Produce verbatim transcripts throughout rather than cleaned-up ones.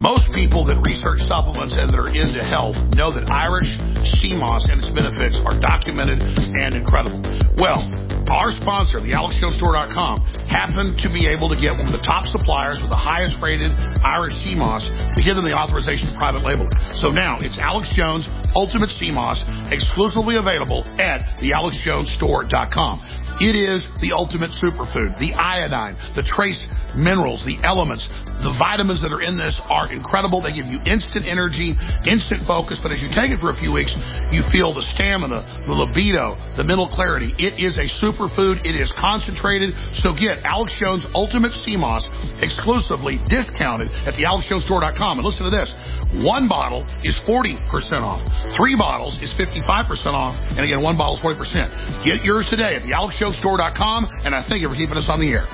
Most people that research supplements and that are into health know that Irish sea moss and its benefits are documented and incredible. Well, our sponsor, the alex jones store dot com, happened to be able to get one of the top suppliers with the highest rated Irish sea moss to give them the authorization to private label it. So now it's Alex Jones Ultimate Sea Moss, exclusively available at the alex jones store dot com. It is the ultimate superfood. The iodine, the trace minerals, the elements, the vitamins that are in this are incredible. They give you instant energy, instant focus, but as you take it for a few weeks, you feel the stamina, the libido, the mental clarity. It is a superfood. It is concentrated. So get Alex Jones Ultimate Sea Moss exclusively discounted at the alex jones store dot com. And listen to this. One bottle is forty percent off. Three bottles is fifty-five percent off. And again, one bottle is forty percent. Get yours today at the alex jones store dot com. And I thank you for keeping us on the air.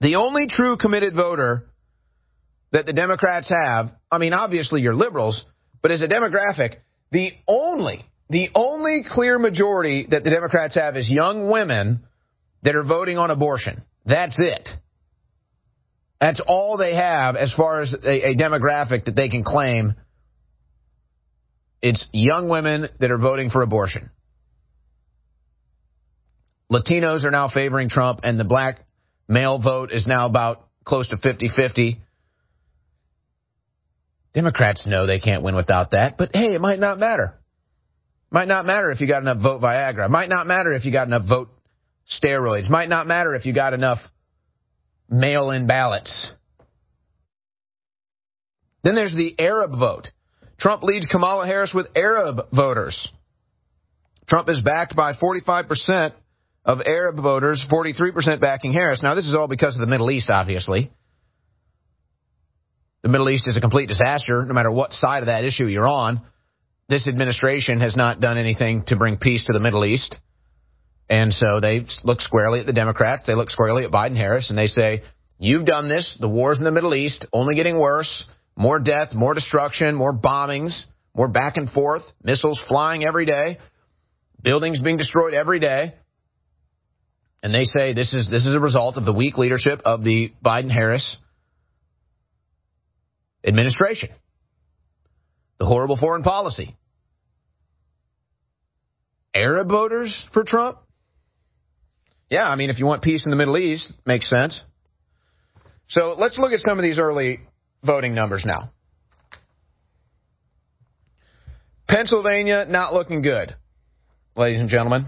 The only true committed voter that the Democrats have, I mean, obviously you're liberals, but as a demographic, the only, the only clear majority that the Democrats have is young women that are voting on abortion. That's it. That's all they have as far as a, a demographic that they can claim. It's young women that are voting for abortion. Latinos are now favoring Trump, and the black male vote is now about close to fifty-fifty. Democrats know they can't win without that, but hey, it might not matter. Might not matter if you got enough vote Viagra. Might not matter if you got enough vote steroids. Might not matter if you got enough mail-in ballots. Then there's the Arab vote. Trump leads Kamala Harris with Arab voters. Trump is backed by forty-five percent of Arab voters, forty-three percent backing Harris. Now, this is all because of the Middle East, obviously. The Middle East is a complete disaster, no matter what side of that issue you're on. This administration has not done anything to bring peace to the Middle East. And so they look squarely at the Democrats. They look squarely at Biden-Harris, and they say, you've done this. The war's in the Middle East, only getting worse. More death, more destruction, more bombings, more back and forth, missiles flying every day, buildings being destroyed every day. And they say this is this is a result of the weak leadership of the Biden-Harris administration. The horrible foreign policy. Arab voters for Trump? Yeah, I mean, if you want peace in the Middle East, makes sense. So let's look at some of these early voting numbers now. Pennsylvania, not looking good, ladies and gentlemen.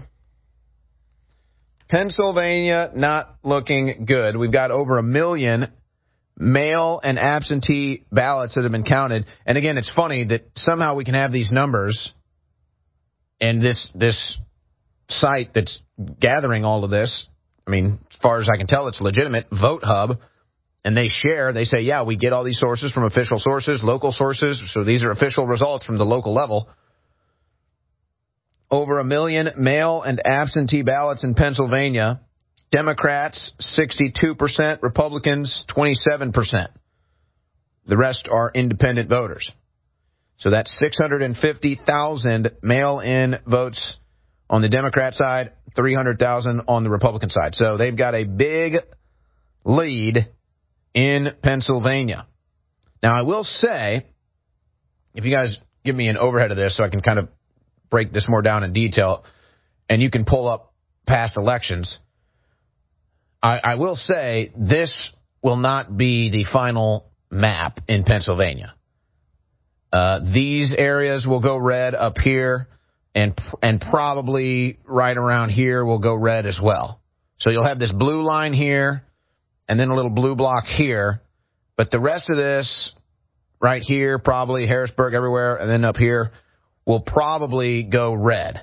Pennsylvania, not looking good. We've got over a million mail and absentee ballots that have been counted. And again, it's funny that somehow we can have these numbers and this this site that's gathering all of this. I mean, as far as I can tell, it's legitimate. Vote Hub. And they share, they say, yeah, we get all these sources from official sources, local sources. So these are official results from the local level. Over a million mail and absentee ballots in Pennsylvania. Democrats, sixty-two percent. Republicans, twenty-seven percent. The rest are independent voters. So that's six hundred fifty thousand mail-in votes on the Democrat side, three hundred thousand on the Republican side. So they've got a big lead in Pennsylvania. Now, I will say, if you guys give me an overhead of this so I can kind of break this more down in detail, and you can pull up past elections, I, I will say this will not be the final map in Pennsylvania. Uh, these areas will go red up here, and and probably right around here will go red as well. So you'll have this blue line here, and then a little blue block here. But the rest of this, right here, probably Harrisburg everywhere, and then up here, will probably go red.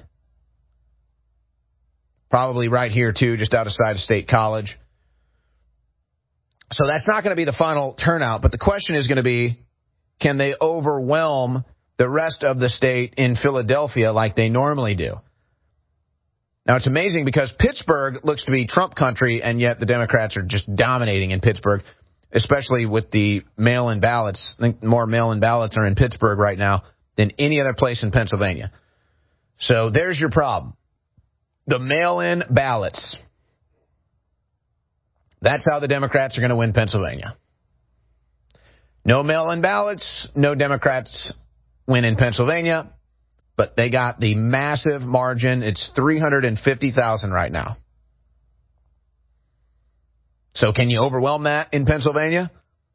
Probably right here, too, just outside of State College. So that's not going to be the final turnout, but the question is going to be, can they overwhelm the rest of the state in Philadelphia like they normally do? Now, it's amazing because Pittsburgh looks to be Trump country, and yet the Democrats are just dominating in Pittsburgh, especially with the mail-in ballots. I think more mail-in ballots are in Pittsburgh right now than any other place in Pennsylvania. So there's your problem. The mail-in ballots. That's how the Democrats are going to win Pennsylvania. No mail-in ballots, no Democrats win in Pennsylvania. But they got the massive margin. It's three hundred fifty thousand right now. So can you overwhelm that in Pennsylvania?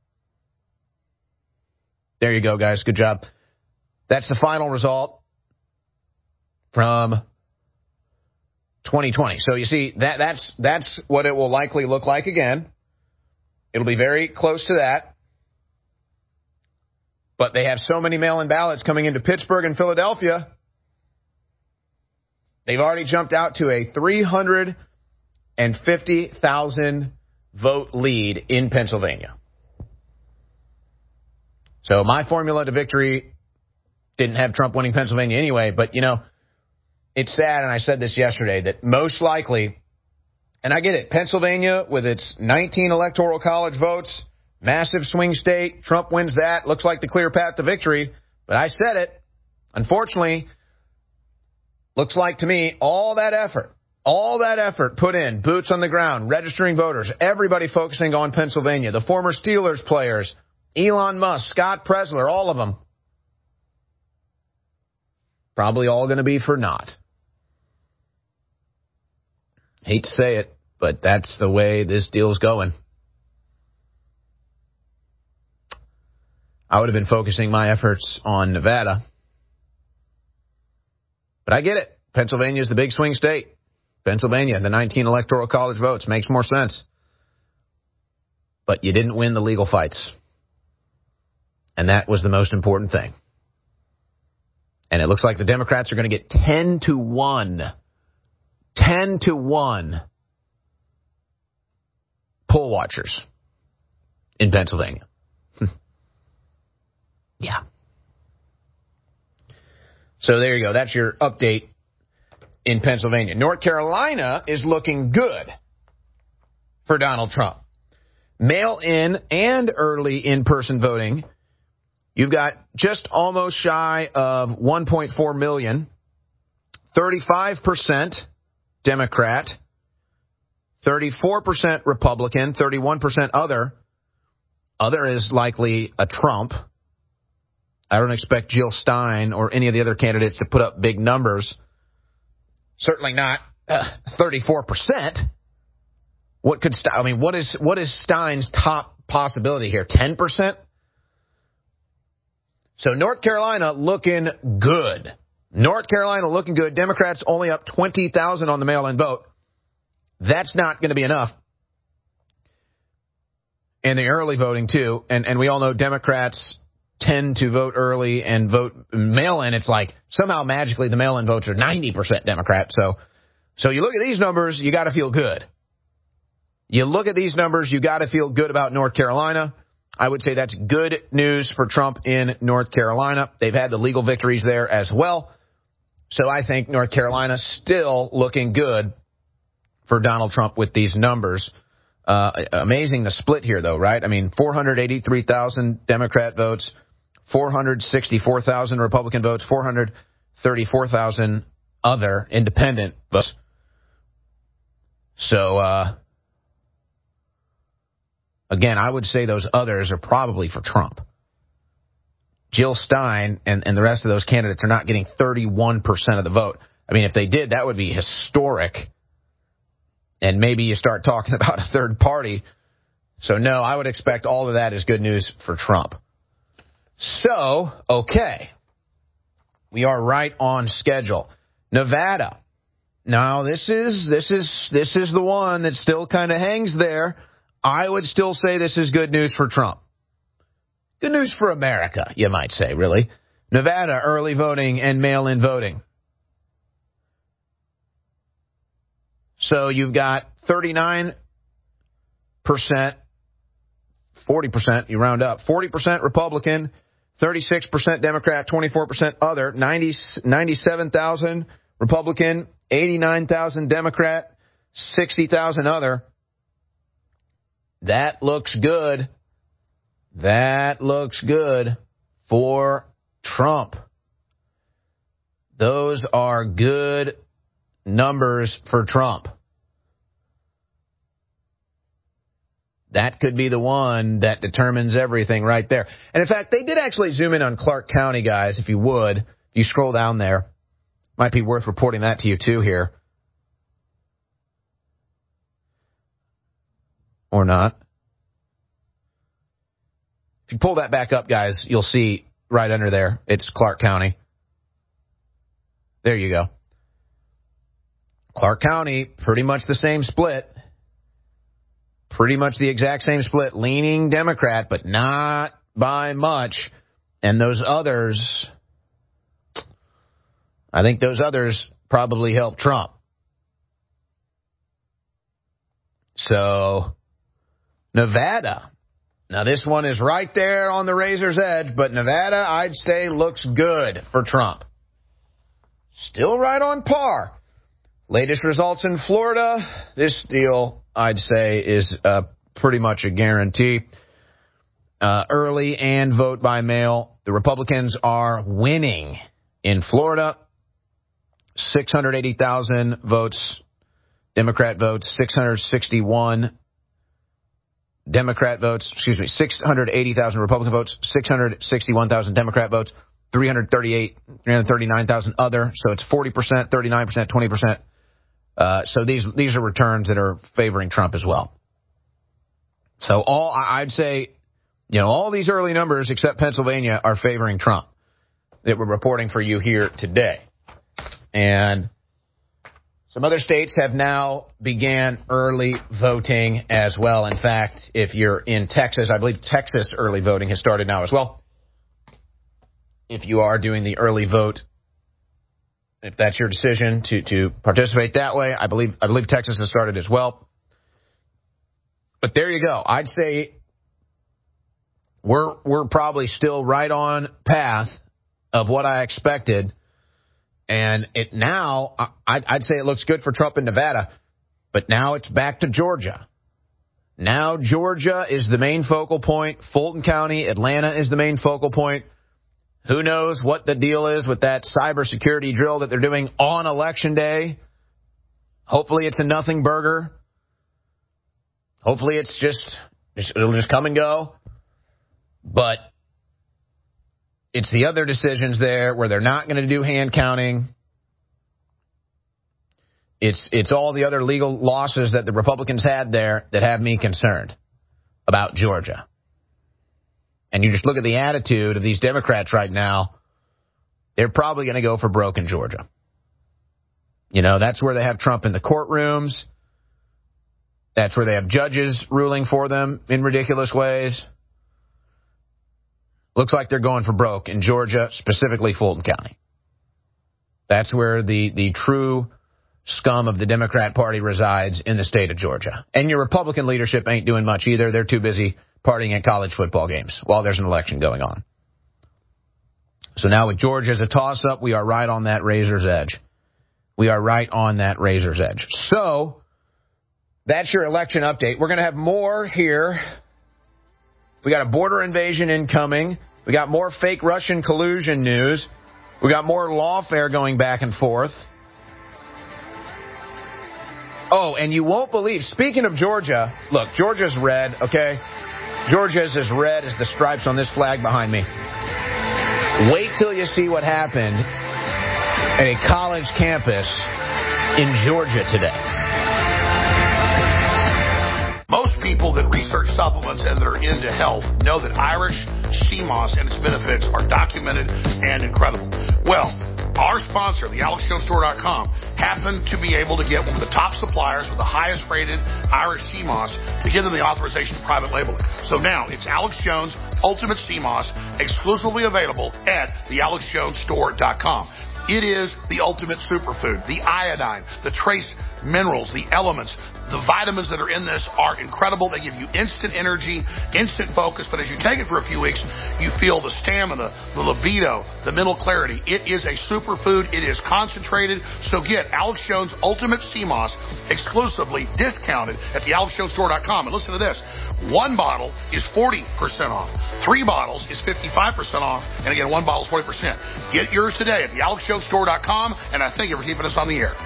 There you go, guys. Good job. That's the final result from twenty twenty. So you see, that that's that's what it will likely look like again. It'll be very close to that. But they have so many mail-in ballots coming into Pittsburgh and Philadelphia, they've already jumped out to a three hundred fifty thousand vote lead in Pennsylvania. So my formula to victory didn't have Trump winning Pennsylvania anyway, but, you know, it's sad, and I said this yesterday, that most likely And I get it. Pennsylvania, with its nineteen electoral college votes, massive swing state, Trump wins that, looks like the clear path to victory. But I said it. Unfortunately, looks like to me all that effort, all that effort put in, boots on the ground, registering voters, everybody focusing on Pennsylvania, the former Steelers players, Elon Musk, Scott Presler, all of them, probably all going to be for naught. Hate to say it, but that's the way this deal's going. I would have been focusing my efforts on Nevada. But I get it. Pennsylvania is the big swing state. Pennsylvania, the nineteen electoral college votes, makes more sense. But you didn't win the legal fights. And that was the most important thing. And it looks like the Democrats are going to get ten to one. ten to one poll watchers in Pennsylvania. Yeah. So there you go. That's your update in Pennsylvania. North Carolina is looking good for Donald Trump. Mail-in and early in-person voting. You've got just almost shy of one point four million. thirty-five percent Democrat. thirty-four percent Republican. thirty-one percent other. Other is likely a Trump. I don't expect Jill Stein or any of the other candidates to put up big numbers. Certainly not uh, thirty-four percent. What could I mean? What is what is Stein's top possibility here? ten percent. So North Carolina looking good. North Carolina looking good. Democrats only up twenty thousand on the mail-in vote. That's not going to be enough. And the early voting too, and and we all know Democrats tend to vote early and vote mail-in. It's like somehow magically the mail-in votes are ninety percent Democrat. So, so you look at these numbers, you got to feel good. You look at these numbers, you got to feel good about North Carolina. I would say that's good news for Trump in North Carolina. They've had the legal victories there as well. So I think North Carolina still looking good for Donald Trump with these numbers. Uh, amazing the split here, though, right? I mean, four hundred eighty-three thousand Democrat votes, four hundred sixty-four thousand Republican votes, four hundred thirty-four thousand other independent votes. So, uh, again, I would say those others are probably for Trump. Jill Stein and, and the rest of those candidates are not getting thirty-one percent of the vote. I mean, if they did, that would be historic. And maybe you start talking about a third party. So, no, I would expect all of that is good news for Trump. So, okay. We are right on schedule. Nevada. Now, this is this is this is the one that still kind of hangs there. I would still say this is good news for Trump. Good news for America, you might say, really. Nevada, early voting and mail-in voting. So you've got thirty-nine percent, forty percent, you round up, forty percent Republican, thirty-six percent Democrat, twenty-four percent other, ninety, ninety-seven thousand Republican, eighty-nine thousand Democrat, sixty thousand other. That looks good. That looks good for Trump. Those are good numbers for Trump. That could be the one that determines everything right there. And in fact, they did actually zoom in on Clark County, guys, if you would. If you scroll down there, might be worth reporting that to you too here. Or not. If you pull that back up, guys, you'll see right under there, it's Clark County. There you go. Clark County, pretty much the same split. Pretty much the exact same split. Leaning Democrat, but not by much. And those others, I think those others probably help Trump. So, Nevada. Now, this one is right there on the razor's edge, but Nevada, I'd say, looks good for Trump. Still right on par. Latest results in Florida. This deal, I'd say, is uh, pretty much a guarantee. Uh, early and vote by mail. The Republicans are winning in Florida. six hundred eighty thousand votes, Democrat votes, six hundred sixty-one Democrat votes, excuse me, six hundred eighty thousand Republican votes, six hundred sixty-one thousand Democrat votes, three hundred thirty-eight, three hundred thirty-nine thousand other. So it's forty percent, thirty-nine percent, twenty percent. Uh, so these these are returns that are favoring Trump as well. So all I'd say, you know, all these early numbers except Pennsylvania are favoring Trump that we're reporting for you here today. And some other states have now began early voting as well. In fact, if you're in Texas, I believe Texas early voting has started now as well. If you are doing the early vote, if that's your decision to, to participate that way, I believe I believe Texas has started as well. But there you go. I'd say we're we're probably still right on path of what I expected. And it now, I'd, I'd say it looks good for Trump in Nevada, but now it's back to Georgia. Now Georgia is the main focal point. Fulton County, Atlanta is the main focal point. Who knows what the deal is with that cybersecurity drill that they're doing on Election Day. Hopefully it's a nothing burger. Hopefully it's just, it'll just come and go. But it's the other decisions there where they're not going to do hand counting. It's it's all the other legal losses that the Republicans had there that have me concerned about Georgia. And you just look at the attitude of these Democrats right now, they're probably going to go for broke in Georgia. You know, that's where they have Trump in the courtrooms. That's where they have judges ruling for them in ridiculous ways. Looks like they're going for broke in Georgia, specifically Fulton County. That's where the, the true scum of the Democrat Party resides, in the state of Georgia. And your Republican leadership ain't doing much either. They're too busy partying at college football games while there's an election going on. So now with Georgia as a toss-up, we are right on that razor's edge. We are right on that razor's edge. So that's your election update. We're going to have more here. We got a border invasion incoming. We got more fake Russian collusion news. We got more lawfare going back and forth. Oh, and you won't believe, speaking of Georgia, look, Georgia's red, okay? Georgia's as red as the stripes on this flag behind me. Wait till you see what happened at a college campus in Georgia today. Most people that research supplements and that are into health know that Irish Sea Moss and its benefits are documented and incredible. Well, our sponsor, the Alex Jones Store dot com, happened to be able to get one of the top suppliers with the highest rated Irish Sea Moss to give them the authorization for private labeling. So now it's Alex Jones Ultimate Sea Moss, exclusively available at the Alex Jones Store dot com. It is the ultimate superfood. The iodine, the trace minerals, the elements, the vitamins that are in this are incredible. They give you instant energy, instant focus. But as you take it for a few weeks, you feel the stamina, the libido, the mental clarity. It is a superfood. It is concentrated. So get Alex Jones Ultimate Sea Moss exclusively discounted at the Alex Jones Store dot com. And listen to this. One bottle is forty percent off. Three bottles is fifty-five percent off. And again, one bottle is forty percent. Get yours today at the Alex Jones Store dot com. And I thank you for keeping us on the air.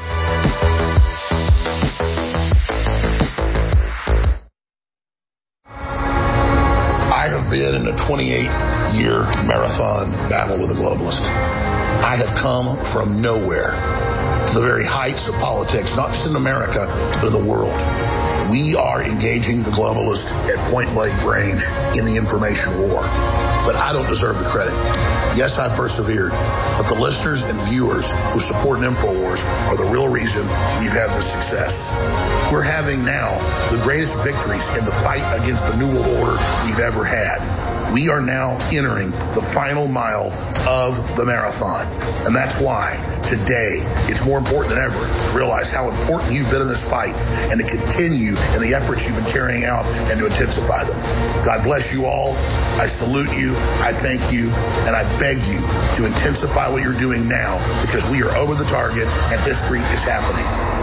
I have been in a twenty-eight year marathon battle with a globalist. I have come from nowhere to the very heights of politics, not just in America, but in the world. We are engaging the globalists at point-blank range in the information war. But I don't deserve the credit. Yes, I persevered. But the listeners and viewers who support InfoWars are the real reason we've had this success. We're having now the greatest victories in the fight against the New World Order we've ever had. We are now entering the final mile of the marathon. And that's why today it's more important than ever to realize how important you've been in this fight and to continue in the efforts you've been carrying out and to intensify them. God bless you all. I salute you. I thank you. And I beg you to intensify what you're doing now, because we are over the target and history is happening.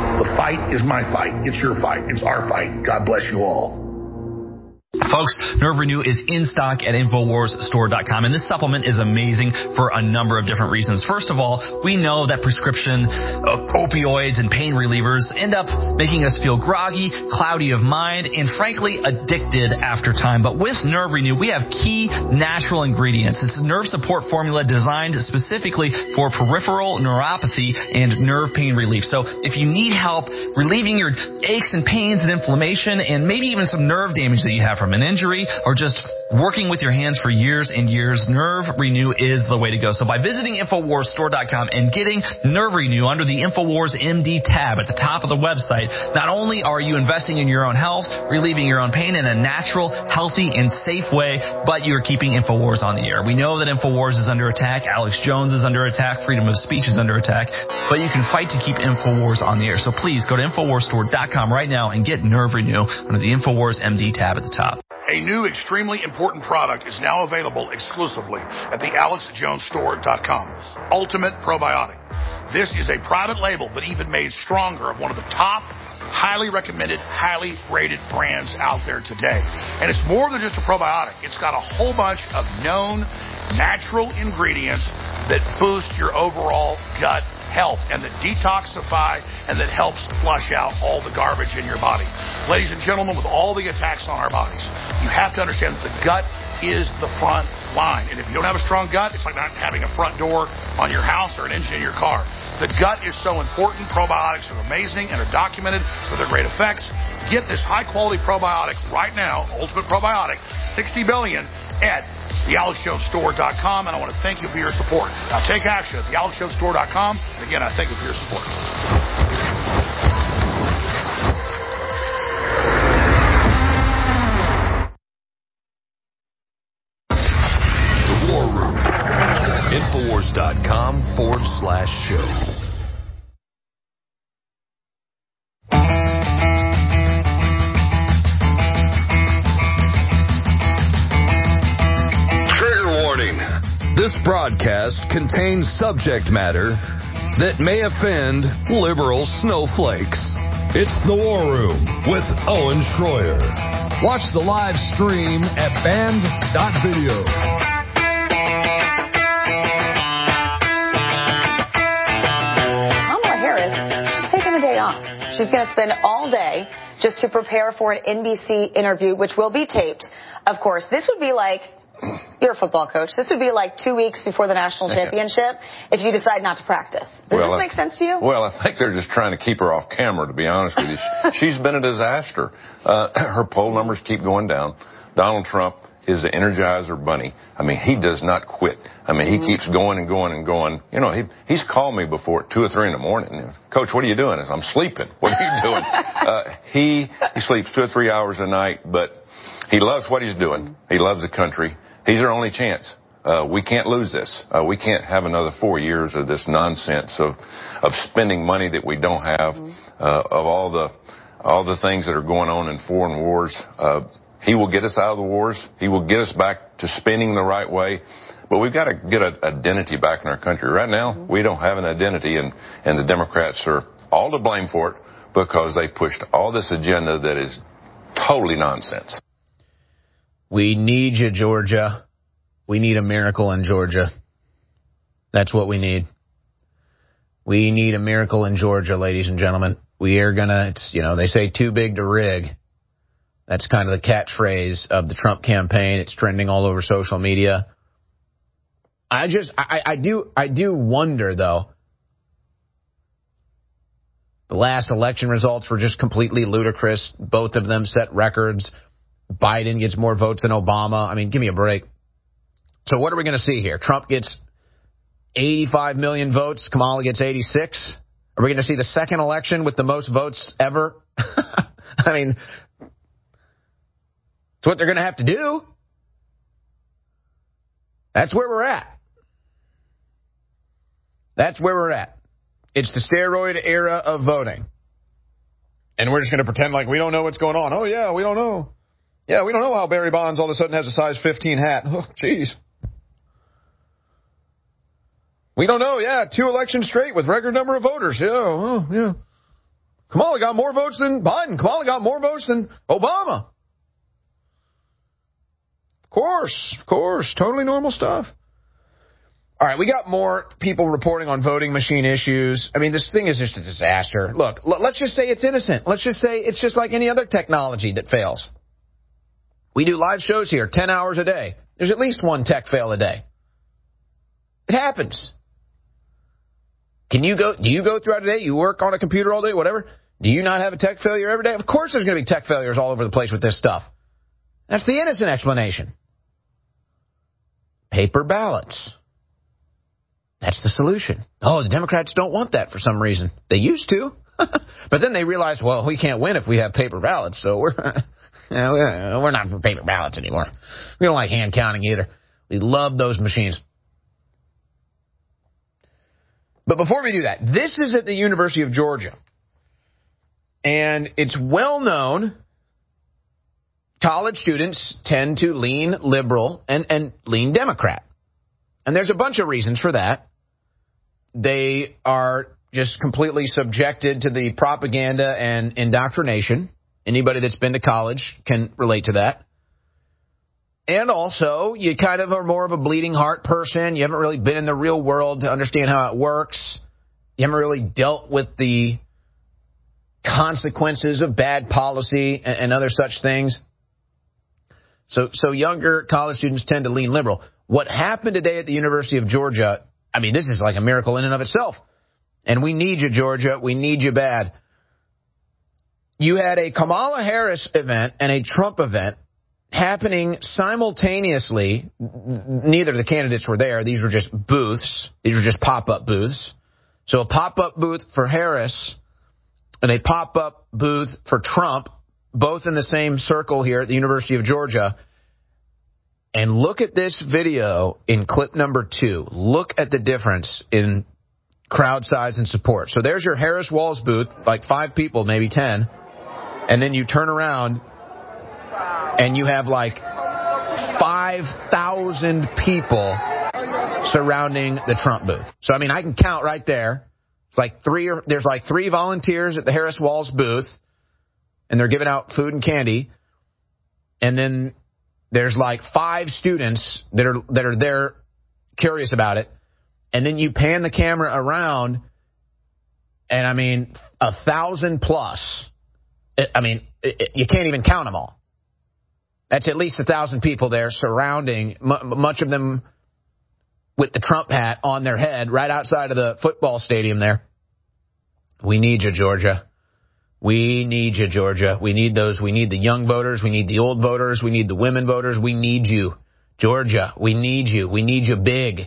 The fight is my fight. It's your fight. It's our fight. God bless you all. Folks, Nerve Renew is in stock at Infowars Store dot com, and this supplement is amazing for a number of different reasons. First of all, we know that prescription uh, opioids and pain relievers end up making us feel groggy, cloudy of mind, and frankly addicted after time. But with Nerve Renew, we have key natural ingredients. It's a nerve support formula designed specifically for peripheral neuropathy and nerve pain relief. So if you need help relieving your aches and pains and inflammation and maybe even some nerve damage that you have from an injury or just working with your hands for years and years, Nerve Renew is the way to go. So by visiting Infowars Store dot com and getting Nerve Renew under the Infowars M D tab at the top of the website, not only are you investing in your own health, relieving your own pain in a natural, healthy, and safe way, but you're keeping Infowars on the air. We know that Infowars is under attack. Alex Jones is under attack. Freedom of speech is under attack. But you can fight to keep Infowars on the air. So please go to Infowars Store dot com right now and get Nerve Renew under the Infowars M D tab at the top. A new extremely important product is now available exclusively at the Alex Jones Store dot com. Ultimate Probiotic. This is a private label, but even made stronger, of one of the top, highly recommended, highly rated brands out there today. And it's more than just a probiotic. It's got a whole bunch of known natural ingredients that boost your overall gut health and that detoxify and that helps flush out all the garbage in your body. Ladies and gentlemen, with all the attacks on our bodies, you have to understand that the gut is the front line. And if you don't have a strong gut, it's like not having a front door on your house or an engine in your car. The gut is so important. Probiotics are amazing and are documented for their great effects. Get this high-quality probiotic right now, Ultimate Probiotic, sixty billion dollars at the Alex Jones Store dot com, and I want to thank you for your support. Now take action at the Alex Jones Store dot com, and again, I thank you for your support. The War Room. Infowars dot com forward slash show. This broadcast contains subject matter that may offend liberal snowflakes. It's The War Room with Owen Schroyer. Watch the live stream at band dot video. Kamala Harris, she's taking the day off. She's going to spend all day just to prepare for an N B C interview, which will be taped. Of course, this would be like... You're a football coach. This would be like two weeks before the national championship if you decide not to practice. Does well, this make sense to you? Well, I think they're just trying to keep her off camera, to be honest with you. She's been a disaster. Uh, her poll numbers keep going down. Donald Trump is the Energizer Bunny. I mean, he does not quit. I mean, he mm-hmm. keeps going and going and going. You know, he he's called me before at two or three in the morning. Coach, what are you doing? I said, I'm sleeping. What are you doing? uh, he, he sleeps two or three hours a night, but he loves what he's doing. He loves the country. He's our only chance. Uh, we can't lose this. Uh, we can't have another four years of this nonsense of of spending money that we don't have, mm-hmm. uh, of all the all the things that are going on in foreign wars. Uh, he will get us out of the wars. He will get us back to spending the right way. But we've got to get an identity back in our country. Right now, mm-hmm. we don't have an identity, and, and the Democrats are all to blame for it because they pushed all this agenda that is totally nonsense. We need you, Georgia. We need a miracle in Georgia. That's what we need. We need a miracle in Georgia, ladies and gentlemen. We are going to, it's, you know, they say too big to rig. That's kind of the catchphrase of the Trump campaign. It's trending all over social media. I just, I, I do, I do wonder, though. The last election results were just completely ludicrous. Both of them set records. Biden gets more votes than Obama. I mean, give me a break. So what are we going to see here? Trump gets eighty-five million votes. Kamala gets eighty-six. Are we going to see the second election with the most votes ever? I mean, it's what they're going to have to do. That's where we're at. That's where we're at. It's the steroid era of voting. And we're just going to pretend like we don't know what's going on. Oh, yeah, we don't know. Yeah, we don't know how Barry Bonds all of a sudden has a size fifteen hat. Oh, jeez. We don't know. Yeah, two elections straight with record number of voters. Yeah, oh, yeah. Kamala got more votes than Biden. Kamala got more votes than Obama. Of course, of course. Totally normal stuff. All right, we got more people reporting on voting machine issues. I mean, this thing is just a disaster. Look, l- let's just say it's innocent. Let's just say it's just like any other technology that fails. We do live shows here ten hours a day. There's at least one tech fail a day. It happens. Can you go, do you go throughout the day? You work on a computer all day, whatever? Do you not have a tech failure every day? Of course there's going to be tech failures all over the place with this stuff. That's the innocent explanation. Paper ballots. That's the solution. Oh, the Democrats don't want that for some reason. They used to. But then they realized, well, we can't win if we have paper ballots, so we're we're not for paper ballots anymore. We don't like hand counting either. We love those machines. But before we do that, this is at the University of Georgia. And it's well known college students tend to lean liberal and, and lean Democrat. And there's a bunch of reasons for that. They are just completely subjected to the propaganda and indoctrination. Anybody that's been to college can relate to that. And also, you kind of are more of a bleeding heart person. You haven't really been in the real world to understand how it works. You haven't really dealt with the consequences of bad policy and, and other such things. So, so younger college students tend to lean liberal. What happened today at the University of Georgia, I mean, this is like a miracle in and of itself. And we need you, Georgia. We need you bad. You had a Kamala Harris event and a Trump event happening simultaneously. Neither of the candidates were there. These were just booths. These were just pop-up booths. So a pop-up booth for Harris and a pop-up booth for Trump, both in the same circle here at the University of Georgia. And look at this video in clip number two. Look at the difference in crowd size and support. So there's your Harris Walls booth, like five people, maybe ten. And then you turn around and you have like five thousand people surrounding the Trump booth. So, I mean, I can count right there. It's like three or there's like three volunteers at the Harris Walls booth, and they're giving out food and candy. And then there's like five students that are that are there curious about it. And then you pan the camera around, and, I mean, a thousand plus. I mean, you can't even count them all. That's at least a thousand people there surrounding, much of them with the Trump hat on their head right outside of the football stadium there. We need you, Georgia. We need you, Georgia. We need those. We need the young voters. We need the old voters. We need the women voters. We need you, Georgia. We need you. We need you big.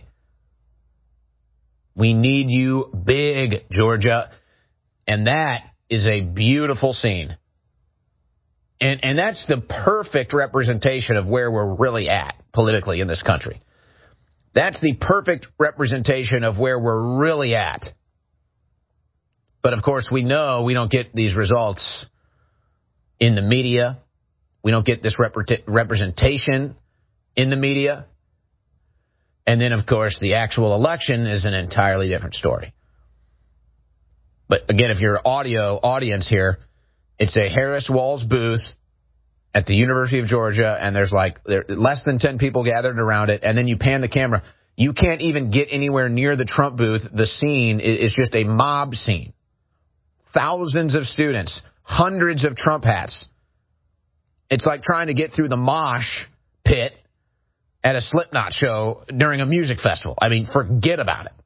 We need you big, Georgia. And that is a beautiful scene. And and that's the perfect representation of where we're really at politically in this country. That's the perfect representation of where we're really at. But, of course, we know we don't get these results in the media. We don't get this repre- representation in the media. And then, of course, the actual election is an entirely different story. But, again, if you're audio audience here, it's a Harris Walls booth at the University of Georgia, and there's like there, less than ten people gathered around it, and then you pan the camera. You can't even get anywhere near the Trump booth. The scene is just a mob scene. Thousands of students, hundreds of Trump hats. It's like trying to get through the mosh pit at a Slipknot show during a music festival. I mean, forget about it.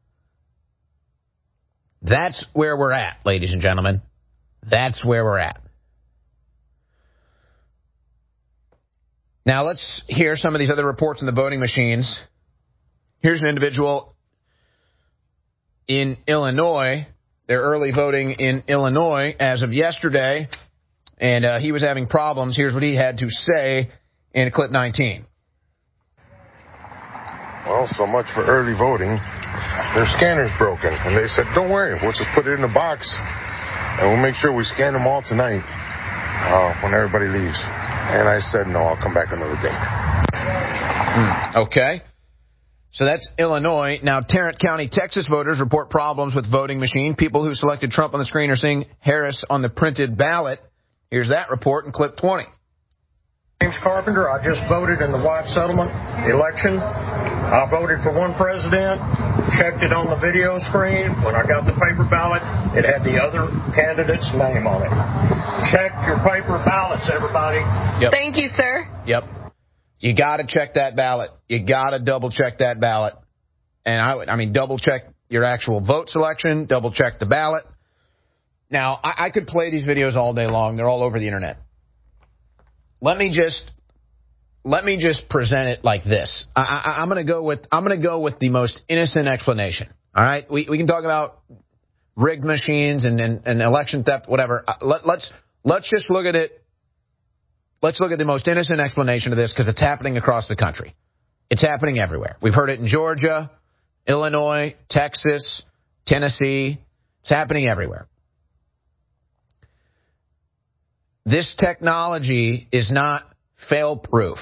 That's where we're at, ladies and gentlemen. That's where we're at. Now, let's hear some of these other reports on the voting machines. Here's an individual in Illinois. They're early voting in Illinois as of yesterday, and uh, he was having problems. Here's what he had to say in clip nineteen. Well, so much for early voting. Their scanner's broken, and they said, don't worry, we'll just put it in a box, and we'll make sure we scan them all tonight uh, when everybody leaves. And I said, no, I'll come back another day. Mm, okay. So that's Illinois. Now, Tarrant County, Texas voters report problems with voting machine. People who selected Trump on the screen are seeing Harris on the printed ballot. Here's that report in clip twenty. James Carpenter, I just voted in the White Settlement election. I voted for one president, checked it on the video screen. When I got the paper ballot, it had the other candidate's name on it. Check your paper ballots, everybody. Yep. Thank you, sir. Yep. You got to check that ballot. You got to double check that ballot. And I would, I mean, double check your actual vote selection, double check the ballot. Now, I, I could play these videos all day long. They're all over the internet. Let me just let me just present it like this. I, I, I'm going to go with I'm going to go with the most innocent explanation. All right, we we can talk about rigged machines and, and, and election theft, whatever. Uh, let, let's let's just look at it. Let's look at the most innocent explanation of this because it's happening across the country. It's happening everywhere. We've heard it in Georgia, Illinois, Texas, Tennessee. It's happening everywhere. This technology is not fail-proof.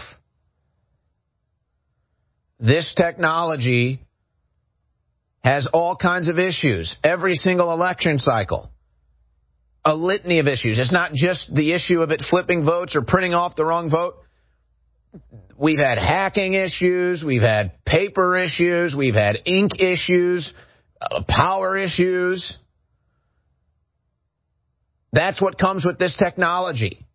This technology has all kinds of issues. Every single election cycle. A litany of issues. It's not just the issue of it flipping votes or printing off the wrong vote. We've had hacking issues. We've had paper issues. We've had ink issues. Uh, power issues. That's what comes with this technology.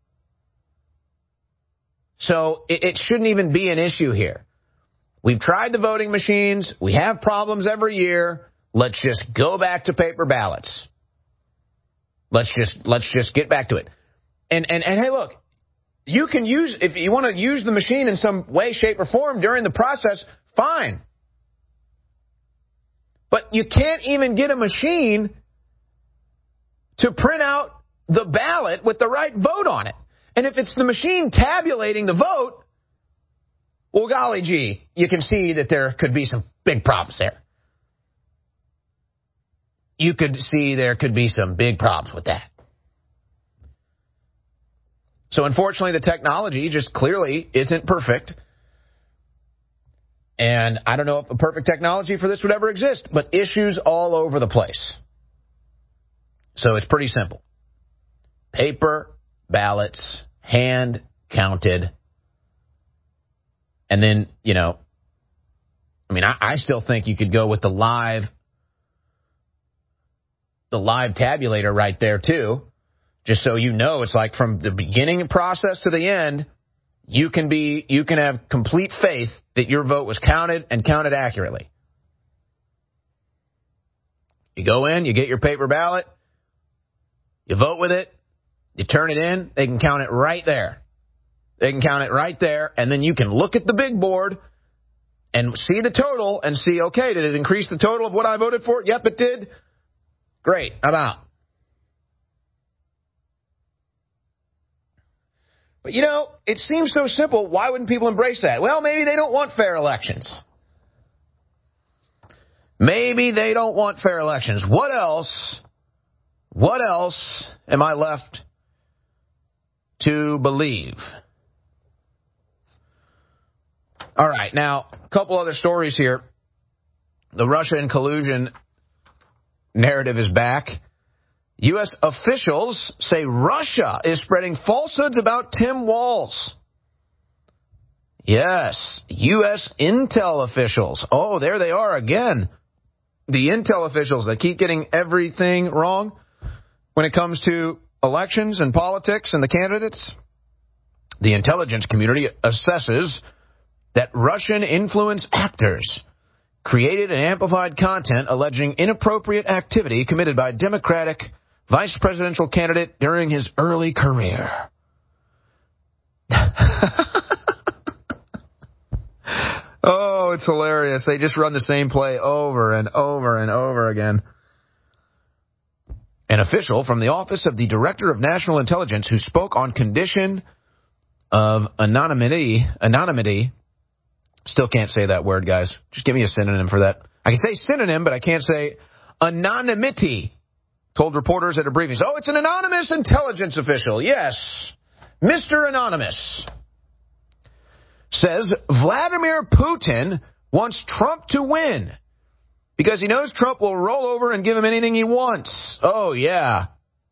So it, it shouldn't even be an issue here. We've tried the voting machines. We have problems every year. Let's just go back to paper ballots. Let's just let's just get back to it. And and and hey, look, you can use if you want to use the machine in some way, shape, or form during the process. Fine. But you can't even get a machine to print out the ballot with the right vote on it. And if it's the machine tabulating the vote, well, golly gee, you can see that there could be some big problems there. You could see there could be some big problems with that. So unfortunately, the technology just clearly isn't perfect. And I don't know if a perfect technology for this would ever exist, but issues all over the place. So it's pretty simple. Paper ballots, hand counted. And then, you know, I mean, I, I still think you could go with the live, the live tabulator right there, too. Just so you know, it's like from the beginning process to the end, you can be, you can have complete faith that your vote was counted and counted accurately. You go in, you get your paper ballot, you vote with it, you turn it in, they can count it right there. They can count it right there, and then you can look at the big board and see the total and see, okay, did it increase the total of what I voted for? Yep, it did. Great, I'm out. But, you know, it seems so simple. Why wouldn't people embrace that? Well, maybe they don't want fair elections. Maybe they don't want fair elections. What else, what else am I left to believe? All right, now, a couple other stories here. The Russia and collusion narrative is back. U S officials say Russia is spreading falsehoods about Tim Walz. Yes, U S intel officials. Oh, there they are again. The intel officials that keep getting everything wrong when it comes to elections and politics and the candidates. The intelligence community assesses that Russian influence actors created and amplified content alleging inappropriate activity committed by Democratic vice presidential candidate during his early career. Oh, it's hilarious. They just run the same play over and over and over again. An official from the Office of the Director of National Intelligence who spoke on condition of anonymity, anonymity, still can't say that word, guys. Just give me a synonym for that. I can say synonym, but I can't say anonymity. Told reporters at a briefing, oh, it's an anonymous intelligence official. Yes, Mister Anonymous says Vladimir Putin wants Trump to win because he knows Trump will roll over and give him anything he wants. Oh, yeah.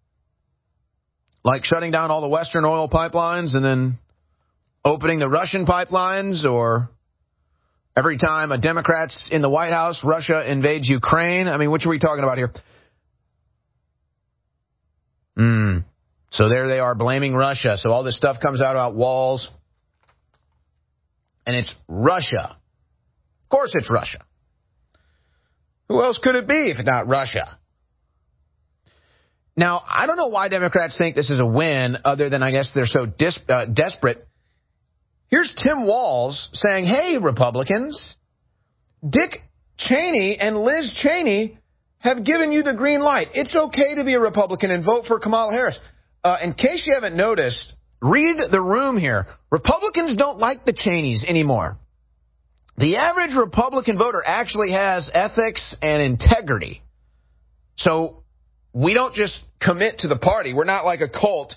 Like shutting down all the Western oil pipelines and then opening the Russian pipelines, or every time a Democrat's in the White House, Russia invades Ukraine. I mean, which are we talking about here? Hmm. So there they are blaming Russia. So all this stuff comes out about walls. And it's Russia. Of course it's Russia. Who else could it be if not Russia? Now, I don't know why Democrats think this is a win, other than I guess they're so dis- uh, desperate. Here's Tim Walz saying, hey, Republicans, Dick Cheney and Liz Cheney have given you the green light. It's okay to be a Republican and vote for Kamala Harris. Uh, in case you haven't noticed, read the room here. Republicans don't like the Cheneys anymore. The average Republican voter actually has ethics and integrity. So we don't just commit to the party. We're not like a cult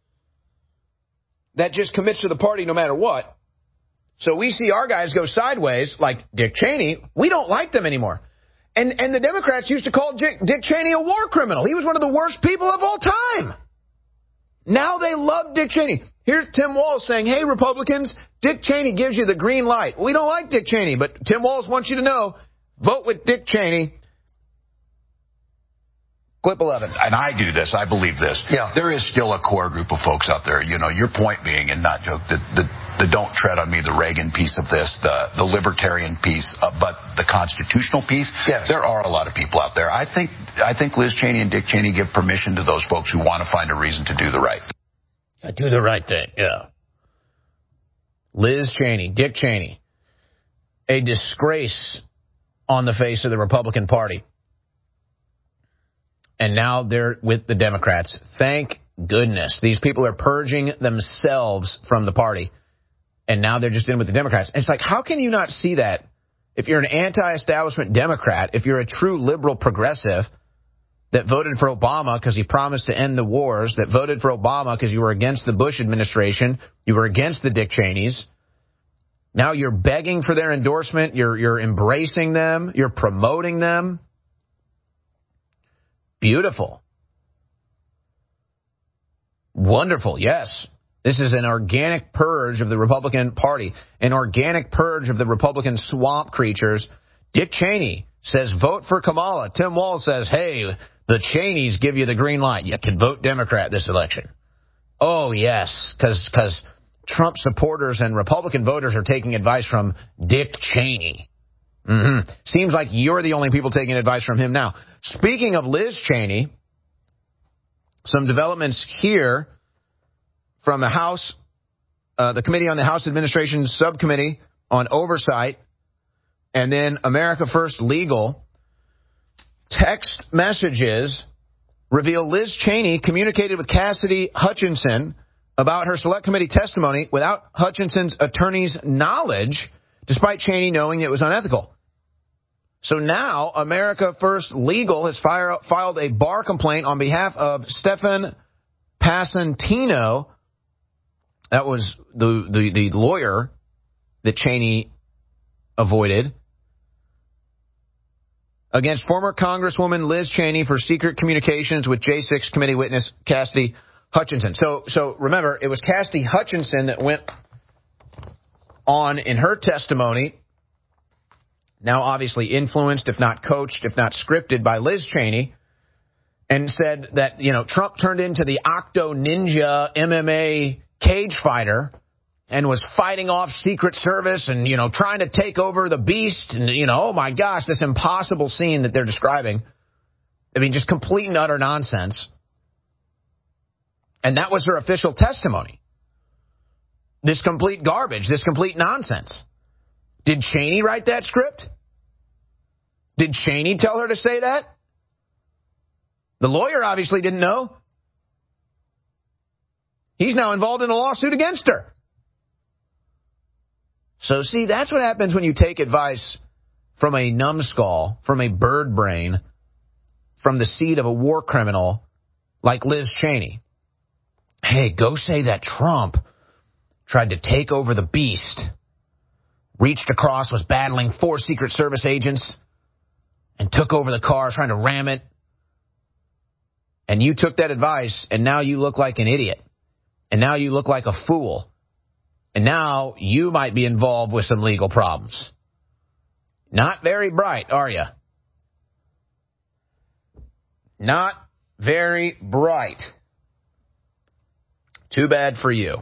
that just commits to the party no matter what. So we see our guys go sideways, like Dick Cheney. We don't like them anymore. And and the Democrats used to call Dick, Dick Cheney a war criminal. He was one of the worst people of all time. Now they love Dick Cheney. Here's Tim Walz saying, hey, Republicans, Dick Cheney gives you the green light. We don't like Dick Cheney, but Tim Walz wants you to know, vote with Dick Cheney. Clip eleven. And I do this. I believe this. Yeah. There is still a core group of folks out there, you know, your point being, and not joke, the, the, the don't tread on me, the Reagan piece of this, the, the libertarian piece, uh, but the constitutional piece. Yes. There are a lot of people out there. I think, I think Liz Cheney and Dick Cheney give permission to those folks who want to find a reason to do the right thing. Do the right thing, yeah. Liz Cheney, Dick Cheney, a disgrace on the face of the Republican Party. And now they're with the Democrats. Thank goodness. These people are purging themselves from the party. And now they're just in with the Democrats. And it's like, how can you not see that? If you're an anti-establishment Democrat, if you're a true liberal progressive that voted for Obama because he promised to end the wars, that voted for Obama because you were against the Bush administration, you were against the Dick Cheneys, now you're begging for their endorsement, you're you're embracing them, you're promoting them. Beautiful. Wonderful, yes. This is an organic purge of the Republican Party, an organic purge of the Republican swamp creatures. Dick Cheney says vote for Kamala. Tim Walz says, hey, the Cheneys give you the green light. You can vote Democrat this election. Oh, yes, because because Trump supporters and Republican voters are taking advice from Dick Cheney. Mm-hmm. Seems like you're the only people taking advice from him now. Speaking of Liz Cheney, some developments here from the House, uh, the Committee on the House Administration Subcommittee on Oversight, and then America First Legal. Text messages reveal Liz Cheney communicated with Cassidy Hutchinson about her Select Committee testimony without Hutchinson's attorney's knowledge, despite Cheney knowing it was unethical. So now America First Legal has fire, filed a bar complaint on behalf of Stefan Passantino. That was the, the, the lawyer that Cheney avoided, against former Congresswoman Liz Cheney for secret communications with J six committee witness Cassidy Hutchinson. So, so remember, it was Cassidy Hutchinson that went on in her testimony, now obviously influenced, if not coached, if not scripted by Liz Cheney, and said that, you know, Trump turned into the Octo Ninja M M A cage fighter and was fighting off Secret Service and, you know, trying to take over the beast. And, you know, oh, my gosh, this impossible scene that they're describing. I mean, just complete and utter nonsense. And that was her official testimony. This complete garbage, this complete nonsense. Did Cheney write that script? Did Cheney tell her to say that? The lawyer obviously didn't know. He's now involved in a lawsuit against her. So, see, that's what happens when you take advice from a numbskull, from a bird brain, from the seed of a war criminal like Liz Cheney. Hey, go say that Trump tried to take over the beast. reached across, was battling four Secret Service agents, and took over the car trying to ram it. And you took that advice, and now you look like an idiot. And now you look like a fool. And now you might be involved with some legal problems. Not very bright, are you? Not very bright. Too bad for you.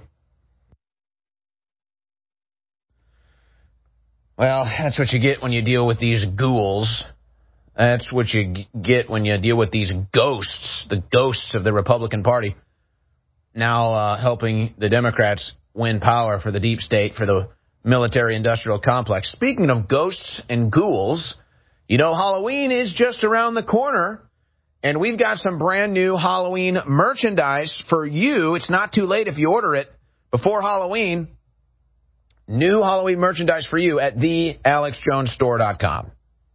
Well, that's what you get when you deal with these ghouls. That's what you get when you deal with these ghosts, the ghosts of the Republican Party, now uh, helping the Democrats win power for the deep state, for the military-industrial complex. Speaking of ghosts and ghouls, you know, Halloween is just around the corner, and we've got some brand-new Halloween merchandise for you. It's not too late if you order it before Halloween. New Halloween merchandise for you at the alex jones store dot com.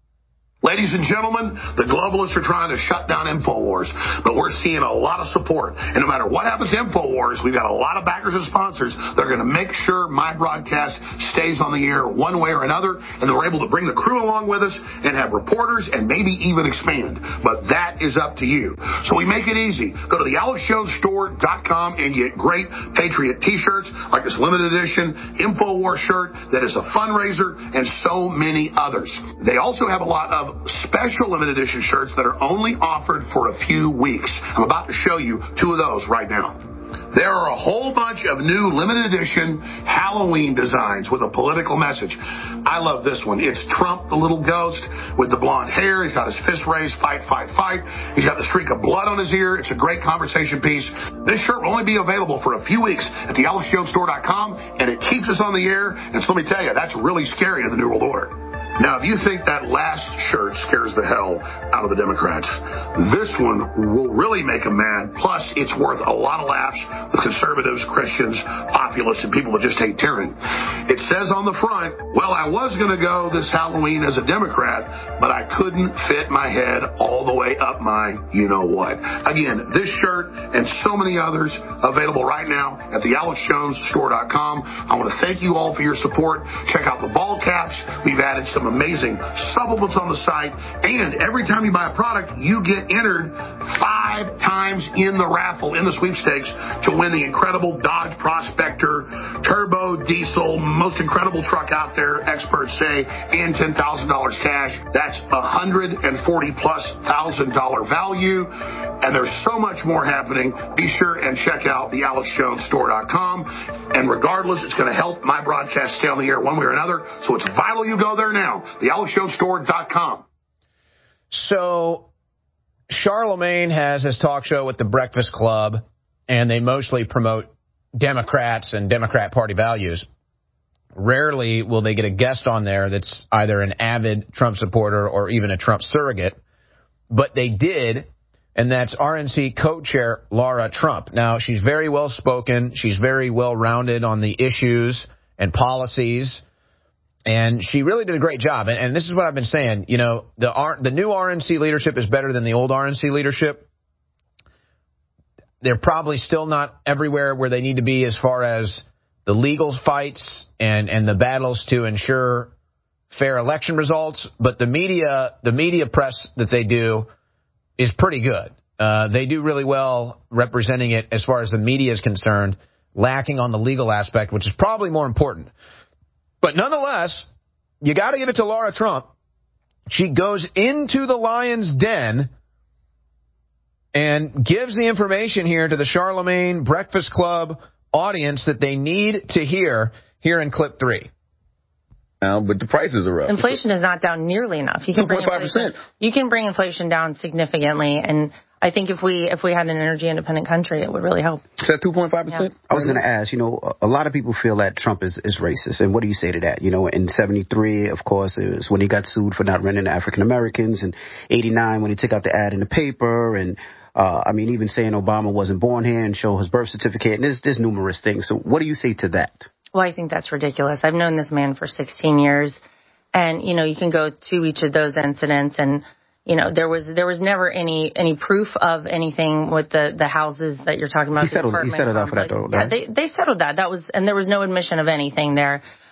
Ladies and gentlemen, the globalists are trying to shut down InfoWars, but we're seeing a lot of support. And no matter what happens to InfoWars, we've got a lot of backers and sponsors that are going to make sure my broadcast stays on the air one way or another, and we're able to bring the crew along with us and have reporters and maybe even expand. But that is up to you. So we make it easy. Go to the alex jones store dot com and get great Patriot t-shirts like this limited edition InfoWars shirt that is a fundraiser and so many others. They also have a lot of special limited edition shirts that are only offered for a few weeks. I'm about to show you two of those right now. There are a whole bunch of new limited edition Halloween designs with a political message. I love this one. It's Trump, the little ghost, with the blonde hair. He's got his fist raised, fight, fight, fight. He's got the streak of blood on his ear. It's a great conversation piece. This shirt will only be available for a few weeks at the alex jones store dot com, and it keeps us on the air. And so let me tell you, that's really scary to the New World Order. Now, if you think that last shirt scares the hell out of the Democrats, this one will really make them mad. Plus, it's worth a lot of laughs with conservatives, Christians, populists, and people that just hate tyranny. It says on the front, well, I was going to go this Halloween as a Democrat, but I couldn't fit my head all the way up my you-know-what. Again, this shirt and so many others available right now at the alex jones store dot com. I want to thank you all for your support. Check out the ball caps. We've added some amazing supplements on the site, and every time you buy a product, you get entered five times in the raffle, in the sweepstakes, to win the incredible Dodge Prospector turbo diesel, most incredible truck out there, experts say, and ten thousand dollars cash. That's one hundred forty plus thousand dollar value, and there's so much more happening. Be sure and check out the alex jones store dot com, and regardless, it's going to help my broadcast stay on the air one way or another, so it's vital you go there now. the alex jones store dot com. So, Charlemagne has his talk show with the Breakfast Club, and they mostly promote Democrats and Democrat Party values. Rarely will they get a guest on there that's either an avid Trump supporter or even a Trump surrogate. But they did, and that's R N C co-chair Laura Trump. Now, she's very well-spoken. She's very well-rounded on the issues and policies. And she really did a great job. And, and this is what I've been saying. You know, the R, the new R N C leadership is better than the old R N C leadership. They're probably still not everywhere where they need to be as far as the legal fights and, and the battles to ensure fair election results. But the media, the media press that they do is pretty good. Uh, they do really well representing it as far as the media is concerned, lacking on the legal aspect, which is probably more important. But nonetheless, you got to give it to Laura Trump. She goes into the lion's den and gives the information here to the Charlemagne Breakfast Club audience that they need to hear here in clip three. Now, but the prices are up. Inflation is not down nearly enough. You can bring inflation, you can bring inflation down significantly, and I think if we if we had an energy independent country, it would really help. Is that two point five percent? I was going to ask, you know, a lot of people feel that Trump is, is racist. And what do you say to that? You know, in seventy-three, of course, it was when he got sued for not renting to African Americans. And eighty-nine, when he took out the ad in the paper. And, uh, I mean, even saying Obama wasn't born here and show his birth certificate. And there's, there's numerous things. So what do you say to that? Well, I think that's ridiculous. I've known this man for sixteen years. And, you know, you can go to each of those incidents and, you know, there was there was never any any proof of anything with the, the houses that you're talking about. He settled, he settled out for that, though. Yeah, they, they settled that. That was, and there was no admission of anything there.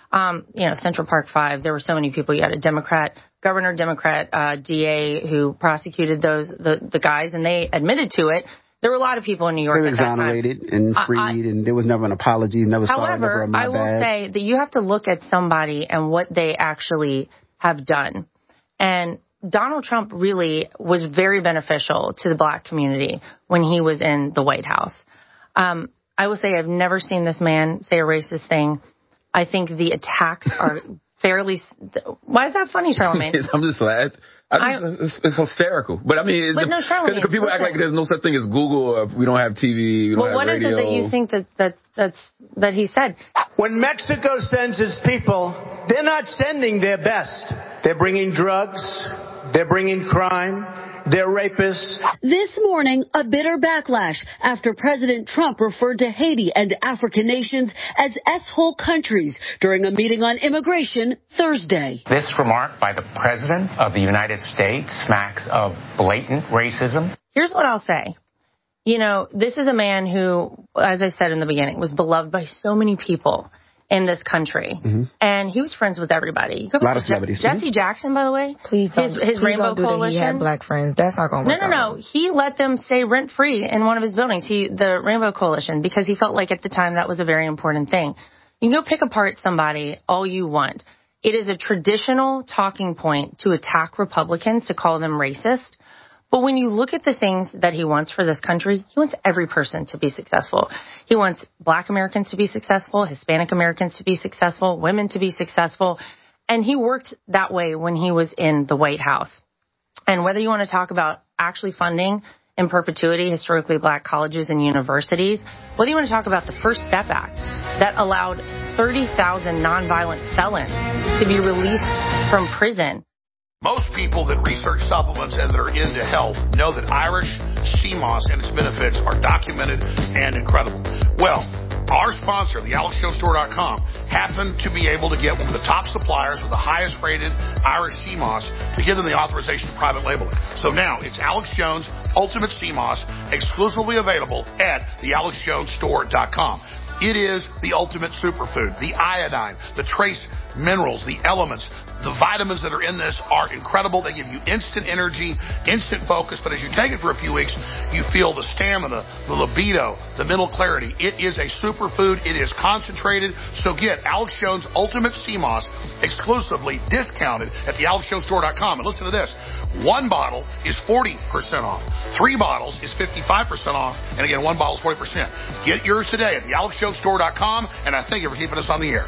Um, you know, Central Park Five, there were so many people. You had a Democrat, governor, Democrat, uh, D A who prosecuted those, the, the guys, and they admitted to it. There were a lot of people in New York they were at that time. exonerated and freed, I, I, and there was never an apology, never sorry, never a my I will bad. say that you have to look at somebody and what they actually have done. And Donald Trump really was very beneficial to the black community when he was in the White House. Um, I will say I've never seen this man say a racist thing. I think the attacks are fairly... Why is that funny, Charlamagne? I'm just glad. I just, it's, it's hysterical. But I mean, it's but no, Charlamagne, because people listen. act like there's no such thing as Google, or we don't have T V, we don't well, have what radio. What is it that you think that, that, that's, that he said? When Mexico sends its people, they're not sending their best. They're bringing drugs. They're bringing crime. They're rapists. This morning, a bitter backlash after President Trump referred to Haiti and African nations as S-hole countries during a meeting on immigration Thursday. This remark by the President of the United States smacks of blatant racism. Here's what I'll say. You know, this is a man who, as I said in the beginning, was beloved by so many people in this country. Mm-hmm. And he was friends with everybody. A lot of celebrities. Jesse mm-hmm. Jackson, by the way. Please his, his please Rainbow don't do Coalition. That. He had black friends. That's not going to work No, no, out. no. He let them stay rent-free in one of his buildings, he, the Rainbow Coalition, because he felt like at the time that was a very important thing. You can go pick apart somebody all you want. It is a traditional talking point to attack Republicans, to call them racist. But when you look at the things that he wants for this country, he wants every person to be successful. He wants black Americans to be successful, Hispanic Americans to be successful, women to be successful. And he worked that way when he was in the White House. And whether you want to talk about actually funding in perpetuity historically black colleges and universities, whether you want to talk about the First Step Act that allowed thirty thousand nonviolent felons to be released from prison. Most people that research supplements and that are into health know that Irish Sea Moss and its benefits are documented and incredible. Well, our sponsor, the Alex Jones Store dot com, happened to be able to get one of the top suppliers with the highest rated Irish Sea Moss to give them the authorization to private label it. So now it's Alex Jones Ultimate Sea Moss, exclusively available at the Alex Jones Store dot com. It is the ultimate superfood. The iodine, the trace minerals, the elements, the vitamins that are in this are incredible. They give you instant energy, instant focus. But as you take it for a few weeks, you feel the stamina, the libido, the mental clarity. It is a superfood. It is concentrated. So get Alex Jones Ultimate Sea Moss exclusively discounted at the Alex Jones Store dot com. And listen to this. One bottle is forty percent off. Three bottles is fifty-five percent off. And again, one bottle is forty percent. Get yours today at the Alex Jones Store dot com. And I thank you for keeping us on the air.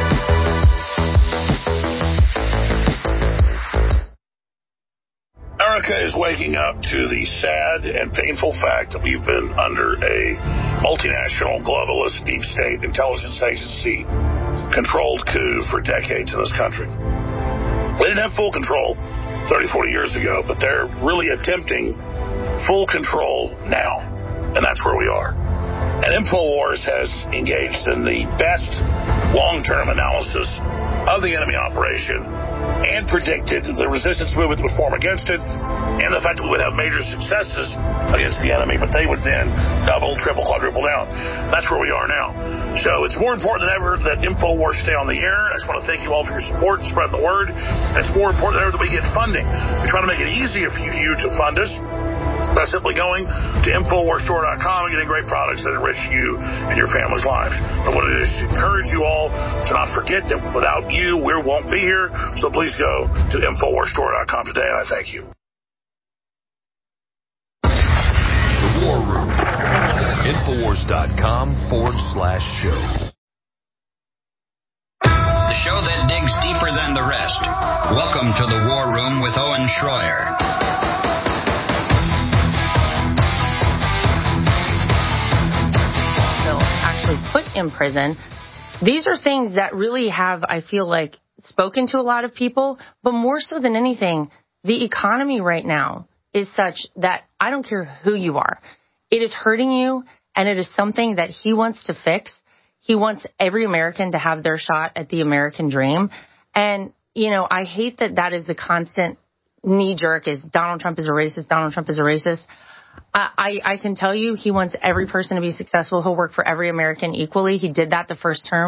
America is waking up to the sad and painful fact that we've been under a multinational, globalist, deep state intelligence agency controlled coup for decades in this country. We didn't have full control thirty, forty years ago, but they're really attempting full control now, and that's where we are. And InfoWars has engaged in the best long-term analysis of the enemy operation and predicted the resistance movement would form against it and the fact that we would have major successes against the enemy, but they would then double, triple, quadruple down. That's where we are now. So it's more important than ever that InfoWars stay on the air. I just want to thank you all for your support and spreading the word. It's more important than ever that we get funding. We try to make it easier for you to fund us by simply going to InfoWars Store dot com and getting great products that enrich you and your family's lives. I want to just encourage you all to not forget that without you, we won't be here. So please go to InfoWars Store dot com today, and I thank you. The War Room. InfoWars dot com forward slash show. The show that digs deeper than the rest. Welcome to the War Room with Owen Schroyer. Put in prison. These are things that really have, I feel like, spoken to a lot of people, but more so than anything, the economy right now is such that I don't care who you are. It is hurting you, and it is something that he wants to fix. He wants every American to have their shot at the American dream. And, you know, I hate that that is the constant knee-jerk is Donald Trump is a racist, Donald Trump is a racist. I, I can tell you he wants every person to be successful. He'll work for every American equally. He did that the first term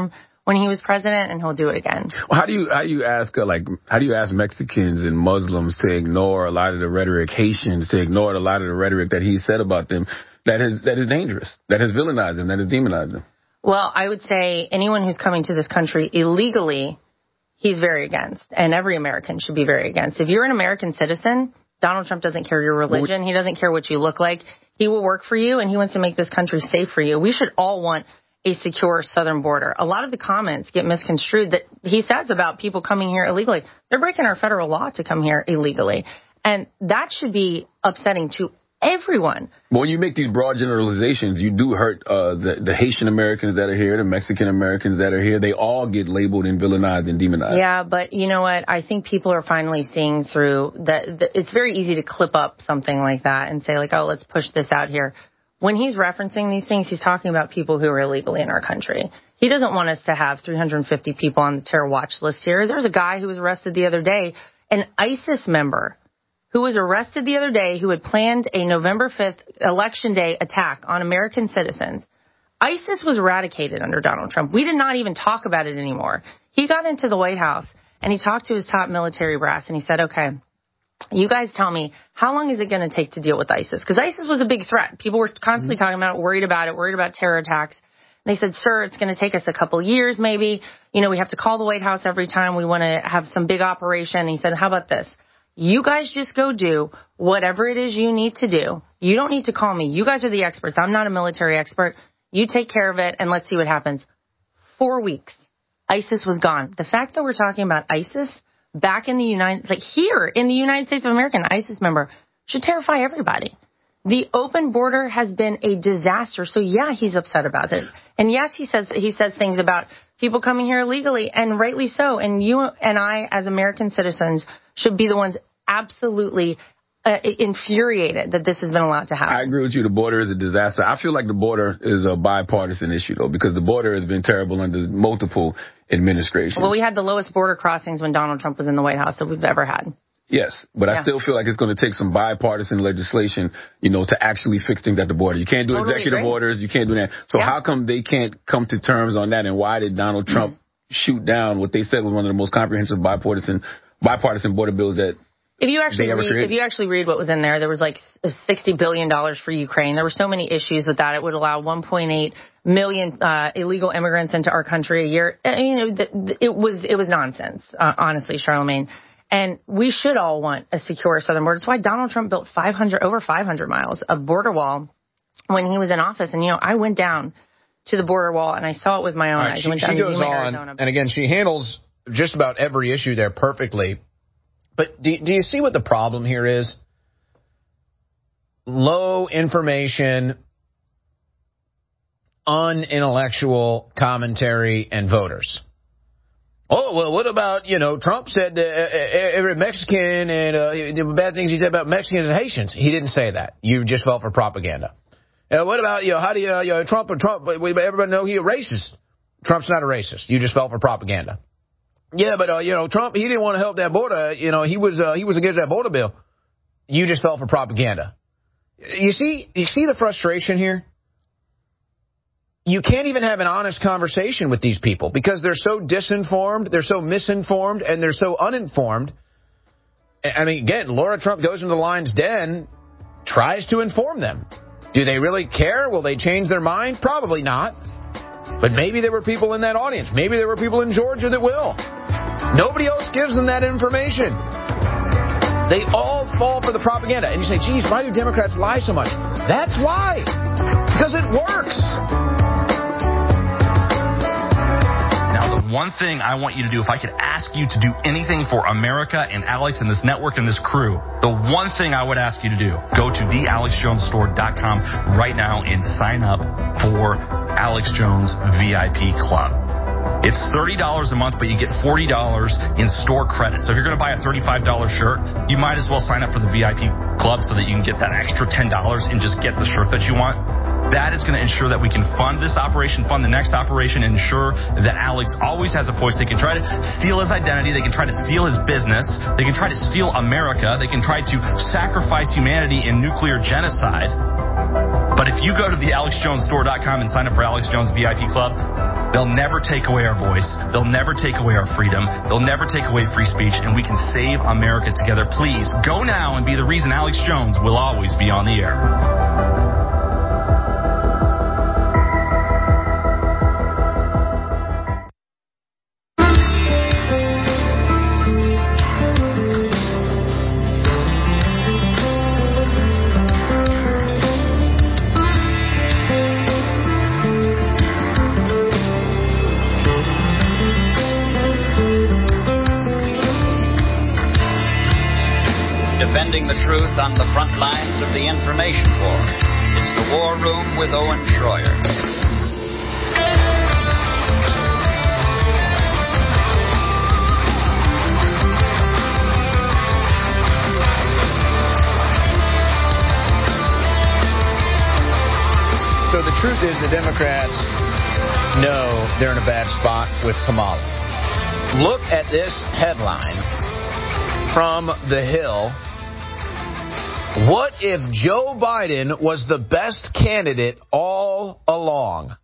when he was president, and he'll do it again. Well, how do you how do you ask uh, like how do you ask Mexicans and Muslims to ignore a lot of the rhetoric, Haitians to ignore a lot of the rhetoric that he said about them that is that is dangerous, that has villainized them, that has demonized them? Well, I would say anyone who's coming to this country illegally, he's very against, and every American should be very against. If you're an American citizen, Donald Trump doesn't care your religion. He doesn't care what you look like. He will work for you, and he wants to make this country safe for you. We should all want a secure southern border. A lot of the comments get misconstrued that he says about people coming here illegally. They're breaking our federal law to come here illegally, and that should be upsetting to everyone. But when you make these broad generalizations, you do hurt uh, the, the Haitian Americans that are here, the Mexican Americans that are here. They all get labeled and villainized and demonized. Yeah, but you know what? I think people are finally seeing through that. that it's very easy to clip up something like that and say, like, oh, let's push this out here. When he's referencing these things, he's talking about people who are illegally in our country. He doesn't want us to have three hundred fifty people on the terror watch list here. There's a guy who was arrested the other day, an ISIS member, who was arrested the other day, who had planned a November fifth election day attack on American citizens. ISIS was eradicated under Donald Trump. We did not even talk about it anymore. He got into the White House, and he talked to his top military brass, and he said, okay, you guys tell me, how long is it going to take to deal with ISIS? Because ISIS was a big threat. People were constantly mm-hmm. talking about it, worried about it, worried about terror attacks. And they said, sir, it's going to take us a couple years maybe. You know, we have to call the White House every time we want to have some big operation. And he said, how about this? You guys just go do whatever it is you need to do. You don't need to call me. You guys are the experts. I'm not a military expert. You take care of it, and let's see what happens. Four weeks. ISIS was gone. The fact that we're talking about ISIS back in the United, like here in the United States of America, an ISIS member should terrify everybody. The open border has been a disaster. So yeah, he's upset about it. And yes, he says, he says things about people coming here illegally, and rightly so. And you and I, as American citizens, should be the ones absolutely uh, infuriated that this has been allowed to happen. I agree with you. The border is a disaster. I feel like the border is a bipartisan issue, though, because the border has been terrible under multiple administrations. Well, we had the lowest border crossings when Donald Trump was in the White House that we've ever had. Yes, but yeah. I still feel like it's going to take some bipartisan legislation, you know, to actually fix things at the border. You can't do totally executive agree. orders. You can't do that. So yeah. how come they can't come to terms on that? And why did Donald Trump shoot down what they said was one of the most comprehensive bipartisan bipartisan border bills that If you actually read, if you actually read what was in there, there was like sixty billion dollars for Ukraine. There were so many issues with that. It would allow one point eight million uh, illegal immigrants into our country a year. I mean, it, it was it was nonsense, uh, honestly, Charlamagne. And we should all want a secure southern border. That's why Donald Trump built five hundred over five hundred miles of border wall when he was in office. And, you know, I went down to the border wall and I saw it with my own right, eyes. She, I went she down goes to on, Arizona. And again, she handles just about every issue there perfectly. But do, do you see what the problem here is? Low information, unintellectual commentary, and voters. Oh, well, what about, you know, Trump said uh, every Mexican and uh, the bad things he said about Mexicans and Haitians. He didn't say that. You just fell for propaganda. Uh, what about, you know, how do you, uh, you know, Trump, Trump, everybody know he's a racist. Trump's not a racist. You just fell for propaganda. Yeah, but, uh, you know, Trump, he didn't want to help that border. You know, he was uh, he was against that border bill. You just fell for propaganda. You see, you see the frustration here? You can't even have an honest conversation with these people because they're so disinformed, they're so misinformed, and they're so uninformed. I mean, again, Laura Trump goes into the lion's den, tries to inform them. Do they really care? Will they change their mind? Probably not. But maybe there were people in that audience. Maybe there were people in Georgia that will. Nobody else gives them that information. They all fall for the propaganda. And you say, geez, why do Democrats lie so much? That's why. Because it works. Now, the one thing I want you to do, if I could ask you to do anything for America and Alex and this network and this crew, the one thing I would ask you to do, go to the alex jones store dot com right now and sign up for Alex Jones V I P Club. It's thirty dollars a month, but you get forty dollars in store credit. So if you're going to buy a thirty-five dollars shirt, you might as well sign up for the V I P Club so that you can get that extra ten dollars and just get the shirt that you want. That is going to ensure that we can fund this operation, fund the next operation, and ensure that Alex always has a voice. They can try to steal his identity. They can try to steal his business. They can try to steal America. They can try to sacrifice humanity in nuclear genocide. But if you go to the alex jones store dot com and sign up for Alex Jones V I P Club, They'll never take away our voice. They'll never take away our freedom. They'll never take away free speech, and we can save America together. Please, go now and be the reason Alex Jones will always be on the air. Defending the truth on the front lines of the information war. It's the War Room with Owen Schroyer. So the truth is the Democrats know they're in a bad spot with Kamala. Look at this headline from The Hill. What if Joe Biden was the best candidate all along?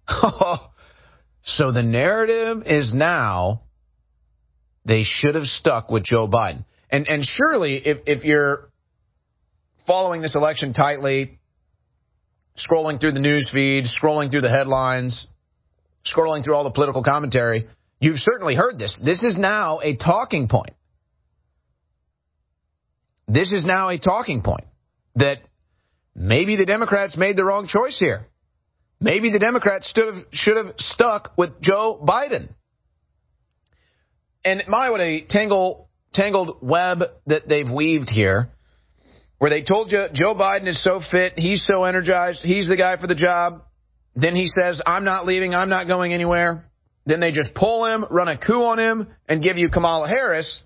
So the narrative is now they should have stuck with Joe Biden. And and surely if, if you're following this election tightly, scrolling through the news feeds, scrolling through the headlines, scrolling through all the political commentary, you've certainly heard this. This is now a talking point. This is now a talking point that maybe the Democrats made the wrong choice here. Maybe the Democrats stood have, should have stuck with Joe Biden. And my, what a tangle, tangled web that they've weaved here, where they told you Joe Biden is so fit, he's so energized, he's the guy for the job. Then he says, I'm not leaving, I'm not going anywhere. Then they just pull him, run a coup on him, and give you Kamala Harris,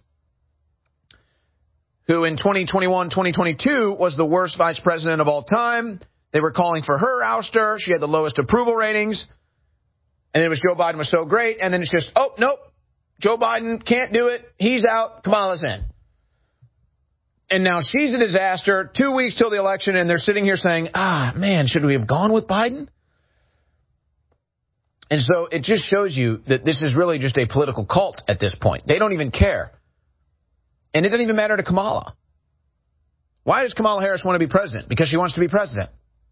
who in twenty twenty-one, twenty twenty-two was the worst vice president of all time. They were calling for her ouster. She had the lowest approval ratings. And it was Joe Biden was so great. And then it's just, oh, nope, Joe Biden can't do it. He's out. Kamala's in. And now she's a disaster. Two weeks till the election, and they're sitting here saying, ah, man, should we have gone with Biden? And so it just shows you that this is really just a political cult at this point. They don't even care. And it doesn't even matter to Kamala. Why does Kamala Harris want to be president? Because she wants to be president.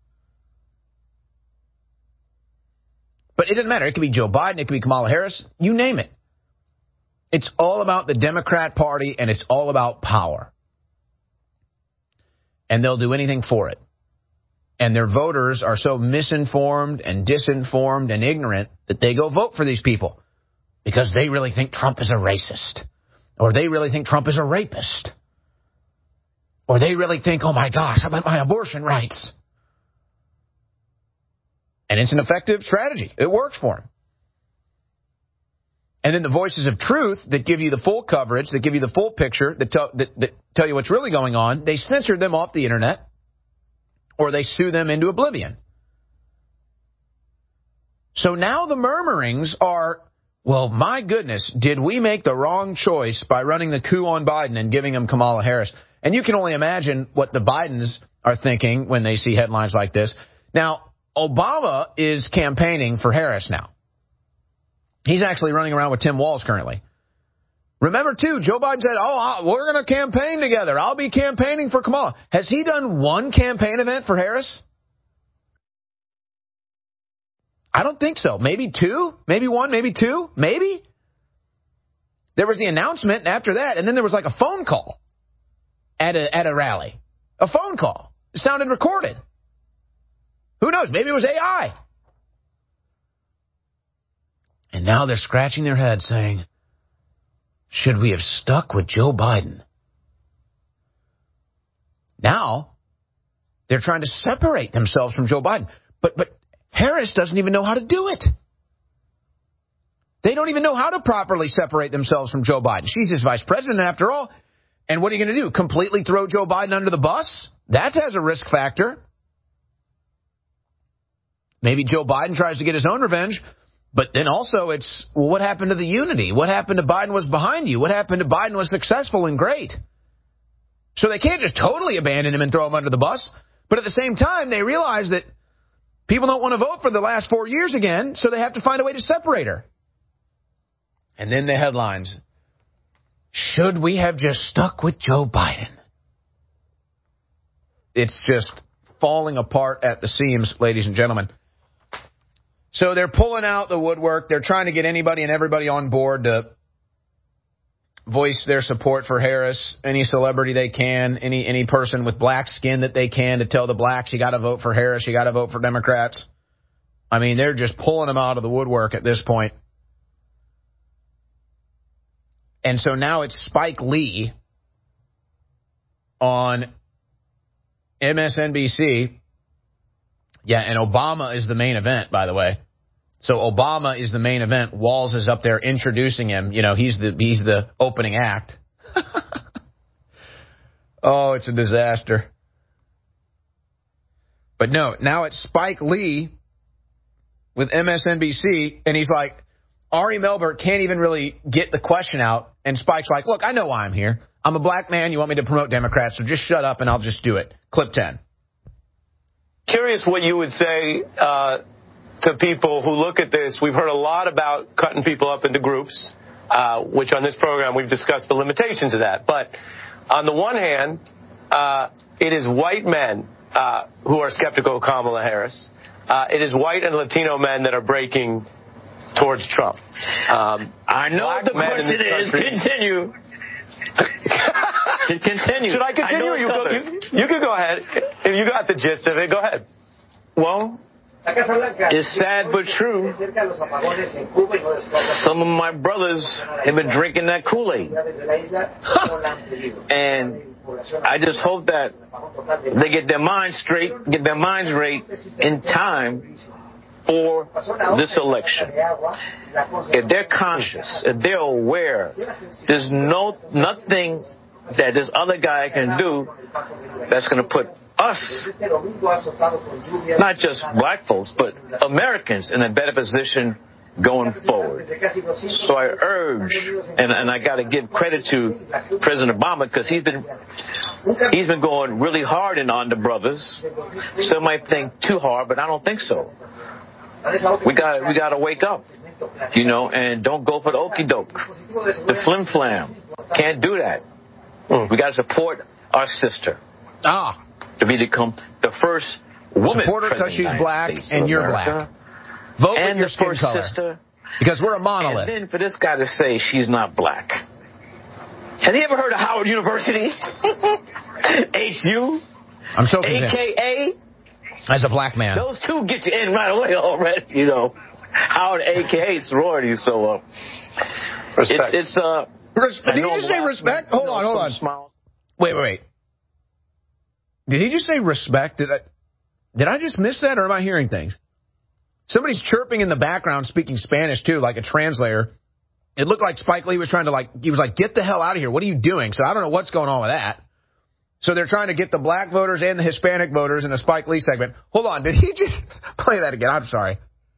But it doesn't matter. It could be Joe Biden. It could be Kamala Harris. You name it. It's all about the Democrat Party, and it's all about power. And they'll do anything for it. And their voters are so misinformed and disinformed and ignorant that they go vote for these people because they really think Trump is a racist. Or they really think Trump is a rapist. Or they really think, oh, my gosh, how about my abortion rights? And it's an effective strategy. It works for them. And then the voices of truth that give you the full coverage, that give you the full picture, that tell, that, that tell you what's really going on, they censor them off the internet or they sue them into oblivion. So now the murmurings are, well, my goodness, did we make the wrong choice by running the coup on Biden and giving him Kamala Harris? And you can only imagine what the Bidens are thinking when they see headlines like this. Now, Obama is campaigning for Harris now. He's actually running around with Tim Walz currently. Remember, too, Joe Biden said, oh, we're going to campaign together. I'll be campaigning for Kamala. Has he done one campaign event for Harris? I don't think so. Maybe two, maybe one, maybe two, maybe. There was the announcement after that, and then there was like a phone call at a at a rally. A phone call. It sounded recorded. Who knows? Maybe it was A I. And now they're scratching their heads saying, should we have stuck with Joe Biden? Now they're trying to separate themselves from Joe Biden. But but Harris doesn't even know how to do it. They don't even know how to properly separate themselves from Joe Biden. She's his vice president after all. And what are you going to do? Completely throw Joe Biden under the bus? That has a risk factor. Maybe Joe Biden tries to get his own revenge. But then also it's, well, what happened to the unity? What happened to Biden was behind you? What happened to Biden was successful and great? So they can't just totally abandon him and throw him under the bus. But at the same time, they realize that People don't want to vote for the last four years again, so they have to find a way to separate her. And then the headlines. Should we have just stuck with Joe Biden? It's just falling apart at the seams, ladies and gentlemen. So they're pulling out the woodwork. They're trying to get anybody and everybody on board to voice their support for Harris, any celebrity they can, any any person with black skin that they can, to tell the blacks, you got to vote for Harris, you got to vote for Democrats. I mean, they're just pulling them out of the woodwork at this point. And so now it's Spike Lee on M S N B C. Yeah, and Obama is the main event, by the way. So Obama is the main event. Walls is up there introducing him. You know, he's the he's the opening act. Oh, it's a disaster. But no, now it's Spike Lee with M S N B C, and he's like, Ari Melber can't even really get the question out, and Spike's like, look, I know why I'm here. I'm a black man. You want me to promote Democrats, so just shut up and I'll just do it. Clip ten. Curious what you would say uh, to people who look at this. We've heard a lot about cutting people up into groups, uh, which on this program we've discussed the limitations of that. But on the one hand, uh, it is white men uh, who are skeptical of Kamala Harris. Uh, it is white and Latino men that are breaking towards Trump. Um, I know what the question is. Country. Continue. Continue. Should I continue? I you, go, you, you can go ahead. If you got the gist of it, go ahead. Well, it's sad but true. Some of my brothers have been drinking that Kool-Aid. And I just hope that they get their minds straight, get their minds right in time for this election. If they're conscious, if they're aware, there's no nothing that this other guy can do that's going to put us, not just black folks, but Americans, in a better position going forward. So I urge, and, and I got to give credit to President Obama, because he's been he's been going really hard in on the brothers. Some might think too hard, but I don't think so. We got we got to wake up, you know, and don't go for the okey doke, the flim flam. Can't do that. We got to support our sister. Ah, to be become the first woman support her because she's black and you're black. Vote and with your the skin first color, sister, because we're a monolith. And then for this guy to say she's not black. Have you ever heard of Howard University? H U. I'm so convinced. A K A. As a black man. Those two get you in right away already, you know. Howard, A K A sorority, so uh, respect. It's, it's uh. Respect. Did you just say respect? Hold you know, on, hold on. Smiles. Wait, wait, wait. Did he just say respect? Did I, did I just miss that, or am I hearing things? Somebody's chirping in the background, speaking Spanish too, like a translator. It looked like Spike Lee was trying to like, he was like, get the hell out of here. What are you doing? So I don't know what's going on with that. So they're trying to get the black voters and the Hispanic voters in a Spike Lee segment. Hold on, did he just play that again? I'm sorry.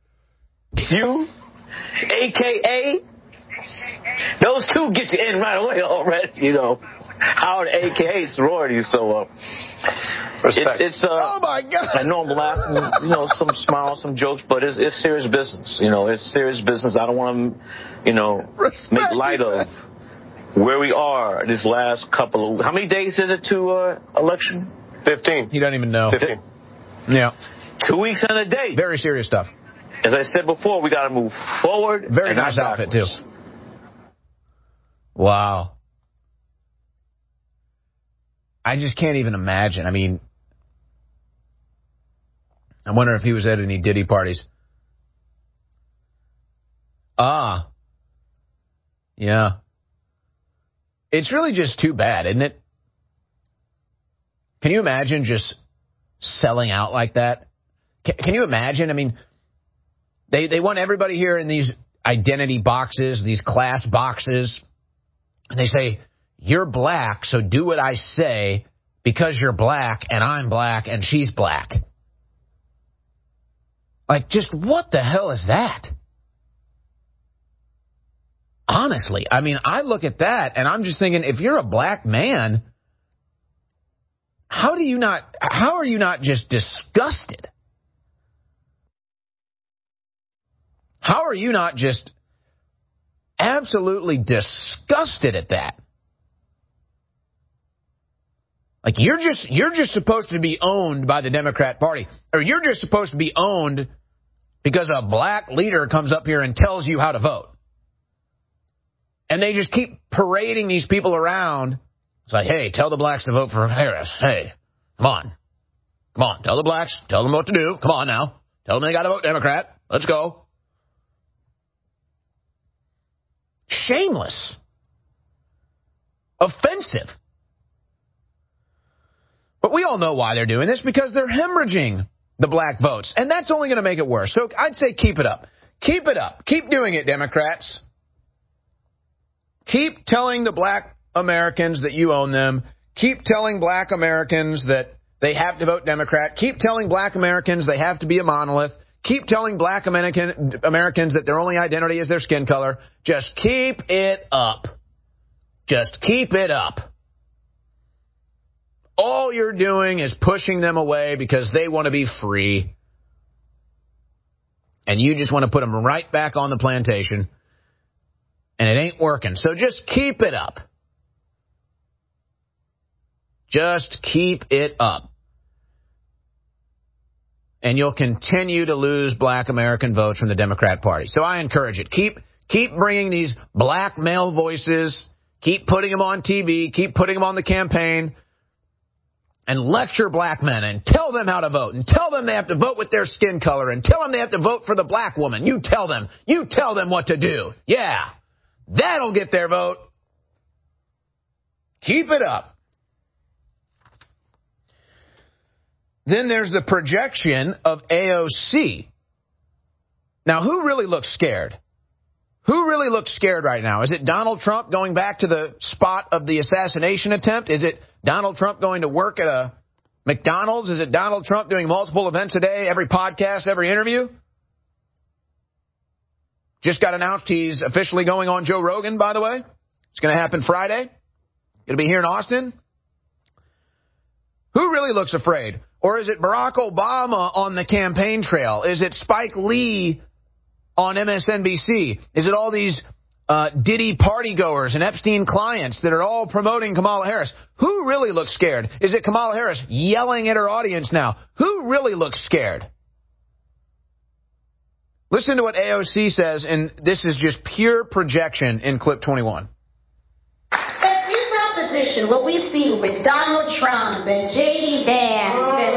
You, A K A, those two get you in right away already, you know. Howard, A K A sorority, so uh, respect. It's, it's uh, oh my God. I know I'm laughing, you know, some smiles, some jokes, but it's, it's serious business. You know, it's serious business. I don't want to, you know, respect, make light of where we are this last couple of. How many days is it to uh, election? Fifteen. He doesn't even know. Fifteen. Yeah. Two weeks and a day. Very serious stuff. As I said before, we got to move forward. Very and nice not outfit backwards. too. Wow. I just can't even imagine. I mean, I wonder if he was at any Diddy parties. Ah. Yeah. It's really just too bad, isn't it? Can you imagine just selling out like that? Can, can you imagine? I mean, they, they want everybody here in these identity boxes, these class boxes. And they say, you're black, so do what I say because you're black and I'm black and she's black. Like, just what the hell is that? Honestly, I mean, I look at that and I'm just thinking, if you're a black man, how do you not, how are you not just disgusted? How are you not just absolutely disgusted at that? Like, you're just you're just supposed to be owned by the Democrat Party, or you're just supposed to be owned because a black leader comes up here and tells you how to vote. And they just keep parading these people around. It's like, hey, tell the blacks to vote for Harris. Hey, come on. Come on, tell the blacks, tell them what to do. Come on now. Tell them they got to vote Democrat. Let's go. Shameless. Offensive. But we all know why they're doing this, because they're hemorrhaging the black votes. And that's only going to make it worse. So I'd say keep it up. Keep it up. Keep doing it, Democrats. Keep telling the black Americans that you own them. Keep telling black Americans that they have to vote Democrat. Keep telling black Americans they have to be a monolith. Keep telling black American, Americans that their only identity is their skin color. Just keep it up. Just keep it up. All you're doing is pushing them away because they want to be free. And you just want to put them right back on the plantation. And it ain't working. So just keep it up. Just keep it up. And you'll continue to lose black American votes from the Democrat Party. So I encourage it. Keep keep bringing these black male voices. Keep putting them on T V. Keep putting them on the campaign. And lecture black men and tell them how to vote. And tell them they have to vote with their skin color. And tell them they have to vote for the black woman. You tell them. You tell them what to do. Yeah. That'll get their vote. Keep it up. Then there's the projection of A O C. Now, who really looks scared? Who really looks scared right now? Is it Donald Trump going back to the spot of the assassination attempt? Is it Donald Trump going to work at a McDonald's? Is it Donald Trump doing multiple events a day, every podcast, every interview? Just got announced he's officially going on Joe Rogan, by the way. It's going to happen Friday. It'll be here in Austin. Who really looks afraid? Or is it Barack Obama on the campaign trail? Is it Spike Lee on M S N B C? Is it all these uh, Diddy party goers and Epstein clients that are all promoting Kamala Harris? Who really looks scared? Is it Kamala Harris yelling at her audience now? Who really looks scared? Listen to what A O C says, and this is just pure projection in clip twenty-one. Position, what we see with Donald Trump and J D Vance and,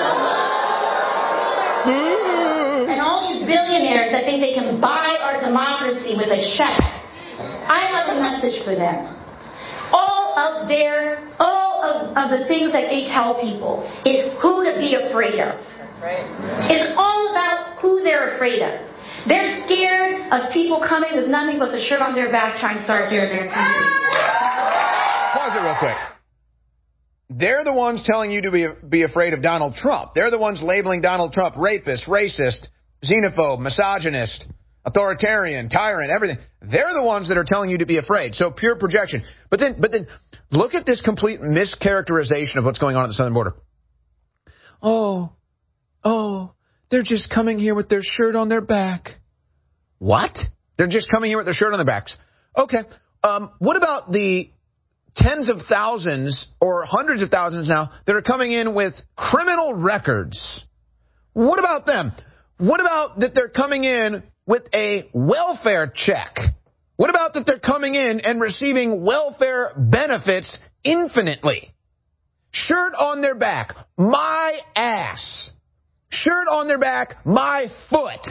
mm-hmm. and all these billionaires that think they can buy our democracy with a check, I have a message for them. All of their, all of, of the things that they tell people is who to be afraid of. That's right. It's all about who they're afraid of. They're scared of people coming with nothing but the shirt on their back trying to start their their country. Pause it real quick. They're the ones telling you to be be afraid of Donald Trump. They're the ones labeling Donald Trump rapist, racist, xenophobe, misogynist, authoritarian, tyrant, everything. They're the ones that are telling you to be afraid. So pure projection. But then, but then, look at this complete mischaracterization of what's going on at the southern border. Oh, oh, they're just coming here with their shirt on their back. What? They're just coming here with their shirt on their backs. Okay. Um, what about the tens of thousands or hundreds of thousands now that are coming in with criminal records? What about them? What about that they're coming in with a welfare check? What about that they're coming in and receiving welfare benefits infinitely? Shirt on their back, my ass. Shirt on their back, my foot.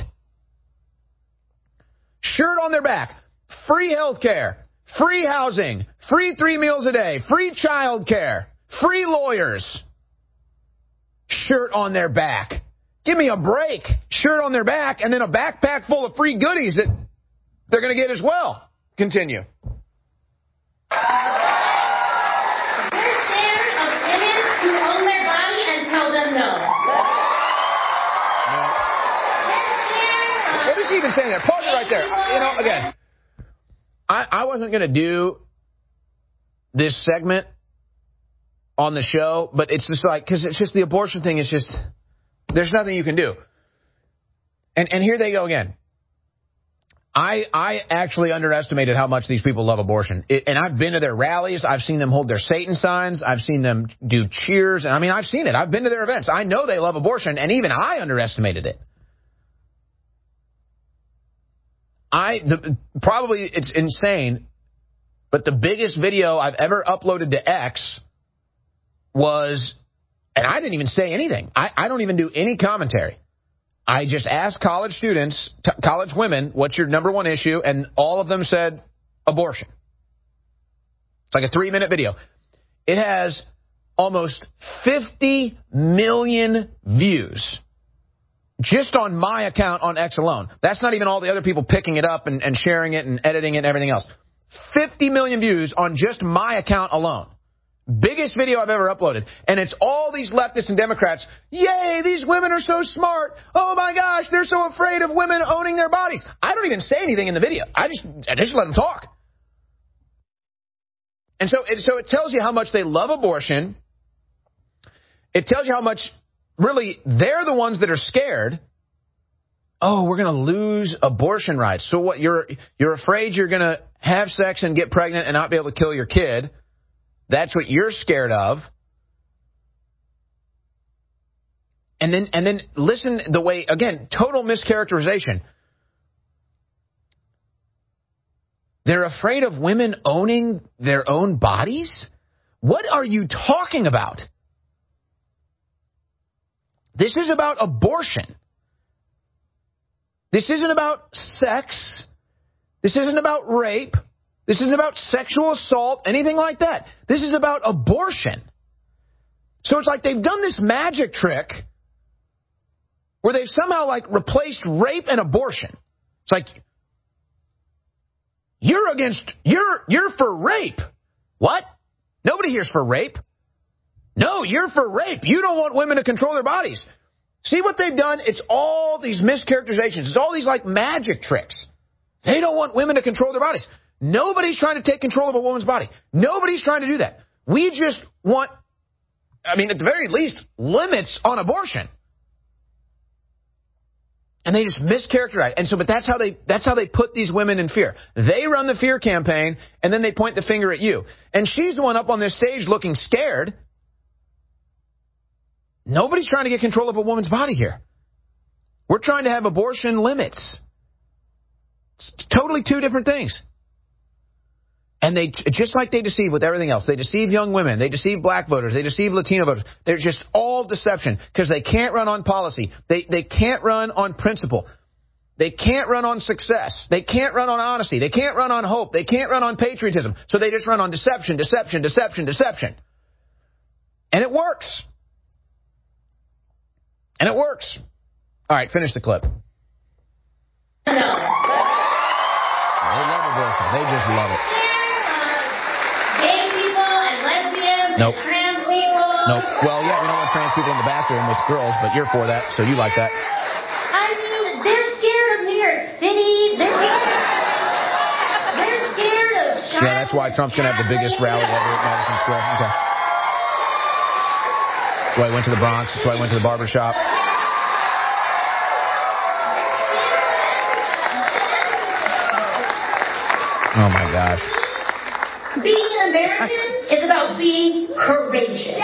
Shirt on their back, free health care. Free housing, free three meals a day, free child care, free lawyers. Shirt on their back. Give me a break. Shirt on their back, and then a backpack full of free goodies that they're going to get as well. Continue. They're scared of women who own their body and tell them no. no. What is he even saying there? Pause it right there. Uh, you know, again. I, I wasn't going to do this segment on the show, but it's just like, because it's just the abortion thing. It's just, there's nothing you can do. And and here they go again. I I actually underestimated how much these people love abortion. It, and I've been to their rallies. I've seen them hold their Satan signs. I've seen them do cheers. And I mean, I've seen it. I've been to their events. I know they love abortion, and even I underestimated it. I the, probably it's insane, but the biggest video I've ever uploaded to X was, and I didn't even say anything. I, I don't even do any commentary. I just asked college students, t- college women, what's your number one issue? And all of them said abortion. It's like a three-minute video. It has almost fifty million views just on my account on X alone. That's not even all the other people picking it up and, and sharing it and editing it and everything else. fifty million views on just my account alone. Biggest video I've ever uploaded. And it's all these leftists and Democrats. Yay, these women are so smart. Oh, my gosh, they're so afraid of women owning their bodies. I don't even say anything in the video. I just I just let them talk. And so it, so it tells you how much they love abortion. It tells you how much, really, they're the ones that are scared. Oh, we're going to lose abortion rights. So what, you're you're afraid you're going to have sex and get pregnant and not be able to kill your kid. That's what you're scared of. And then and then listen the way, again, total mischaracterization. They're afraid of women owning their own bodies? What are you talking about? This is about abortion. This isn't about sex. This isn't about rape. This isn't about sexual assault, anything like that. This is about abortion. So it's like they've done this magic trick where they've somehow like replaced rape and abortion. It's like, you're against, you're, you're for rape. What? Nobody here's for rape. No, you're for rape. You don't want women to control their bodies. See what they've done? It's all these mischaracterizations. It's all these like magic tricks. They don't want women to control their bodies. Nobody's trying to take control of a woman's body. Nobody's trying to do that. We just want, I mean, at the very least, limits on abortion. And they just mischaracterize. And so, but that's how they, that's how they put these women in fear. They run the fear campaign, and then they point the finger at you. And she's the one up on this stage looking scared. Nobody's trying to get control of a woman's body here. We're trying to have abortion limits. It's totally two different things. And they, just like they deceive with everything else, they deceive young women, they deceive black voters, they deceive Latino voters. They're just all deception because they can't run on policy. They, they can't run on principle. They can't run on success. They can't run on honesty. They can't run on hope. They can't run on patriotism. So they just run on deception, deception, deception, deception. And it works. And it works. All right, finish the clip. No. They love abortion. They just love it. Gay people and lesbians Nope. and trans people. Nope. Well, yeah, we don't want trans people in the bathroom with girls, but you're for that, so you like that. I mean, they're scared of New York City. They're scared, they're scared of China. Yeah, that's why Trump's going to have the biggest rally ever at Madison Square. Okay. That's why he went to the Bronx. That's why he went to the barber shop. Oh, my gosh. Being an American is about being courageous.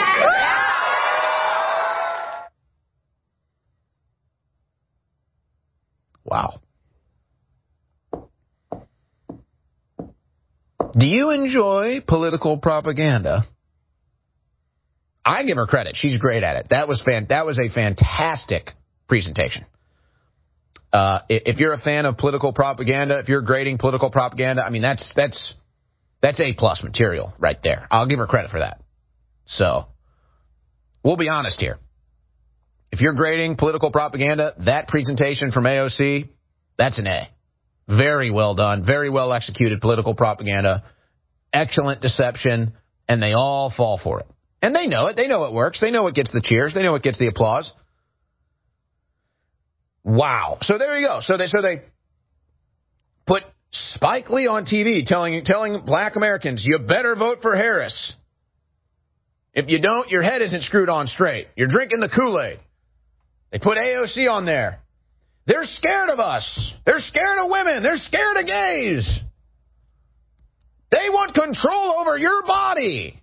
Wow. Do you enjoy political propaganda? I give her credit. She's great at it. That was fan- That was a fantastic presentation. Uh, if you're a fan of political propaganda, if you're grading political propaganda, I mean, that's that's that's A-plus material right there. I'll give her credit for that. So, we'll be honest here. If you're grading political propaganda, that presentation from A O C, that's an A. Very well done, very well executed political propaganda, excellent deception, and they all fall for it. And they know it. They know it works. They know it gets the cheers. They know it gets the applause. Wow. So there you go. So they so they put Spike Lee on T V telling telling black Americans, you better vote for Harris. If you don't, your head isn't screwed on straight. You're drinking the Kool-Aid. They put A O C on there. They're scared of us. They're scared of women. They're scared of gays. They want control over your body.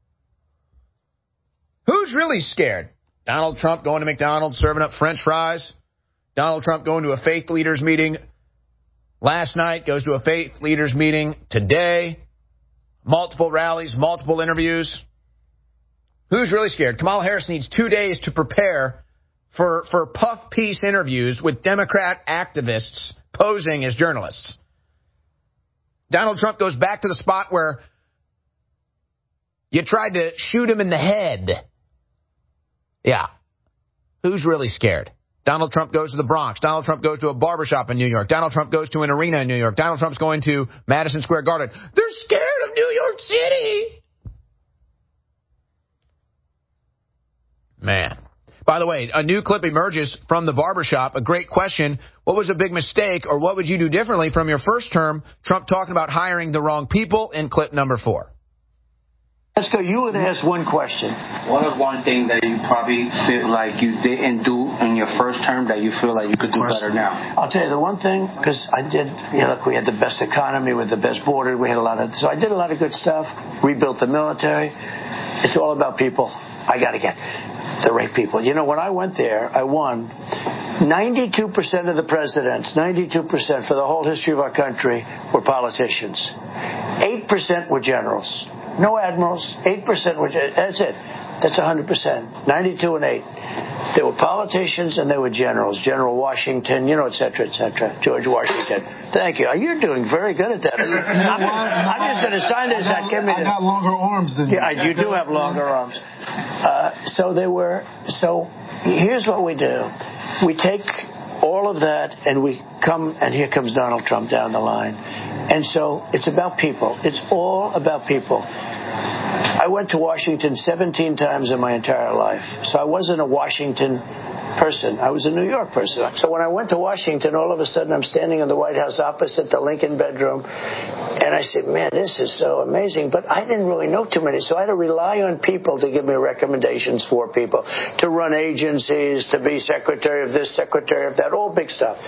Who's really scared? Donald Trump going to McDonald's, serving up French fries. Donald Trump going to a faith leaders meeting last night, goes to a faith leaders meeting today. Multiple rallies, multiple interviews. Who's really scared? Kamala Harris needs two days to prepare for, for puff piece interviews with Democrat activists posing as journalists. Donald Trump goes back to the spot where you tried to shoot him in the head. Yeah. Who's really scared? Donald Trump goes to the Bronx. Donald Trump goes to a barbershop in New York. Donald Trump goes to an arena in New York. Donald Trump's going to Madison Square Garden. They're scared of New York City. Man. By the way, a new clip emerges from the barbershop. A great question. What was a big mistake, or what would you do differently from your first term? Trump talking about hiring the wrong people in clip number four. Let's go. You would ask one question. What is one thing that you probably feel like you didn't do in your first term that you feel like you could do better now? I'll tell you the one thing, because I did, you know, look, we had the best economy with the best border. We had a lot of, so I did a lot of good stuff. Rebuilt the military. It's all about people. I got to get the right people. You know, when I went there, I won. ninety-two percent of the presidents, ninety-two percent for the whole history of our country were politicians. eight percent were generals. No admirals. eight percent were, that's it. That's one hundred percent. ninety-two and eight. They were politicians and they were generals. General Washington, you know, et cetera, et cetera. George Washington. Thank you. You're doing very good at that. I'm, I'm just going to sign this. I got, Give me I got longer arms than you. Yeah, you do have longer arms. Uh, so they were, so here's what we do. We take all of that and we come, and here comes Donald Trump down the line. And so it's about people. It's all about people. I went to Washington seventeen times in my entire life. So I wasn't a Washington person. I was a New York person. So when I went to Washington, all of a sudden I'm standing in the White House opposite the Lincoln bedroom. And I said, man, this is so amazing. But I didn't really know too many. So I had to rely on people to give me recommendations for people, to run agencies, to be secretary of this, secretary of that, all big stuff.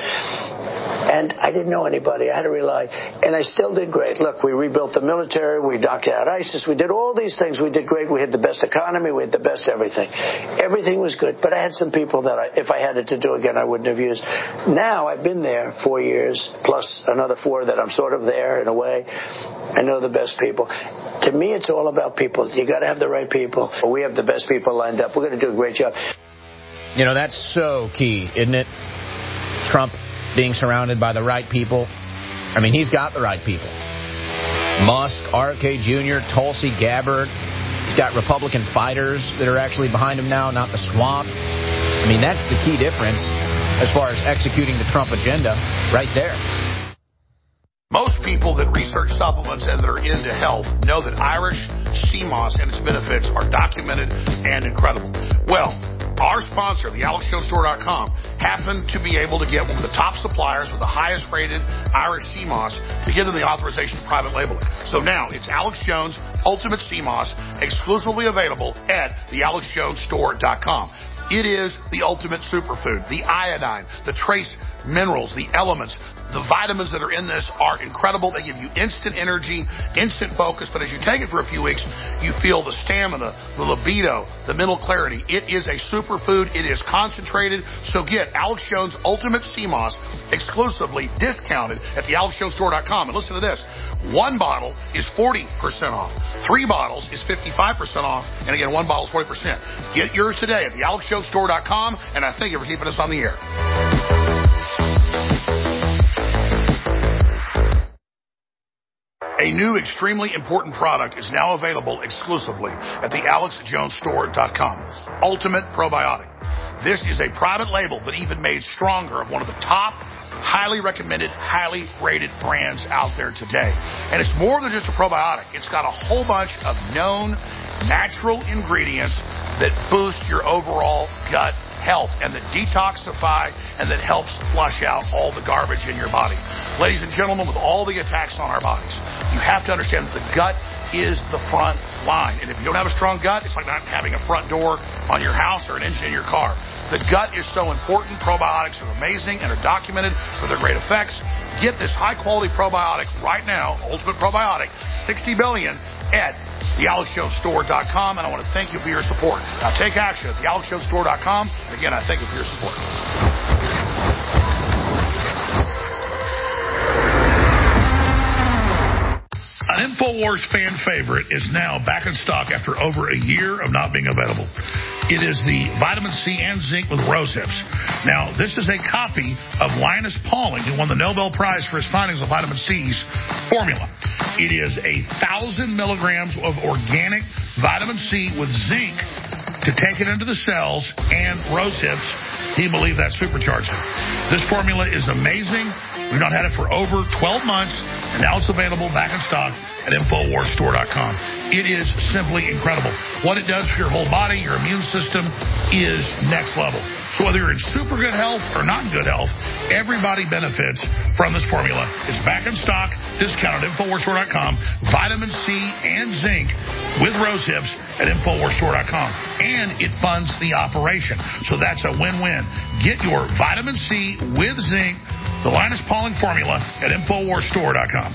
And I didn't know anybody. I had to rely. And I still did great. Look, we rebuilt the military. We knocked out ISIS. We did all these things. We did great. We had the best economy. We had the best everything. Everything was good. But I had some people that I, if I had it to do again, I wouldn't have used. Now I've been there four years, plus another four that I'm sort of there in a way. I know the best people. To me, it's all about people. You got to have the right people. We have the best people lined up. We're going to do a great job. You know, that's so key, isn't it? Trump being surrounded by the right people. I mean, he's got the right people. Musk, R F K Junior, Tulsi Gabbard. He's got Republican fighters that are actually behind him now, not the swamp. I mean, that's the key difference as far as executing the Trump agenda right there. Most people that research supplements and that are into health know that Irish sea moss and its benefits are documented and incredible. Well, our sponsor, the Alex Jones Store dot com, happened to be able to get one of the top suppliers with the highest rated Irish sea moss to give them the authorization of private labeling. So now it's Alex Jones Ultimate Sea Moss, exclusively available at the Alex Jones Store dot com. It is the ultimate superfood. The iodine, the trace minerals, the elements, the vitamins that are in this are incredible. They give you instant energy, instant focus. But as you take it for a few weeks, you feel the stamina, the libido, the mental clarity. It is a superfood. It is concentrated. So get Alex Jones Ultimate Sea Moss exclusively discounted at the Alex Jones Store dot com. And listen to this. One bottle is forty percent off. Three bottles is fifty-five percent off. And again, one bottle is forty percent. Get yours today at the Alex Jones Store dot com. And I thank you for keeping us on the air. A new extremely important product is now available exclusively at the Alex Jones Store dot com. Ultimate Probiotic. This is a private label, but even made stronger, of one of the top, highly recommended, highly rated brands out there today. And it's more than just a probiotic. It's got a whole bunch of known natural ingredients that boost your overall gut health and that detoxify and that helps flush out all the garbage in your body. Ladies and gentlemen, with all the attacks on our bodies, you have to understand that the gut is the front line. And if you don't have a strong gut, it's like not having a front door on your house or an engine in your car. The gut is so important. Probiotics are amazing and are documented for their great effects. Get this high-quality probiotic right now, Ultimate Probiotic, sixty billion, at the alex jones store dot com, and I want to thank you for your support. Now take action at the alex jones store dot com. Again, I thank you for your support. An InfoWars fan favorite is now back in stock after over a year of not being available. It is the vitamin C and zinc with rose hips. Now, this is a copy of Linus Pauling, who won the Nobel Prize for his findings of vitamin C's formula. It is a thousand milligrams of organic vitamin C with zinc to take it into the cells, and rose hips, he believed that supercharged it. This formula is amazing. We've not had it for over twelve months, and now it's available back in stock at infowars store dot com. It is simply incredible. What it does for your whole body, your immune system, is next level. So whether you're in super good health or not in good health, everybody benefits from this formula. It's back in stock, discounted at infowars store dot com. Vitamin C and zinc with rose hips at infowars store dot com. And it funds the operation. So that's a win-win. Get your vitamin C with zinc, the Linus Pauling formula, at infowars store dot com.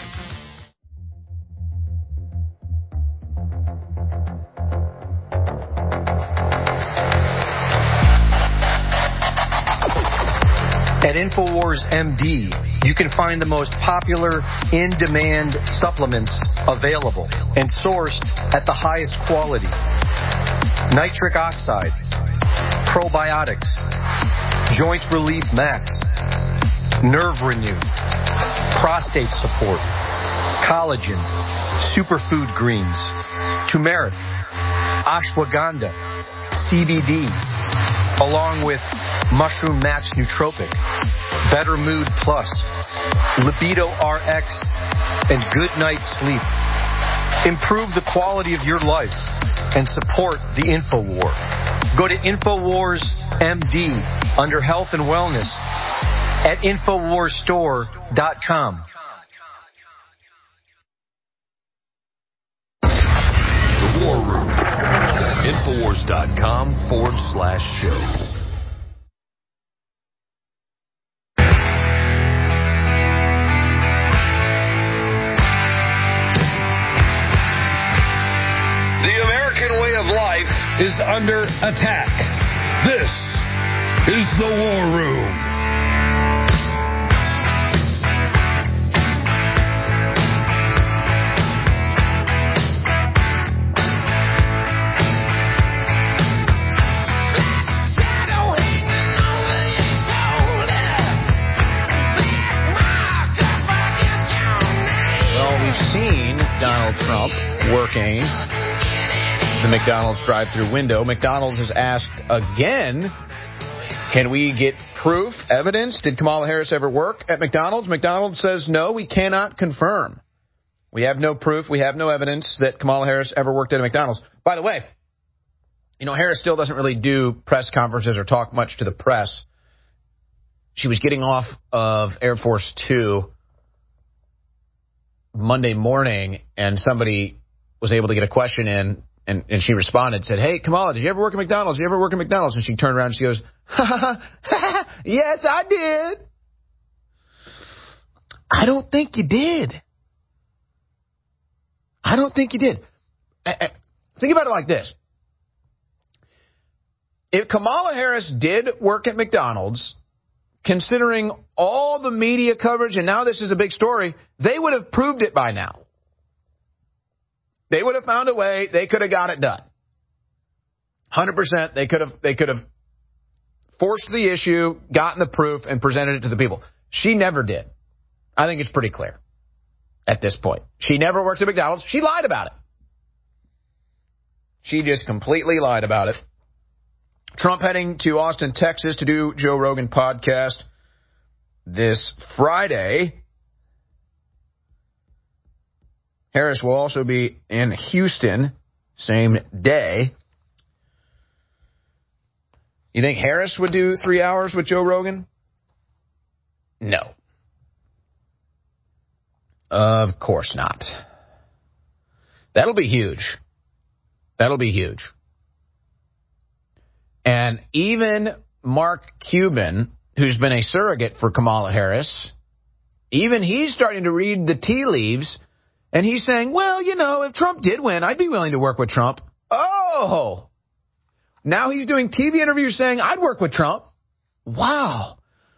At InfoWars M D, you can find the most popular in-demand supplements available and sourced at the highest quality. Nitric oxide, probiotics, joint relief max, nerve renew, prostate support, collagen, superfood greens, turmeric, ashwagandha, C B D, along with Mushroom Match Nootropic, Better Mood Plus, Libido R X, and Good Night Sleep. Improve the quality of your life and support the InfoWar. Go to InfoWars M D under Health and Wellness at infowars store dot com. The War Room. Infowars dot com forward slash show. Is under attack. This is the War Room. Well, we've seen Donald Trump working the McDonald's drive-thru window. McDonald's has asked again, can we get proof, evidence? Did Kamala Harris ever work at McDonald's? McDonald's says, no, we cannot confirm. We have no proof. We have no evidence that Kamala Harris ever worked at a McDonald's. By the way, you know, Harris still doesn't really do press conferences or talk much to the press. She was getting off of Air Force Two Monday morning, and somebody was able to get a question in. And, and she responded, said, hey, Kamala, did you ever work at McDonald's? Did you ever work at McDonald's? And she turned around and she goes, ha, ha, ha, yes, I did. I don't think you did. I don't think you did. I, I, think about it like this. If Kamala Harris did work at McDonald's, considering all the media coverage, and now this is a big story, they would have proved it by now. They would have found a way. They could have got it done. one hundred percent. They could have they could have forced the issue, gotten the proof, and presented it to the people. She never did. I think it's pretty clear at this point. She never worked at McDonald's. She lied about it. She just completely lied about it. Trump heading to Austin, Texas to do Joe Rogan podcast this Friday. Harris will also be in Houston same day. You think Harris would do three hours with Joe Rogan? No. Of course not. That'll be huge. That'll be huge. And even Mark Cuban, who's been a surrogate for Kamala Harris, even he's starting to read the tea leaves, and he's saying, well, you know, if Trump did win, I'd be willing to work with Trump. Oh! Now he's doing T V interviews saying, I'd work with Trump. Wow.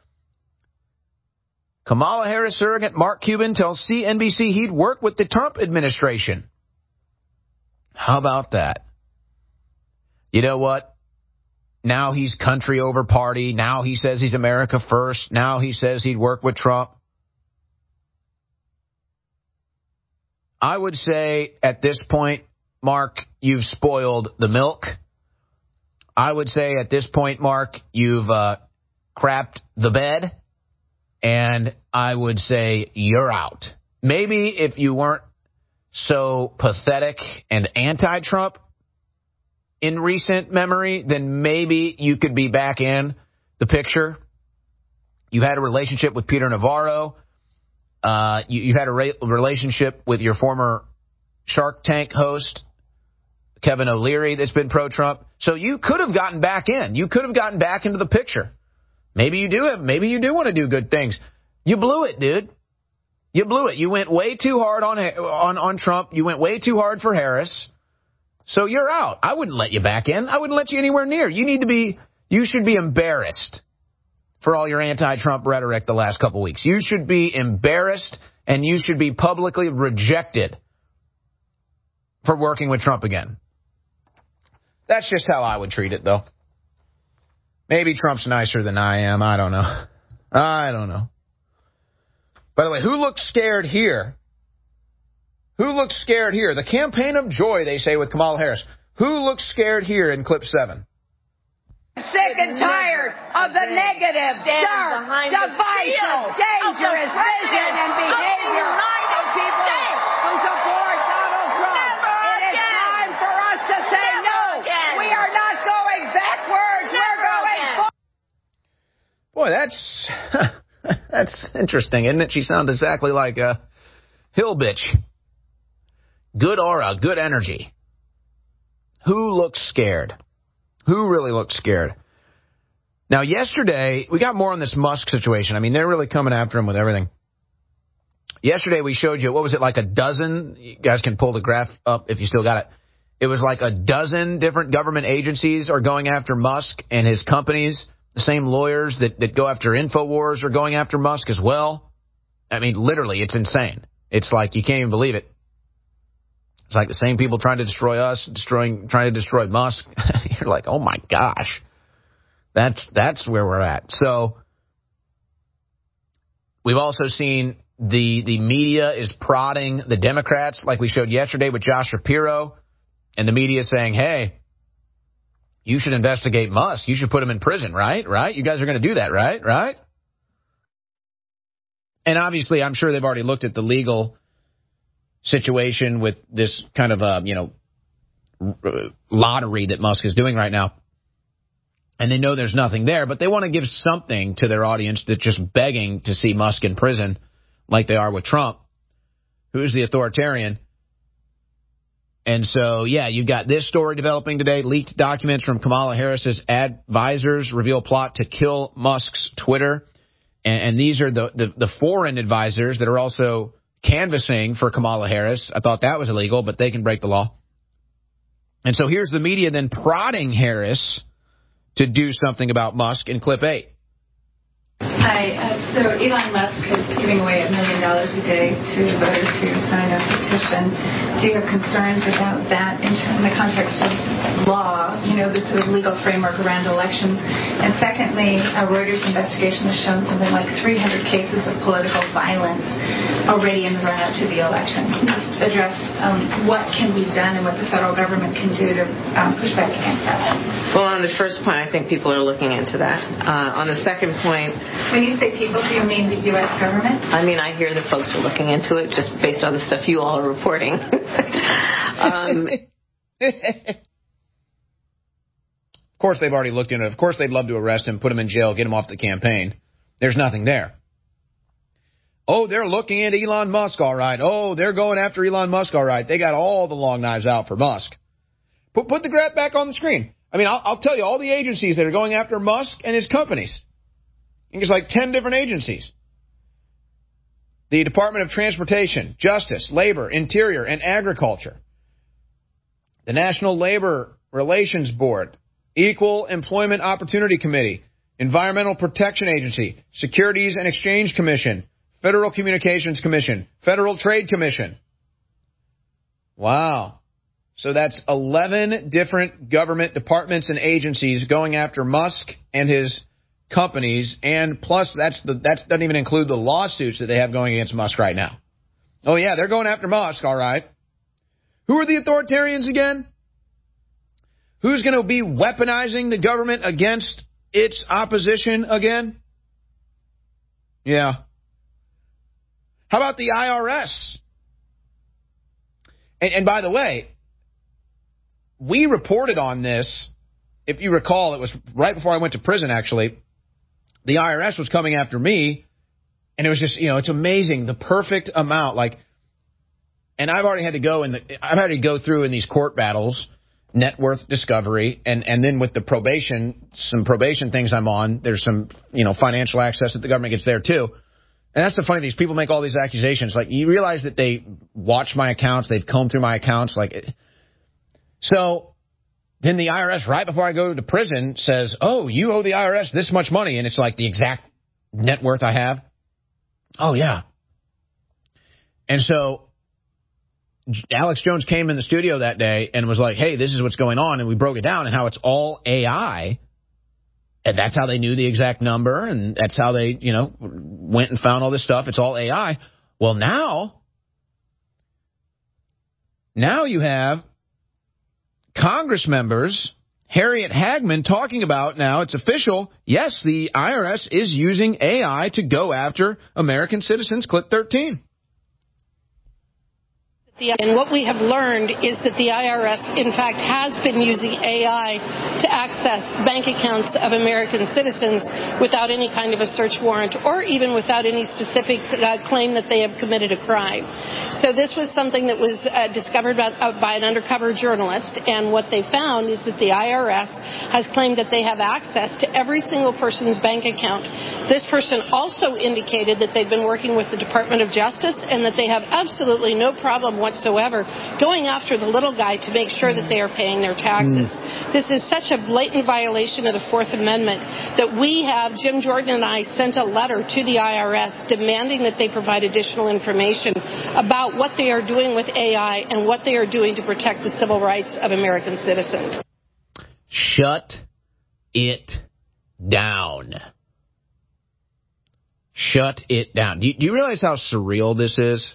Kamala Harris surrogate Mark Cuban tells C N B C he'd work with the Trump administration. How about that? You know what? Now he's country over party. Now he says he's America first. Now he says he'd work with Trump. I would say at this point, Mark, you've spoiled the milk. I would say at this point, Mark, you've uh, crapped the bed. And I would say you're out. Maybe if you weren't so pathetic and anti-Trump in recent memory, then maybe you could be back in the picture. You had a relationship with Peter Navarro. Uh, you, you had a re- relationship with your former Shark Tank host, Kevin O'Leary, that's been pro-Trump. So you could have gotten back in. You could have gotten back into the picture. Maybe you do it. Maybe you do want to do good things. You blew it, dude. You blew it. You went way too hard on on on Trump. You went way too hard for Harris. So you're out. I wouldn't let you back in. I wouldn't let you anywhere near. You need to be. You should be embarrassed for all your anti-Trump rhetoric the last couple weeks. You should be embarrassed, and you should be publicly rejected for working with Trump again. That's just how I would treat it, though. Maybe Trump's nicer than I am. I don't know. I don't know. By the way, who looks scared here? Who looks scared here? The campaign of joy, they say, with Kamala Harris. Who looks scared here in clip seven? Sick and tired of the negative, dark, divisive, dangerous vision and behavior of people who support Donald Trump. It is time for us to say no. We are not going backwards. We're going forward. Boy, that's that's interesting, isn't it? She sounds exactly like a hill bitch. Good aura, good energy. Who looks scared? Who really looks scared? Now, yesterday, we got more on this Musk situation. I mean, they're really coming after him with everything. Yesterday, we showed you, what was it, like a dozen? You guys can pull the graph up if you still got it. It was like a dozen different government agencies are going after Musk and his companies. The same lawyers that, that go after InfoWars are going after Musk as well. I mean, literally, it's insane. It's like you can't even believe it. It's like the same people trying to destroy us, destroying, trying to destroy Musk. You're like, oh, my gosh. That's, that's where we're at. So we've also seen the, the media is prodding the Democrats, like we showed yesterday with Josh Shapiro, and the media saying, hey, you should investigate Musk. You should put him in prison, right? Right? You guys are going to do that, right? Right? And obviously, I'm sure they've already looked at the legal situation with this kind of, uh, you know, lottery that Musk is doing right now. And they know there's nothing there, but they want to give something to their audience that's just begging to see Musk in prison like they are with Trump, who's the authoritarian. And so, yeah, you've got this story developing today. Leaked documents from Kamala Harris's advisors reveal plot to kill Musk's Twitter. And, and these are the, the, the foreign advisors that are also canvassing for Kamala Harris. I thought that was illegal, but they can break the law. And so here's the media then prodding Harris to do something about Musk in clip eight. Hi. Uh, so Elon Musk is giving away a million dollars a day to voters who sign a petition. Do you have concerns about that in, in the context of law, you know, this sort of legal framework around elections? And secondly, a Reuters investigation has shown something like three hundred cases of political violence already in the run-up to the election. Can you address um, what can be done and what the federal government can do to um, push back against that? Well, on the first point, I think people are looking into that. Uh, on the second point... When you say people, do you mean the U S government? I mean, I hear the folks are looking into it just based on the stuff you all are reporting. um, of course, they've already looked into it. Of course, they'd love to arrest him, put him in jail, get him off the campaign. There's nothing there. Oh, they're looking at Elon Musk, all right. Oh, they're going after Elon Musk, all right. They got all the long knives out for Musk. Put, put the graph back on the screen. I mean, I'll, I'll tell you all the agencies that are going after Musk and his companies. I think it's like ten different agencies. The Department of Transportation, Justice, Labor, Interior, and Agriculture. The National Labor Relations Board, Equal Employment Opportunity Committee, Environmental Protection Agency, Securities and Exchange Commission, Federal Communications Commission, Federal Trade Commission. Wow. So that's eleven different government departments and agencies going after Musk and his companies, and plus that's the that doesn't even include the lawsuits that they have going against Musk right now. Oh yeah, they're going after Musk, all right. Who are the authoritarians again? Who's going to be weaponizing the government against its opposition again? Yeah. How about the I R S? And, and by the way, we reported on this. If you recall, it was right before I went to prison, actually. The I R S was coming after me, and it was just, you know, it's amazing, the perfect amount. Like, and I've already had to go in the, I've had to go through in these court battles, net worth discovery, and, and then with the probation, some probation things I'm on, there's some, you know, financial access that the government gets there too. And that's the funny thing, is people make all these accusations. Like, you realize that they watch my accounts, they've combed through my accounts, like, so then the I R S, right before I go to prison, says, oh, you owe the I R S this much money, and it's like the exact net worth I have. Oh, yeah. And so Alex Jones came in the studio that day and was like, hey, this is what's going on, and we broke it down and how it's all A I, and that's how they knew the exact number, and that's how they, you know, went and found all this stuff. It's all A I. Well, now, now you have Congress members, Harriet Hagman, talking about now, it's official, yes, the I R S is using A I to go after American citizens. Clip thirteen. And what we have learned is that the I R S, in fact, has been using A I to access bank accounts of American citizens without any kind of a search warrant or even without any specific uh, claim that they have committed a crime. So this was something that was uh, discovered by, uh, by an undercover journalist, and what they found is that the I R S has claimed that they have access to every single person's bank account. This person also indicated that they've been working with the Department of Justice and that they have absolutely no problem whatsoever going after the little guy to make sure that they are paying their taxes. Mm. This is such a blatant violation of the Fourth Amendment that we have, Jim Jordan and I sent a letter to the I R S demanding that they provide additional information about what they are doing with A I and what they are doing to protect the civil rights of American citizens. Shut it down. Shut it down. Do you, do you realize how surreal this is?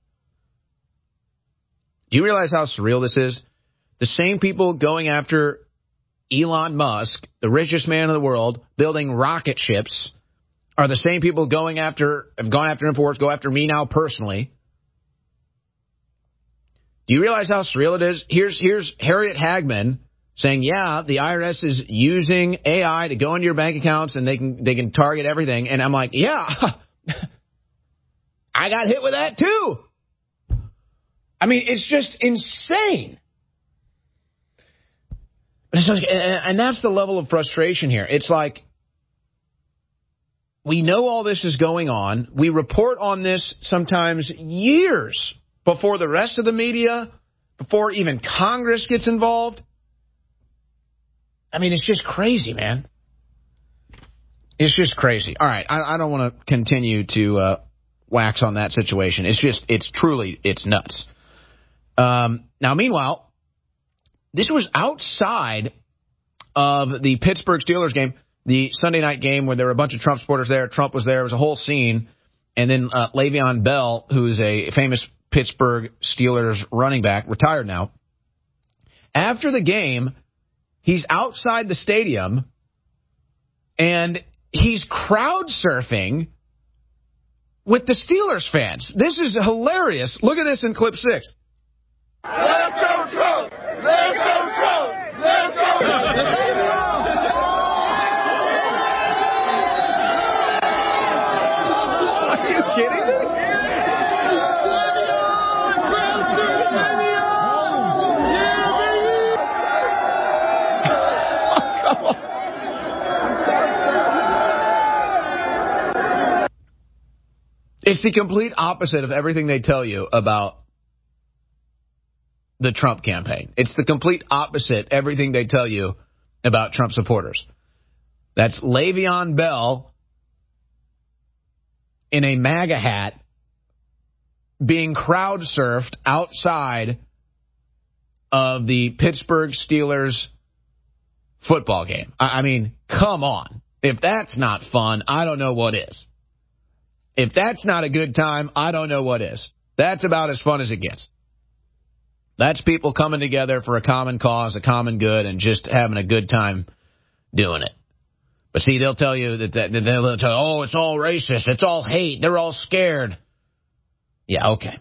Do you realize how surreal this is? The same people going after Elon Musk, the richest man in the world, building rocket ships, are the same people going after, have gone after InfoWars, go after me now personally. Do you realize how surreal it is? Here's, here's Harriet Hagman saying, yeah, the I R S is using A I to go into your bank accounts and they can, they can target everything. And I'm like, yeah, I got hit with that too. I mean, it's just insane. And that's the level of frustration here. It's like, we know all this is going on. We report on this sometimes years before the rest of the media, before even Congress gets involved. I mean, it's just crazy, man. It's just crazy. All right, I, I don't want to continue to uh, wax on that situation. It's just, it's truly, it's nuts. Um, now, meanwhile, this was outside of the Pittsburgh Steelers game, the Sunday night game where there were a bunch of Trump supporters there. Trump was there. It was a whole scene. And then uh, Le'Veon Bell, who's a famous Pittsburgh Steelers running back, retired now. After the game, he's outside the stadium, and he's crowd surfing with the Steelers fans. This is hilarious. Look at this in clip six. Let's go, Trump! Let's go, Trump! Let's go, Trump! Are you kidding me? It's the complete opposite of everything they tell you about the Trump campaign. It's the complete opposite everything they tell you about Trump supporters. That's Le'Veon Bell in a MAGA hat being crowd surfed outside of the Pittsburgh Steelers football game. I mean, come on. If that's not fun, I don't know what is. If that's not a good time, I don't know what is. That's about as fun as it gets. That's people coming together for a common cause, a common good, and just having a good time doing it. But see, they'll tell you that, that they'll tell you, oh, it's all racist, it's all hate, they're all scared. Yeah, okay.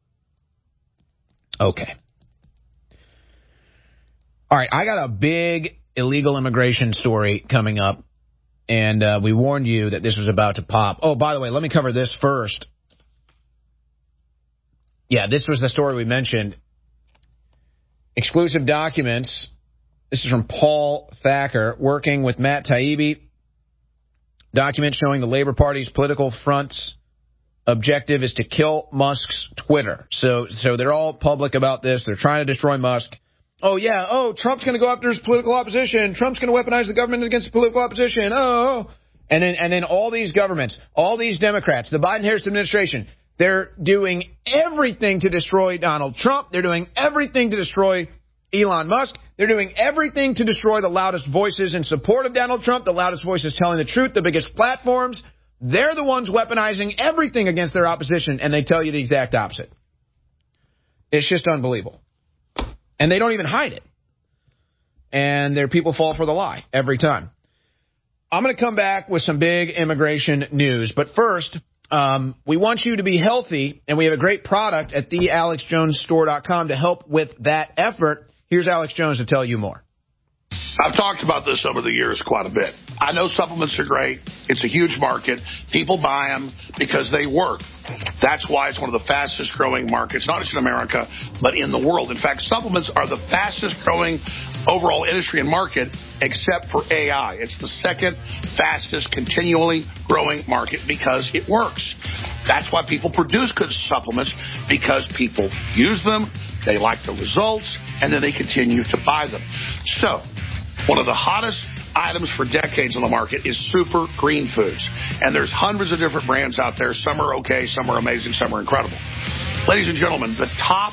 Okay. All right, I got a big illegal immigration story coming up, and uh, we warned you that this was about to pop. Oh, by the way, let me cover this first. Yeah, this was the story we mentioned. Exclusive documents. This is from Paul Thacker, working with Matt Taibbi. Documents showing the Labor Party's political front's objective is to kill Musk's Twitter. So, so they're all public about this. They're trying to destroy Musk. Oh, yeah. Oh, Trump's going to go after his political opposition. Trump's going to weaponize the government against the political opposition. Oh, and then and then all these governments, all these Democrats, the Biden-Harris administration, they're doing everything to destroy Donald Trump. They're doing everything to destroy Elon Musk. They're doing everything to destroy the loudest voices in support of Donald Trump, the loudest voices telling the truth, the biggest platforms. They're the ones weaponizing everything against their opposition, and they tell you the exact opposite. It's just unbelievable. And they don't even hide it. And their people fall for the lie every time. I'm going to come back with some big immigration news. But first, um, we want you to be healthy, and we have a great product at the alex jones store dot com to help with that effort. Here's Alex Jones to tell you more. I've talked about this over the years quite a bit. I know supplements are great. It's a huge market. People buy them because they work. That's why it's one of the fastest growing markets, not just in America, but in the world. In fact, supplements are the fastest growing overall industry and market except for A I. It's the second fastest continually growing market because it works. That's why people produce good supplements, because people use them, they like the results, and then they continue to buy them. So, one of the hottest items for decades on the market is Super Green Foods. And there's hundreds of different brands out there. Some are okay, some are amazing, some are incredible. Ladies and gentlemen, the top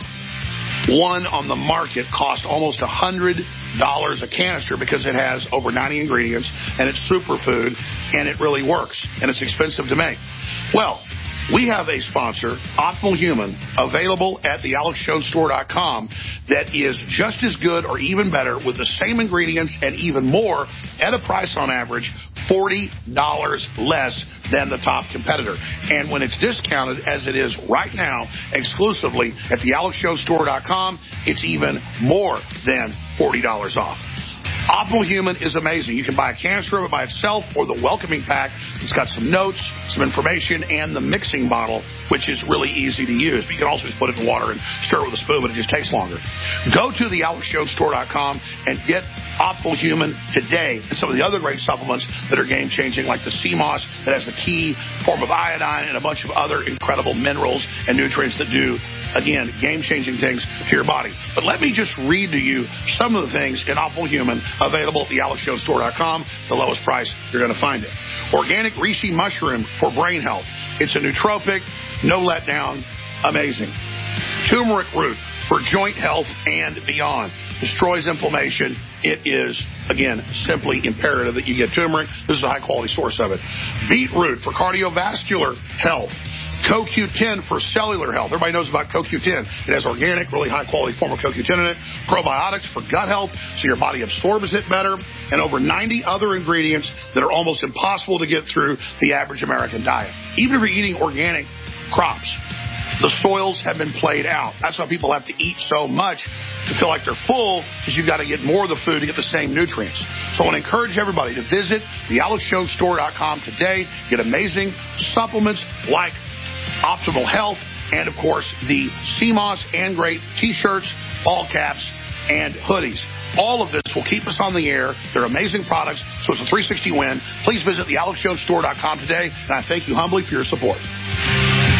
one on the market costs almost one hundred dollars a canister because it has over ninety ingredients, and it's superfood, and it really works, and it's expensive to make. Well, we have a sponsor, Optimal Human, available at the alex jones store dot com that is just as good or even better with the same ingredients and even more at a price on average forty dollars less than the top competitor. And when it's discounted, as it is right now, exclusively at the alex jones store dot com, it's even more than forty dollars off. Optimal Human is amazing. You can buy a canister of it by itself or the welcoming pack. It's got some notes, some information, and the mixing bottle, which is really easy to use. But you can also just put it in water and stir it with a spoon, but it just takes longer. Go to the alex jones store dot com and get Optimal Human today, and some of the other great supplements that are game-changing, like the C M O S that has the key form of iodine and a bunch of other incredible minerals and nutrients that do, again, game-changing things to your body. But let me just read to you some of the things in Optimal Human available at the alex jones store dot com, the lowest price you're going to find it. Organic reishi mushroom for brain health. It's a nootropic, no letdown, amazing. Turmeric root for joint health and beyond. Destroys inflammation. It is, again, simply imperative that you get turmeric. This is a high-quality source of it. Beetroot for cardiovascular health. C O Q ten for cellular health. Everybody knows about C O Q ten. It has organic, really high-quality form of C O Q ten in it. Probiotics for gut health, so your body absorbs it better. And over ninety other ingredients that are almost impossible to get through the average American diet. Even if you're eating organic crops, the soils have been played out. That's why people have to eat so much to feel like they're full, because you've got to get more of the food to get the same nutrients. So I want to encourage everybody to visit the alex jones store dot com today. Get amazing supplements like Optimal Health, and, of course, the C M O S and great T-shirts, ball caps, and hoodies. All of this will keep us on the air. They're amazing products, so it's a three sixty win. Please visit the alex jones store dot com today, and I thank you humbly for your support.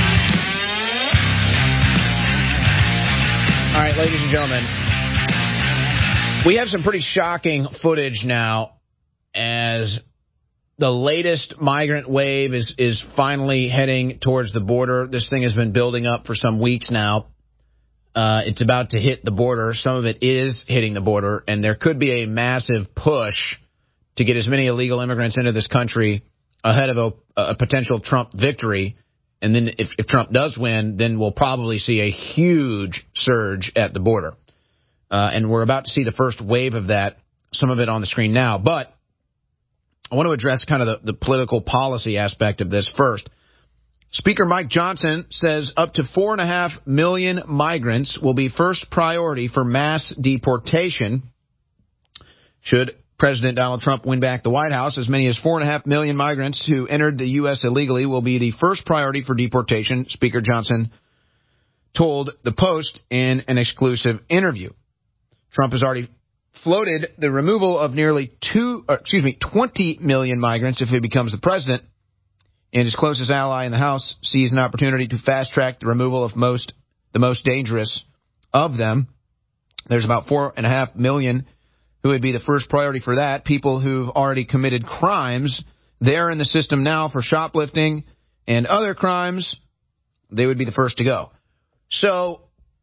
All right, ladies and gentlemen, we have some pretty shocking footage now as the latest migrant wave is, is finally heading towards the border. This thing has been building up for some weeks now. Uh, it's about to hit the border. Some of it is hitting the border, and there could be a massive push to get as many illegal immigrants into this country ahead of a, a potential Trump victory. And then if, if Trump does win, then we'll probably see a huge surge at the border. Uh, and we're about to see the first wave of that, some of it on the screen now. But I want to address kind of the, the political policy aspect of this first. Speaker Mike Johnson says up to four and a half million migrants will be first priority for mass deportation. Should President Donald Trump win back the White House, as many as four and a half million migrants who entered the U S illegally will be the first priority for deportation, Speaker Johnson told the Post in an exclusive interview. Trump has already floated the removal of nearly two, or excuse me, twenty million migrants if he becomes the president, and his closest ally in the House sees an opportunity to fast-track the removal of most, the most dangerous of them. There's about four and a half million who would be the first priority for that, people who've already committed crimes. They're in the system now for shoplifting and other crimes. They would be the first to go. So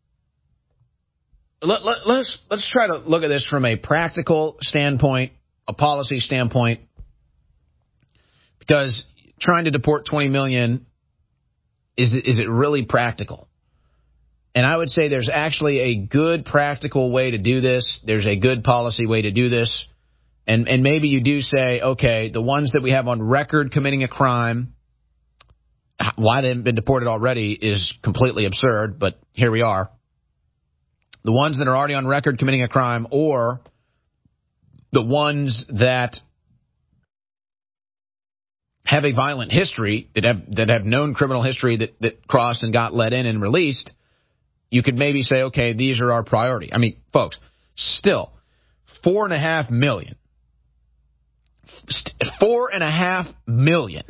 let, let, let's let's try to look at this from a practical standpoint, a policy standpoint, because trying to deport twenty million, is is it really practical? And I would say there's actually a good practical way to do this. There's a good policy way to do this. And and maybe you do say, okay, the ones that we have on record committing a crime, why they haven't been deported already is completely absurd, but here we are. The ones that are already on record committing a crime, or the ones that have a violent history, that have that have known criminal history that, that crossed and got let in and released, you could maybe say, okay, these are our priority. I mean, folks, still, four and a half million. Four and a half million.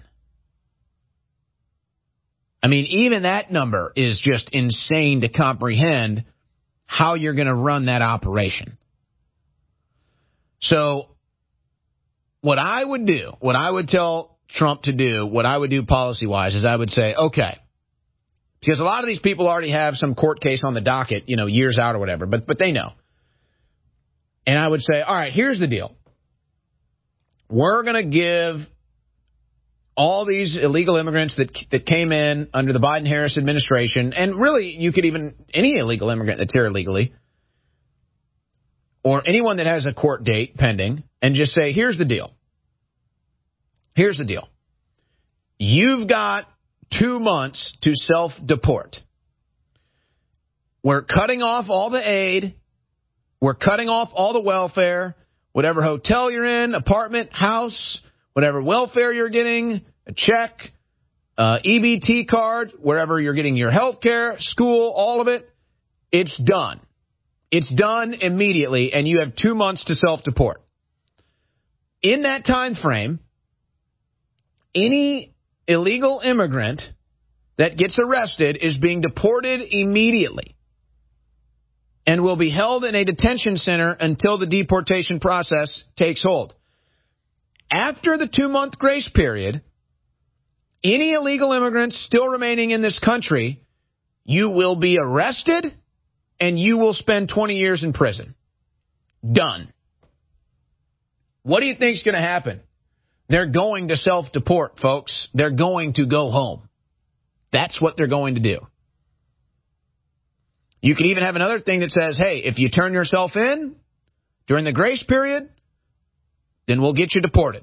I mean, even that number is just insane to comprehend how you're going to run that operation. So what I would do, what I would tell Trump to do, what I would do policy-wise is I would say, okay, because a lot of these people already have some court case on the docket, you know, years out or whatever, but but they know. And I would say, all right, here's the deal. We're going to give all these illegal immigrants that that came in under the Biden-Harris administration, and really you could even, any illegal immigrant that's here illegally, or anyone that has a court date pending, and just say, here's the deal. Here's the deal. You've got two months to self-deport. We're cutting off all the aid. We're cutting off all the welfare. Whatever hotel you're in, apartment, house, whatever welfare you're getting, a check, uh, E B T card, wherever you're getting your health care, school, all of it, it's done. It's done immediately, and you have two months to self-deport. In that time frame, any illegal immigrant that gets arrested is being deported immediately and will be held in a detention center until the deportation process takes hold. After the two-month grace period, any illegal immigrants still remaining in this country, you will be arrested and you will spend twenty years in prison. Done. What do you think is going to happen? They're going to self-deport, folks. They're going to go home. That's what they're going to do. You can even have another thing that says, hey, if you turn yourself in during the grace period, then we'll get you deported.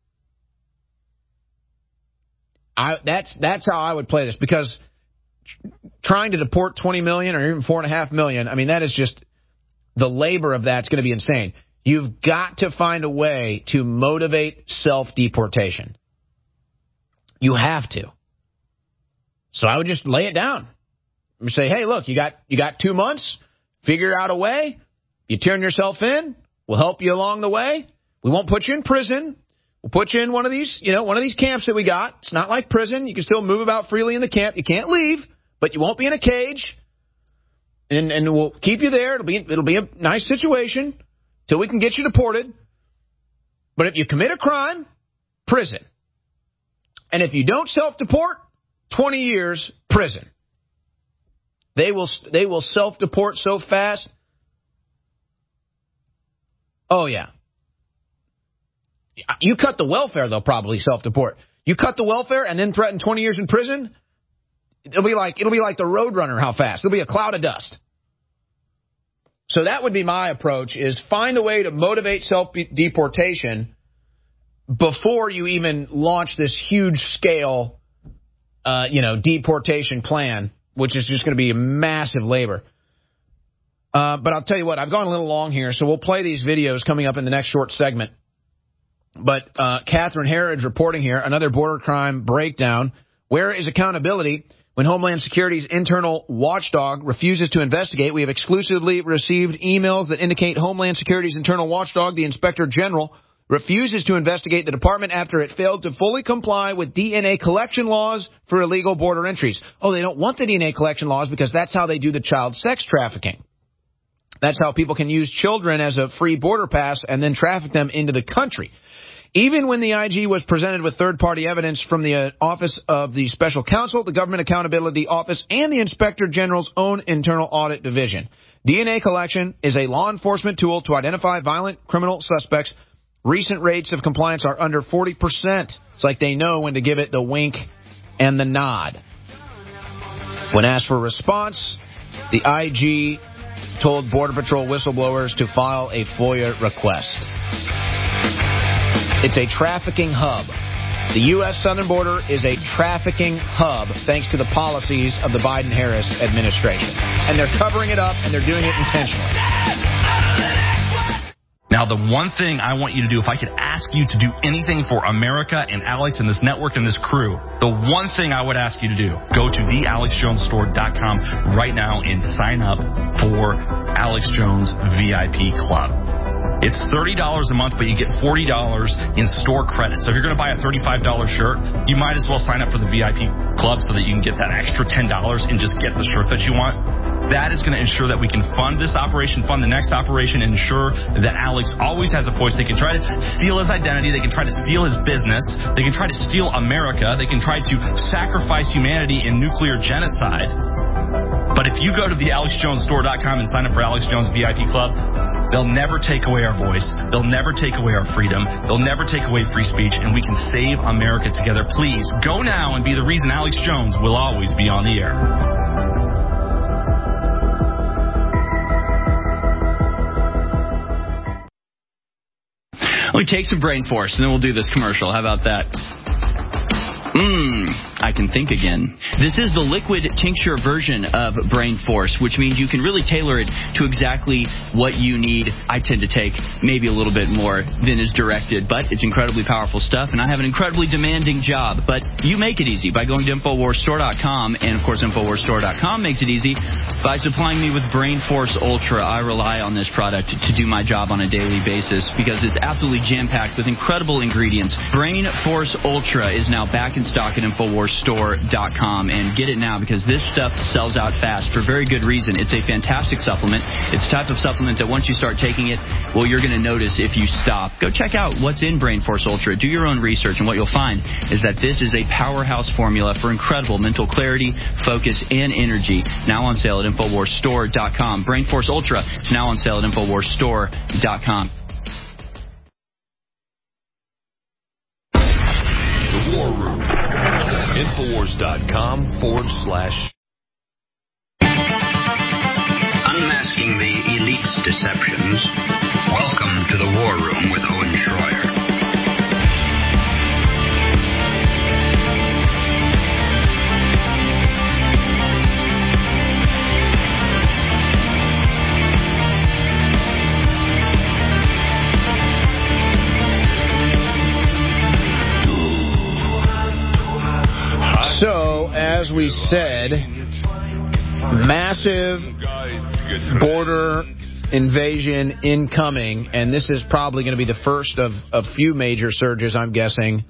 I, that's that's how I would play this, because trying to deport twenty million or even four and a half million, I mean, that is just, the labor of that's going to be insane. You've got to find a way to motivate self-deportation. You have to. So I would just lay it down. Say, hey, look, you got you got two months. Figure out a way. You turn yourself in. We'll help you along the way. We won't put you in prison. We'll put you in one of these, you know, one of these camps that we got. It's not like prison. You can still move about freely in the camp. You can't leave, but you won't be in a cage. and, and we'll keep you there. It'll be it'll be a nice situation till we can get you deported. But if you commit a crime, prison. And if you don't self-deport, twenty years, prison. They will they will self-deport so fast. Oh, yeah. You cut the welfare, they'll probably self-deport. You cut the welfare and then threaten twenty years in prison, it'll be like it'll be like the Roadrunner, how fast. It'll be a cloud of dust. So that would be my approach, is find a way to motivate self-deportation before you even launch this huge-scale, uh, you know, deportation plan, which is just going to be a massive labor. Uh, but I'll tell you what, I've gone a little long here, so we'll play these videos coming up in the next short segment. But uh, Catherine Herridge reporting here, another border crime breakdown. Where is accountability when Homeland Security's internal watchdog refuses to investigate? We have exclusively received emails that indicate Homeland Security's internal watchdog, the Inspector General, refuses to investigate the department after it failed to fully comply with D N A collection laws for illegal border entries. Oh, they don't want the D N A collection laws because that's how they do the child sex trafficking. That's how people can use children as a free border pass and then traffic them into the country. Even when the I G was presented with third-party evidence from the uh, Office of the Special Counsel, the Government Accountability Office, and the Inspector General's own internal audit division, D N A collection is a law enforcement tool to identify violent criminal suspects. Recent rates of compliance are under forty percent. It's like they know when to give it the wink and the nod. When asked for a response, the I G told Border Patrol whistleblowers to file a FOIA request. It's a trafficking hub. The U S southern border is a trafficking hub thanks to the policies of the Biden-Harris administration. And they're covering it up, and they're doing it intentionally. Now, the one thing I want you to do, if I could ask you to do anything for America and Alex and this network and this crew, the one thing I would ask you to do, go to the alex jones store dot com right now and sign up for Alex Jones V I P Club. It's thirty dollars a month, but you get forty dollars in store credit. So if you're going to buy a thirty-five dollars shirt, you might as well sign up for the V I P Club so that you can get that extra ten dollars and just get the shirt that you want. That is going to ensure that we can fund this operation, fund the next operation, and ensure that Alex always has a voice. They can try to steal his identity. They can try to steal his business. They can try to steal America. They can try to sacrifice humanity in nuclear genocide. But if you go to the alex jones store dot com and sign up for Alex Jones V I P Club, they'll never take away our voice. They'll never take away our freedom. They'll never take away free speech, and we can save America together. Please go now and be the reason Alex Jones will always be on the air. Let me take some brain force, and then we'll do this commercial. How about that? Mmm, I can think again. This is the liquid tincture version of Brain Force, which means you can really tailor it to exactly what you need. I tend to take maybe a little bit more than is directed, but it's incredibly powerful stuff, and I have an incredibly demanding job. But you make it easy by going to infowars store dot com, and of course infowars store dot com makes it easy by supplying me with Brain Force Ultra. I rely on this product to do my job on a daily basis because it's absolutely jam-packed with incredible ingredients. Brain Force Ultra is now back in stock at infowars store dot com, and get it now because this stuff sells out fast for very good reason. It's a fantastic supplement. It's the type of supplement that once you start taking it, well, you're going to notice if you stop. Go check out what's in Brain Force Ultra. Do your own research, and what you'll find is that this is a powerhouse formula for incredible mental clarity, focus, and energy. Now on sale at infowars store dot com. Brain Force Ultra is now on sale at infowars store dot com. Infowars.com forward slash. Unmasking the elite's deceptions. Welcome to the War Room with Owen Schroyer. So, as we said, massive border invasion incoming, and this is probably going to be the first of a few major surges, I'm guessing,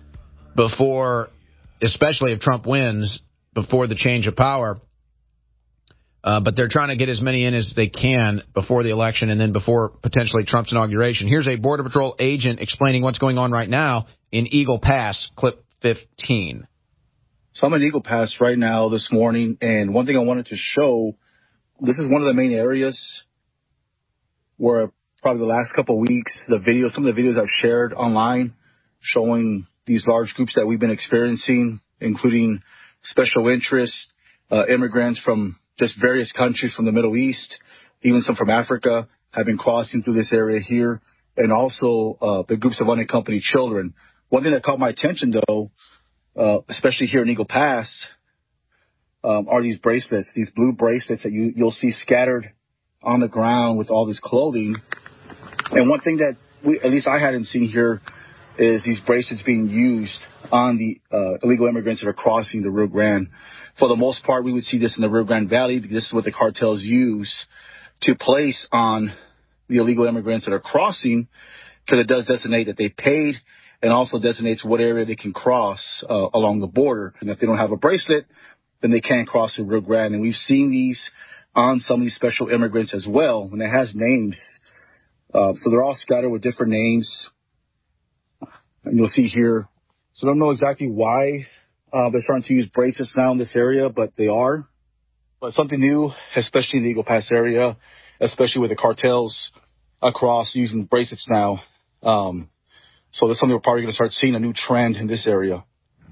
before, especially if Trump wins, before the change of power. Uh, but they're trying to get as many in as they can before the election and then before potentially Trump's inauguration. Here's a Border Patrol agent explaining what's going on right now in Eagle Pass, clip fifteen. So I'm in Eagle Pass right now this morning, and one thing I wanted to show, this is one of the main areas where probably the last couple of weeks, the videos, some of the videos I've shared online showing these large groups that we've been experiencing, including special interests, uh, immigrants from just various countries from the Middle East, even some from Africa, have been crossing through this area here, and also uh, the groups of unaccompanied children. One thing that caught my attention, though, uh, especially here in Eagle Pass, um, are these bracelets, these blue bracelets that you, you'll see scattered on the ground with all this clothing. And one thing that we, at least I hadn't seen here, is these bracelets being used on the uh, illegal immigrants that are crossing the Rio Grande. For the most part, we would see this in the Rio Grande Valley because this is what the cartels use to place on the illegal immigrants that are crossing, because it does designate that they paid and also designates what area they can cross uh, along the border. And if they don't have a bracelet, then they can't cross the Rio Grande. And we've seen these on some of these special immigrants as well, and it has names. Uh, so they're all scattered with different names. And you'll see here. So I don't know exactly why uh, they're starting to use bracelets now in this area, but they are. But something new, especially in the Eagle Pass area, especially with the cartels across using bracelets now. Um, so that's something we're probably going to start seeing, a new trend in this area.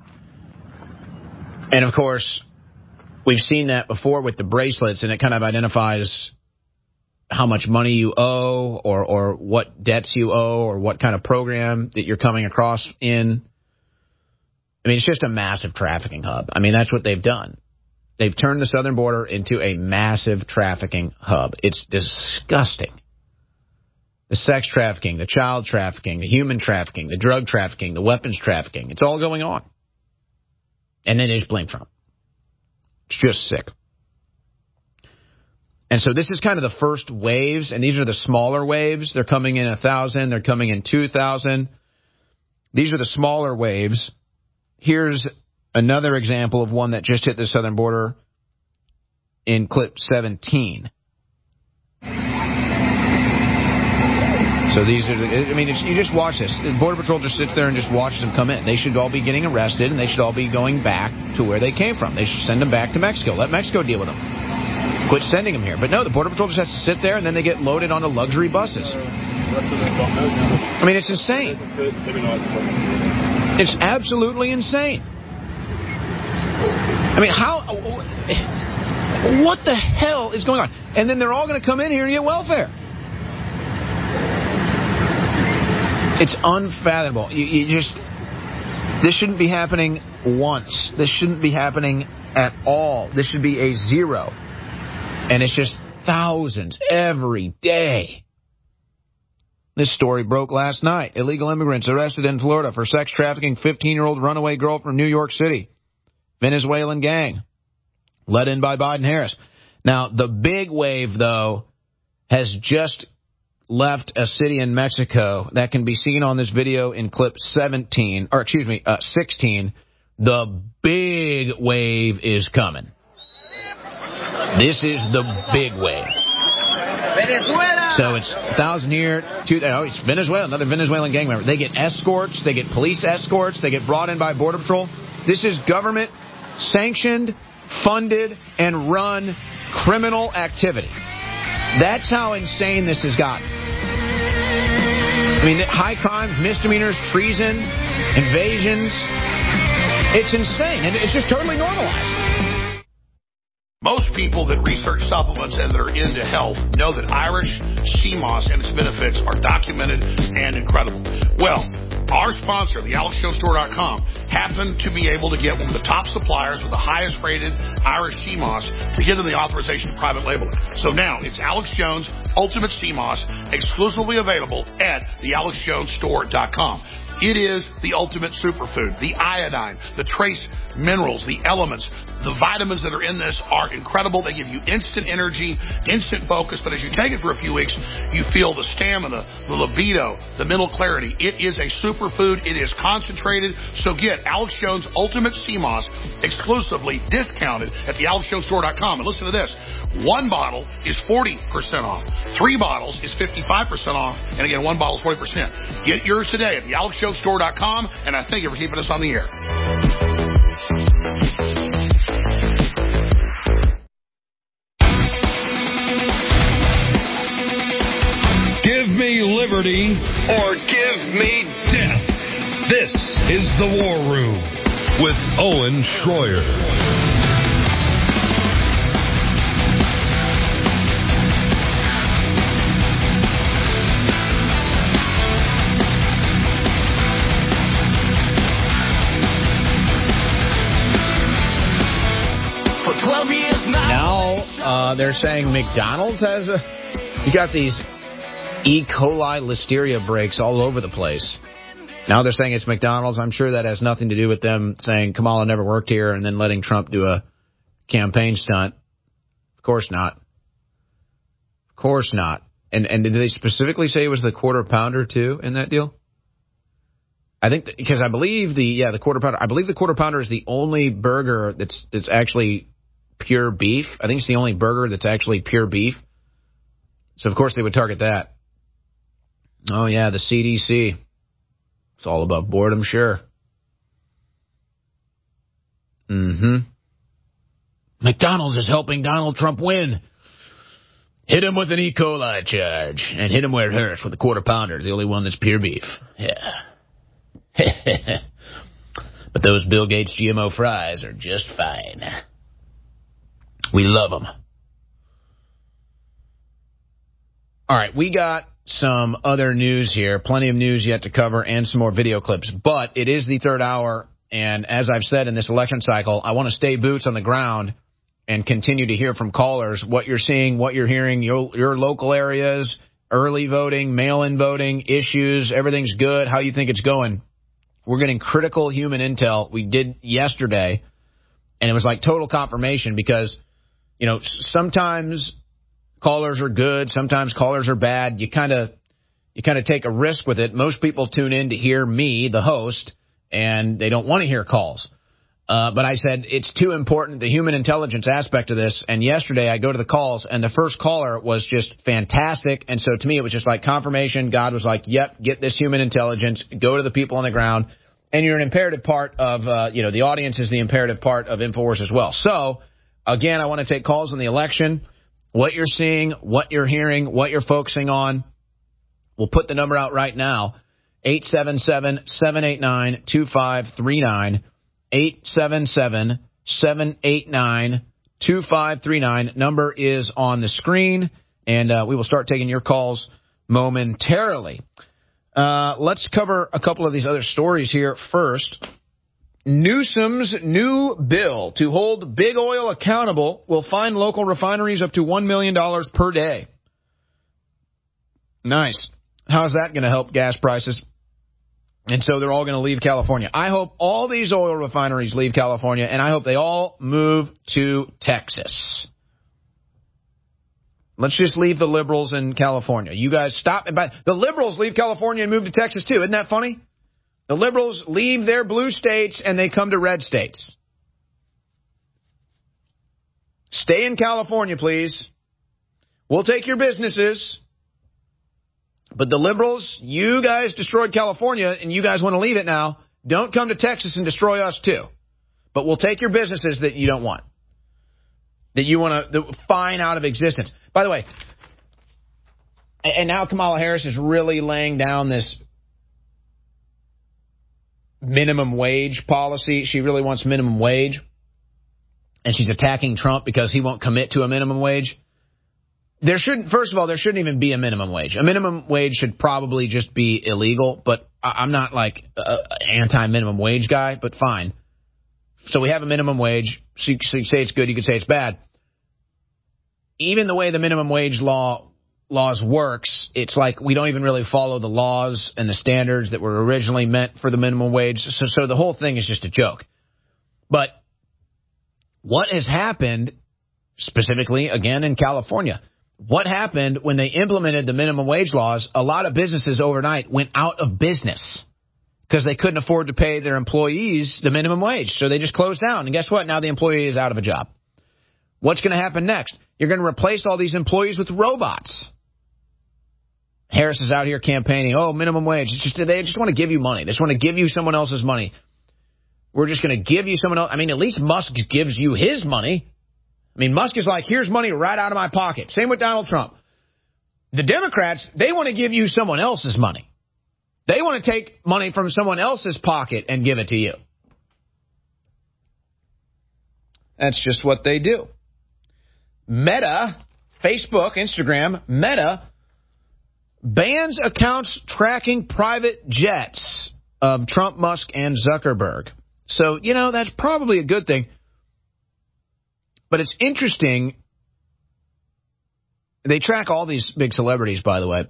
And, of course, we've seen that before with the bracelets, and it kind of identifies how much money you owe or, or what debts you owe or what kind of program that you're coming across in. I mean, it's just a massive trafficking hub. I mean, that's what they've done. They've turned the southern border into a massive trafficking hub. It's disgusting. The sex trafficking, the child trafficking, the human trafficking, the drug trafficking, the weapons trafficking. It's all going on. And then they just blame Trump. It's just sick. And so this is kind of the first waves, and these are the smaller waves. They're coming in one thousand. They're coming in two thousand. These are the smaller waves. Here's another example of one that just hit the southern border in clip seventeen. So these are, the, I mean, it's, you just watch this. The Border Patrol just sits there and just watches them come in. They should all be getting arrested, and they should all be going back to where they came from. They should send them back to Mexico. Let Mexico deal with them. Quit sending them here. But no, the Border Patrol just has to sit there, and then they get loaded onto luxury buses. I mean, it's insane. It's absolutely insane. I mean, how... What the hell is going on? And then they're all going to come in here and get welfare. It's unfathomable. You, you just... This shouldn't be happening once. This shouldn't be happening at all. This should be a zero. And it's just thousands every day. This story broke last night. Illegal immigrants arrested in Florida for sex trafficking fifteen-year-old runaway girl from New York City. Venezuelan gang, led in by Biden-Harris. Now, the big wave, though, has just left a city in Mexico that can be seen on this video in clip seventeen, or excuse me, uh, sixteen. The big wave is coming. This is the big wave. Venezuela. So it's one thousand here, two, oh, it's Venezuela, another Venezuelan gang member. They get escorts, they get police escorts, they get brought in by Border Patrol. This is government sanctioned, funded, and run criminal activity. That's how insane this has gotten. I mean, high crimes, misdemeanors, treason, invasions. It's insane, and it's just totally normalized. Most people that research supplements and that are into health know that Irish sea moss and its benefits are documented and incredible. Well, our sponsor, the Alex Jones Store dot com, happened to be able to get one of the top suppliers with the highest rated Irish sea moss to give them the authorization to private label it. So now it's Alex Jones Ultimate Sea Moss, exclusively available at the Alex Jones Store dot com. It is the ultimate superfood. The iodine, the trace minerals, the elements, the vitamins that are in this are incredible. They give you instant energy, instant focus, but as you take it for a few weeks, you feel the stamina, the libido, the mental clarity. It is a superfood. It is concentrated. So get Alex Jones Ultimate Sea Moss exclusively discounted at the alex jones store dot com. And listen to this. One bottle is forty percent off. Three bottles is fifty-five percent off. And again, one bottle is forty percent. Get yours today at the alex jones store dot com. And I thank you for keeping us on the air. Give me liberty or give me death. This is The War Room with Owen Schroyer. Now uh, they're saying McDonald's has a... You got these E. coli listeria breaks all over the place. Now they're saying it's McDonald's. I'm sure that has nothing to do with them saying Kamala never worked here and then letting Trump do a campaign stunt. Of course not. Of course not. And and did they specifically say it was the quarter pounder too in that deal? I think because I believe the yeah the quarter pounder. I believe the quarter pounder is the only burger that's that's actually pure beef. I think it's the only burger that's actually pure beef. So of course they would target that. Oh yeah, the C D C. It's all about boredom, sure. Mm-hmm. McDonald's is helping Donald Trump win. Hit him with an E. coli charge and hit him where it hurts with a quarter pounder. The only one that's pure beef. Yeah. But those Bill Gates G M O fries are just fine. We love them. All right, we got some other news here. Plenty of news yet to cover and some more video clips. But it is the third hour, and as I've said in this election cycle, I want to stay boots on the ground and continue to hear from callers what you're seeing, what you're hearing, your, your local areas, early voting, mail-in voting, issues, everything's good, how you think it's going. We're getting critical human intel. We did yesterday, and it was like total confirmation because, you know, sometimes callers are good, sometimes callers are bad. You kind of you kind of take a risk with it. Most people tune in to hear me, the host, and they don't want to hear calls. Uh, but I said it's too important, the human intelligence aspect of this. And yesterday I go to the calls, and the first caller was just fantastic. And so to me it was just like confirmation. God was like, yep, get this human intelligence, go to the people on the ground. And you're an imperative part of, uh, you know, the audience is the imperative part of InfoWars as well. So, again, I want to take calls on the election, what you're seeing, what you're hearing, what you're focusing on. We'll put the number out right now, eight seven seven, seven eight nine, two five three nine, eight seven seven, seven eight nine, two five three nine. Number is on the screen, and uh, we will start taking your calls momentarily. Uh, let's cover a couple of these other stories here first. Newsom's new bill to hold big oil accountable will fine local refineries up to one million dollars per day. Nice. How's that going to help gas prices? And so they're all going to leave California. I hope all these oil refineries leave California, and I hope they all move to Texas. Let's just leave the liberals in California. You guys stop. But the liberals leave California and move to Texas, too. Isn't that funny? The liberals leave their blue states and they come to red states. Stay in California, please. We'll take your businesses. But the liberals, you guys destroyed California and you guys want to leave it now. Don't come to Texas and destroy us, too. But we'll take your businesses that you don't want, that you want to fine out of existence. By the way, and now Kamala Harris is really laying down this minimum wage policy. She really wants minimum wage. And she's attacking Trump because he won't commit to a minimum wage. There shouldn't, first of all, there shouldn't even be a minimum wage. A minimum wage should probably just be illegal, but I'm not like an anti-minimum wage guy, but fine. So we have a minimum wage. So you, so you say it's good, you could say it's bad. Even the way the minimum wage law laws works, it's like we don't even really follow the laws and the standards that were originally meant for the minimum wage. So, so the whole thing is just a joke. But what has happened, specifically, again, in California, what happened when they implemented the minimum wage laws? A lot of businesses overnight went out of business because they couldn't afford to pay their employees the minimum wage. So they just closed down. And guess what? Now the employee is out of a job. What's going to happen next? You're going to replace all these employees with robots. Harris is out here campaigning, oh, minimum wage. It's just, they just want to give you money. They just want to give you someone else's money. We're just going to give you someone else. I mean, at least Musk gives you his money. I mean, Musk is like, here's money right out of my pocket. Same with Donald Trump. The Democrats, they want to give you someone else's money. They want to take money from someone else's pocket and give it to you. That's just what they do. Meta, Facebook, Instagram, Meta bans accounts tracking private jets of Trump, Musk, and Zuckerberg. So, you know, that's probably a good thing. But it's interesting. They track all these big celebrities, by the way.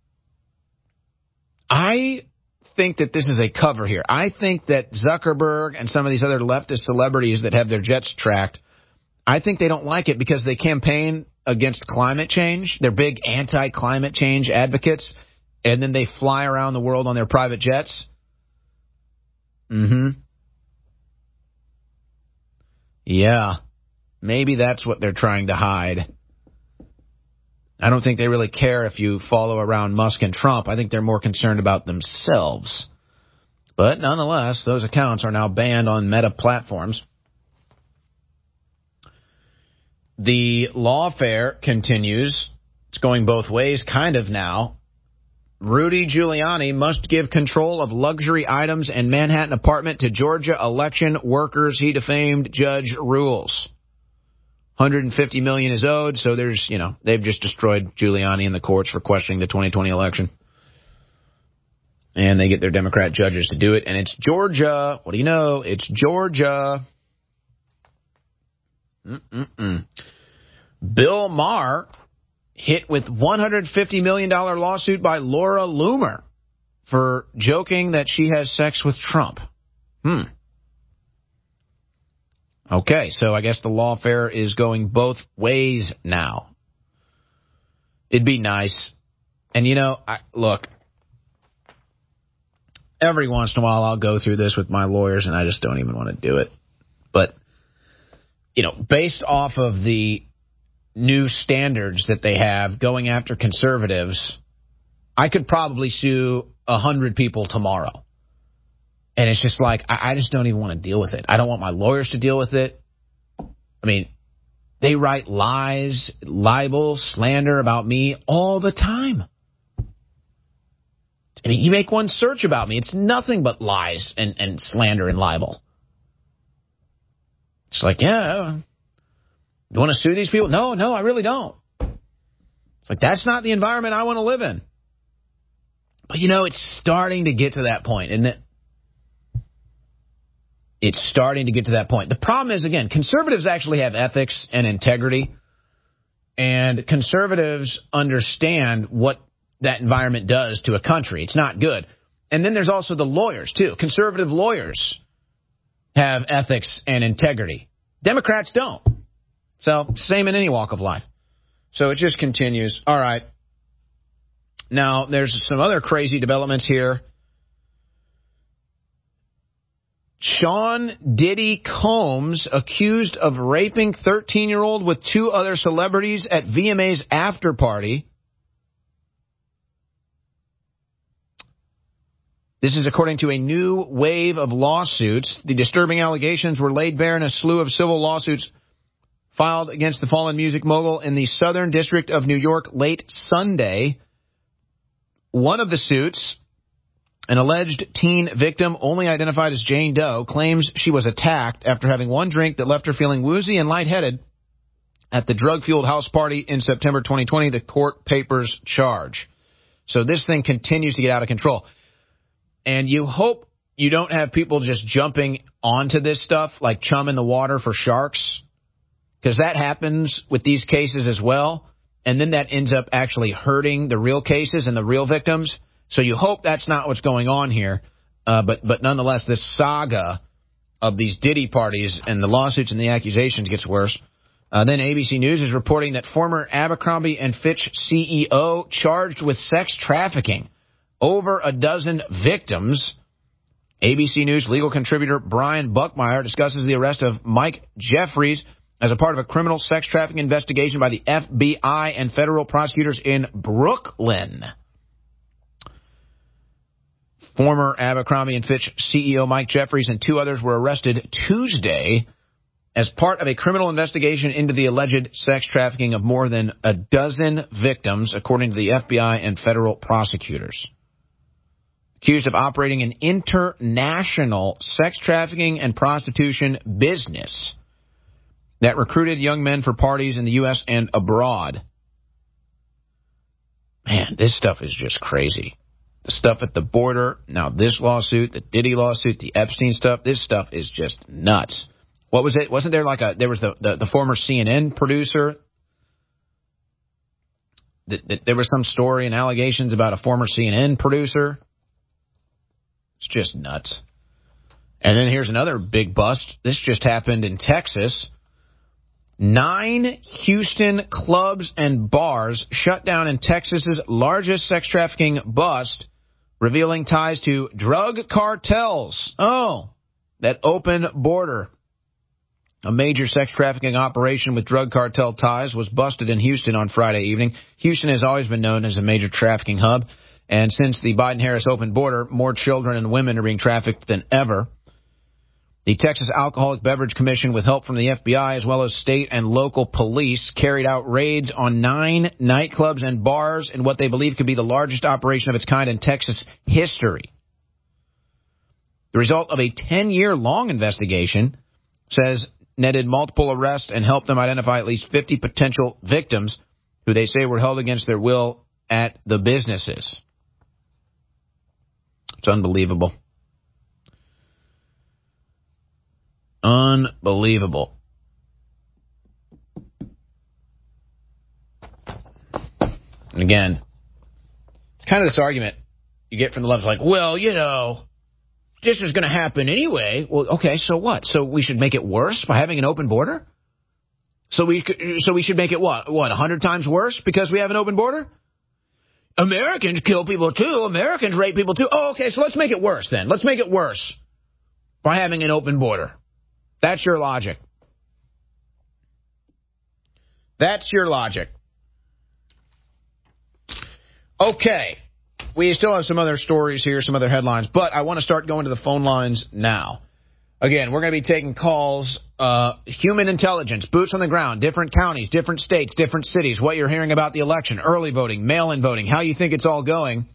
I think that this is a cover here. I think that Zuckerberg and some of these other leftist celebrities that have their jets tracked, I think they don't like it because they campaign against climate change. They're big anti-climate change advocates, and then they fly around the world on their private jets. Mm-hmm. Yeah. Maybe that's what they're trying to hide. I don't think they really care if you follow around Musk and Trump. I think they're more concerned about themselves. But nonetheless, those accounts are now banned on Meta platforms. The lawfare continues. It's going both ways, kind of now. Rudy Giuliani must give control of luxury items and Manhattan apartment to Georgia election workers he defamed, judge rules. one hundred fifty million dollars is owed, so there's, you know, they've just destroyed Giuliani in the courts for questioning the twenty twenty election. And they get their Democrat judges to do it, and it's Georgia. What do you know? It's Georgia. Mm-mm-mm. Bill Maher hit with one hundred fifty million dollars lawsuit by Laura Loomer for joking that she has sex with Trump. Hmm. Okay, so I guess the lawfare is going both ways now. It'd be nice. And, you know, I, look, every once in a while I'll go through this with my lawyers, and I just don't even want to do it. But, you know, based off of the new standards that they have going after conservatives, I could probably sue a hundred people tomorrow. And it's just like, I, I just don't even want to deal with it. I don't want my lawyers to deal with it. I mean, they write lies, libel, slander about me all the time. I mean, you make one search about me, it's nothing but lies and, and slander and libel. It's like, yeah, you want to sue these people? No, no, I really don't. It's like, that's not the environment I want to live in. But, you know, it's starting to get to that point, isn't it? It's starting to get to that point. The problem is, again, conservatives actually have ethics and integrity, and conservatives understand what that environment does to a country. It's not good. And then there's also the lawyers, too. Conservative lawyers have ethics and integrity. Democrats don't. So, same in any walk of life. So it just continues. All right. Now, there's some other crazy developments here. Sean Diddy Combs accused of raping thirteen-year-old with two other celebrities at V M A's after party. This is according to a new wave of lawsuits. The disturbing allegations were laid bare in a slew of civil lawsuits filed against the fallen music mogul in the Southern District of New York late Sunday. One of the suits, an alleged teen victim, only identified as Jane Doe, claims she was attacked after having one drink that left her feeling woozy and lightheaded at the drug-fueled house party in September twenty twenty, the court papers charge. So this thing continues to get out of control. And you hope you don't have people just jumping onto this stuff like chum in the water for sharks, because that happens with these cases as well. and then that ends up actually hurting the real cases and the real victims. So you hope that's not what's going on here. Uh, but, but nonetheless, this saga of these Diddy parties and the lawsuits and the accusations gets worse. Uh, then A B C News is reporting that former Abercrombie and Fitch C E O charged with sex trafficking. Over a dozen victims. A B C News legal contributor Brian Buckmeyer discusses the arrest of Mike Jeffries as a part of a criminal sex trafficking investigation by the F B I and federal prosecutors in Brooklyn. Former Abercrombie and Fitch C E O Mike Jeffries and two others were arrested Tuesday as part of a criminal investigation into the alleged sex trafficking of more than a dozen victims, according to the F B I and federal prosecutors. Accused of operating an international sex trafficking and prostitution business that recruited young men for parties in the U S and abroad. Man, this stuff is just crazy. The stuff at the border, now this lawsuit, the Diddy lawsuit, the Epstein stuff, this stuff is just nuts. What was it? Wasn't there like a, there was the, the, the former C N N producer? The, the, there was some story and allegations about a former C N N producer. It's just nuts. And then here's another big bust. This just happened in Texas. Nine Houston clubs and bars shut down in Texas's largest sex trafficking bust, revealing ties to drug cartels. Oh, that open border. A major sex trafficking operation with drug cartel ties was busted in Houston on Friday evening. Houston has always been known as a major trafficking hub, and since the Biden-Harris open border, more children and women are being trafficked than ever. The Texas Alcoholic Beverage Commission, with help from the F B I as well as state and local police, carried out raids on nine nightclubs and bars in what they believe could be the largest operation of its kind in Texas history. The result of a ten-year-long investigation says netted multiple arrests and helped them identify at least fifty potential victims who they say were held against their will at the businesses. It's unbelievable. Unbelievable. And again, it's kind of this argument you get from the left, like, well, you know, this is going to happen anyway. Well, okay, so what? So we should make it worse by having an open border? So we so we should make it what? What, a hundred times worse because we have an open border? Americans kill people too. Americans rape people too. Oh, okay, so let's make it worse then. Let's make it worse by having an open border. That's your logic. That's your logic. Okay. We still have some other stories here, some other headlines, but I want to start going to the phone lines now. Again, we're going to be taking calls, uh, human intelligence, boots on the ground, different counties, different states, different cities, what you're hearing about the election, early voting, mail-in voting, how you think it's all going.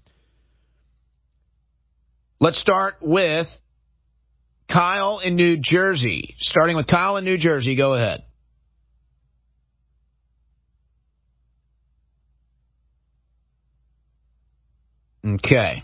Let's start with Kyle in New Jersey. Starting with Kyle in New Jersey, go ahead. Okay.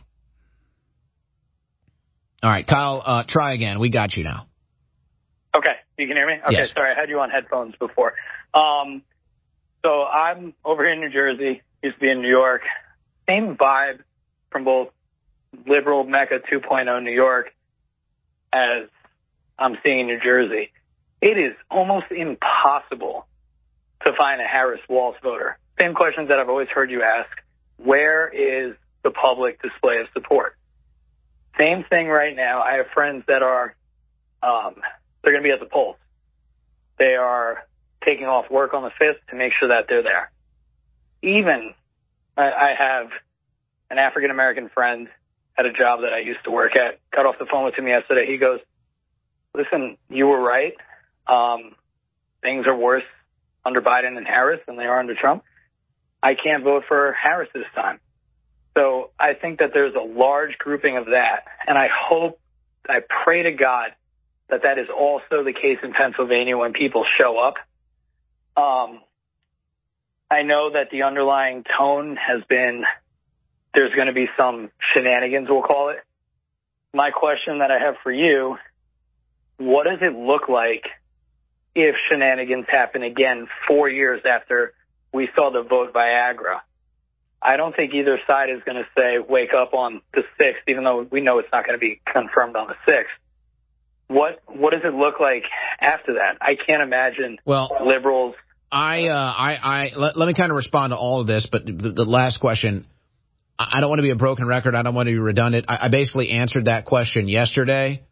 All right, Kyle, uh, try again. We got you now. Okay, you can hear me? Okay, yes. Sorry, I had you on headphones before. Um, so I'm over here in New Jersey, used to be in New York. Same vibe from both liberal Mecca two point oh New York as I'm seeing in New Jersey. It is almost impossible to find a Harris-Walz voter. Same questions that I've always heard you ask. Where is the public display of support? Same thing right now. I have friends that are, um, they're going to be at the polls. They are taking off work on the fifth to make sure that they're there. Even, I, I have an African-American friend at a job that I used to work at, got off the phone with him yesterday. He goes, listen, you were right. Um, things are worse under Biden and Harris than they are under Trump. I can't vote for Harris this time. So I think that there's a large grouping of that. And I hope, I pray to God that that is also the case in Pennsylvania when people show up. Um, I know that the underlying tone has been, there's going to be some shenanigans, we'll call it. My question that I have for you, what does it look like if shenanigans happen again four years after we saw the vote Viagra. I don't think either side is going to say, wake up on the sixth, even though we know it's not going to be confirmed on the sixth. What what does it look like after that? I can't imagine well, liberals. I, uh, I, I let, let me kind of respond to all of this, but the, the last question, I don't want to be a broken record. I don't want to be redundant. I, I basically answered that question yesterday.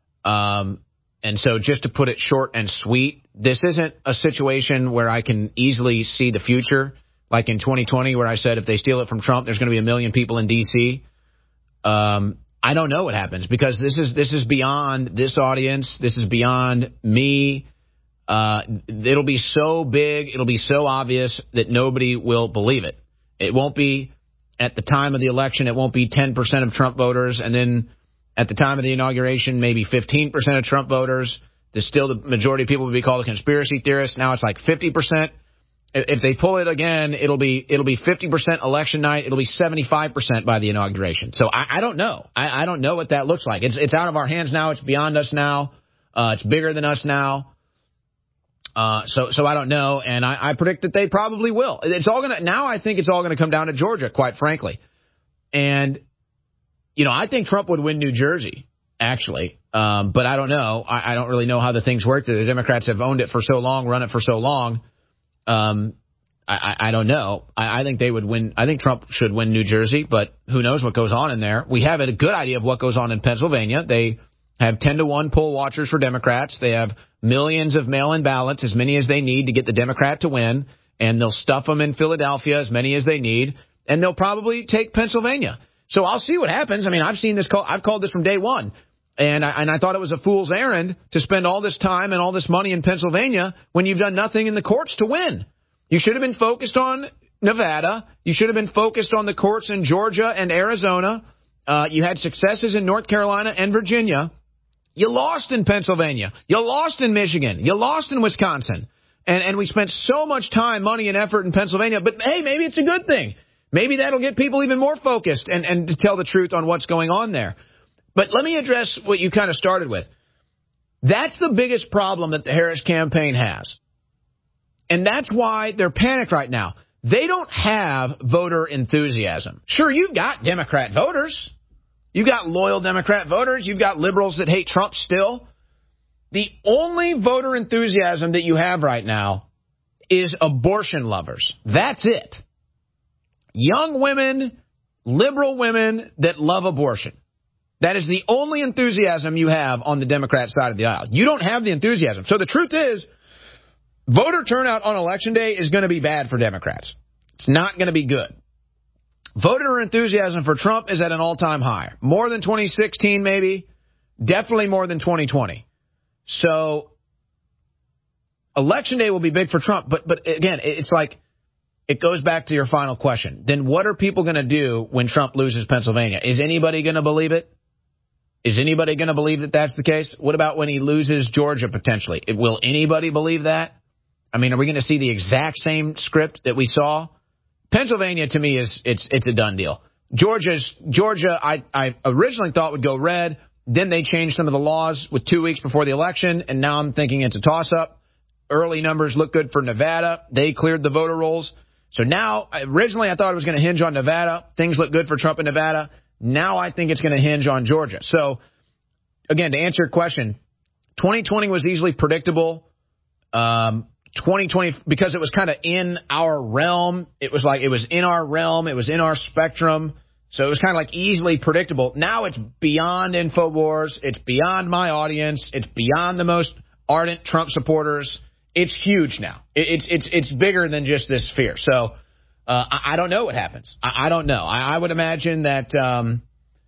Um, and so just to put it short and sweet, this isn't a situation where I can easily see the future. Like in twenty twenty, where I said if they steal it from Trump, there's going to be a million people in D C. Um, I don't know what happens because this is this is beyond this audience. This is beyond me. Uh, it'll be so big, it'll be so obvious that nobody will believe it. It won't be at the time of the election. It won't be ten percent of Trump voters, and then at the time of the inauguration, maybe fifteen percent of Trump voters. There's still the majority of people would be called a conspiracy theorist. Now it's like fifty percent. If they pull it again, it'll be it'll be fifty percent election night. It'll be seventy-five percent by the inauguration. So I, I don't know. I, I don't know what that looks like. It's it's out of our hands now. It's beyond us now. Uh, it's bigger than us now. Uh, so so I don't know, and I, I predict that they probably will. It's all gonna now. I think it's all gonna come down to Georgia, quite frankly. And you know, I think Trump would win New Jersey, actually. Um, but I don't know. I, I don't really know how the things work. The Democrats have owned it for so long, run it for so long. Um, I, I don't know. I, I think they would win. I think Trump should win New Jersey, but who knows what goes on in there. We have a good idea of what goes on in Pennsylvania. They have ten to one poll watchers for Democrats. They have millions of mail-in ballots, as many as they need to get the Democrat to win, and they'll stuff them in Philadelphia, as many as they need, and they'll probably take Pennsylvania. So I'll see what happens. I mean, I've seen this call. I've called this from day one. And I, and I thought it was a fool's errand to spend all this time and all this money in Pennsylvania when you've done nothing in the courts to win. You should have been focused on Nevada. You should have been focused on the courts in Georgia and Arizona. Uh, you had successes in North Carolina and Virginia. You lost in Pennsylvania. You lost in Michigan. You lost in Wisconsin. And, and we spent so much time, money, and effort in Pennsylvania. But, hey, maybe it's a good thing. Maybe that'll get people even more focused and, and to tell the truth on what's going on there. But let me address what you kind of started with. That's the biggest problem that the Harris campaign has. And that's why they're panicked right now. They don't have voter enthusiasm. Sure, you've got Democrat voters. You've got loyal Democrat voters. You've got liberals that hate Trump still. The only voter enthusiasm that you have right now is abortion lovers. That's it. Young women, liberal women that love abortion. That is the only enthusiasm you have on the Democrat side of the aisle. You don't have the enthusiasm. So the truth is, voter turnout on Election Day is going to be bad for Democrats. It's not going to be good. Voter enthusiasm for Trump is at an all-time high. More than twenty sixteen, maybe. Definitely more than twenty twenty. So Election Day will be big for Trump. But, but again, it's like it goes back to your final question. Then what are people going to do when Trump loses Pennsylvania? Is anybody going to believe it? Is anybody going to believe that that's the case? What about when he loses Georgia potentially? Will anybody believe that? I mean, are we going to see the exact same script that we saw? Pennsylvania, to me, is it's it's a done deal. Georgia's Georgia, I, I originally thought would go red. Then they changed some of the laws with two weeks before the election, and now I'm thinking it's a toss-up. Early numbers look good for Nevada. They cleared the voter rolls. So now, originally I thought it was going to hinge on Nevada. Things look good for Trump in Nevada. Now I think it's going to hinge on Georgia. So, again, to answer your question, twenty twenty was easily predictable. Um, twenty twenty, because it was kind of in our realm. It was like it was in our realm. It was in our spectrum. So it was kind of like easily predictable. Now it's beyond InfoWars. It's beyond my audience. It's beyond the most ardent Trump supporters. It's huge now. It, it's it's it's bigger than just this fear. So. Uh, I, I don't know what happens. I, I don't know. I, I would imagine that, um,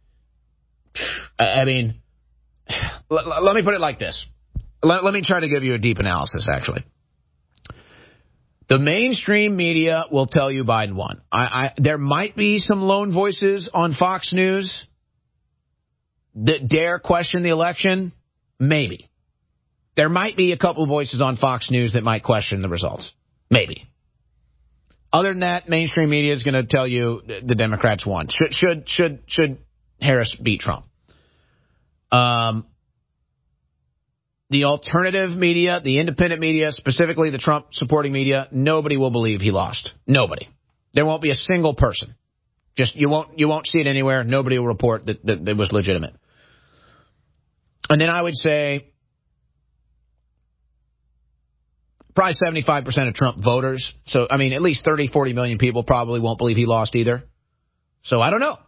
I mean, l- let me put it like this. Let, let me try to give you a deep analysis, actually. The mainstream media will tell you Biden won. I, I, there might be some lone voices on Fox News that dare question the election. Maybe. There might be a couple of voices on Fox News that might question the results. Maybe. Other than that, mainstream media is going to tell you the Democrats won. Should should should should Harris beat Trump? Um, the alternative media, the independent media, specifically the Trump-supporting media, nobody will believe he lost. Nobody. There won't be a single person. Just you won't you won't see it anywhere. Nobody will report that, that, that it was legitimate. And then I would say probably seventy-five percent of Trump voters. So, I mean, at least thirty, forty million people probably won't believe he lost either. So I don't know.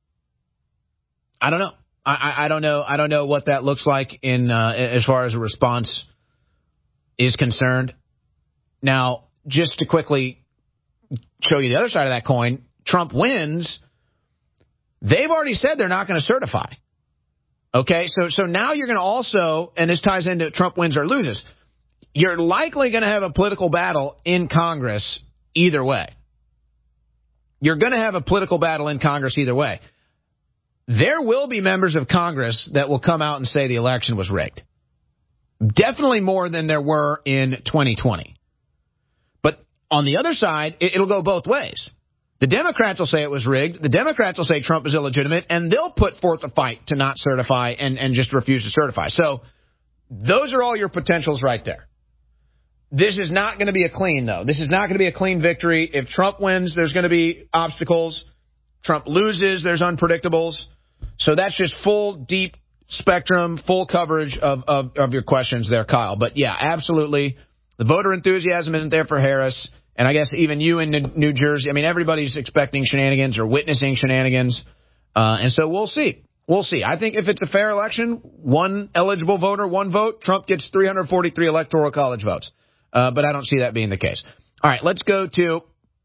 I don't know. I, I, I don't know. I don't know what that looks like in uh, as far as a response is concerned. Now, just to quickly show you the other side of that coin, Trump wins. They've already said they're not going to certify. Okay, so so now you're going to also, and this ties into Trump wins or loses, you're likely going to have a political battle in Congress either way. You're going to have a political battle in Congress either way. There will be members of Congress that will come out and say the election was rigged. Definitely more than there were in twenty twenty. But on the other side, it, it'll go both ways. The Democrats will say it was rigged. The Democrats will say Trump is illegitimate, and they'll put forth a fight to not certify and, and just refuse to certify. So those are all your potentials right there. This is not going to be a clean, though. This is not going to be a clean victory. If Trump wins, there's going to be obstacles. Trump loses, there's unpredictables. So that's just full, deep spectrum, full coverage of, of, of your questions there, Kyle. But, yeah, absolutely. The voter enthusiasm isn't there for Harris. And I guess even you in New Jersey, I mean, everybody's expecting shenanigans or witnessing shenanigans. Uh, and so we'll see. We'll see. I think if it's a fair election, one eligible voter, one vote, Trump gets three hundred forty-three electoral college votes. Uh, but I don't see that being the case. All right, let's go to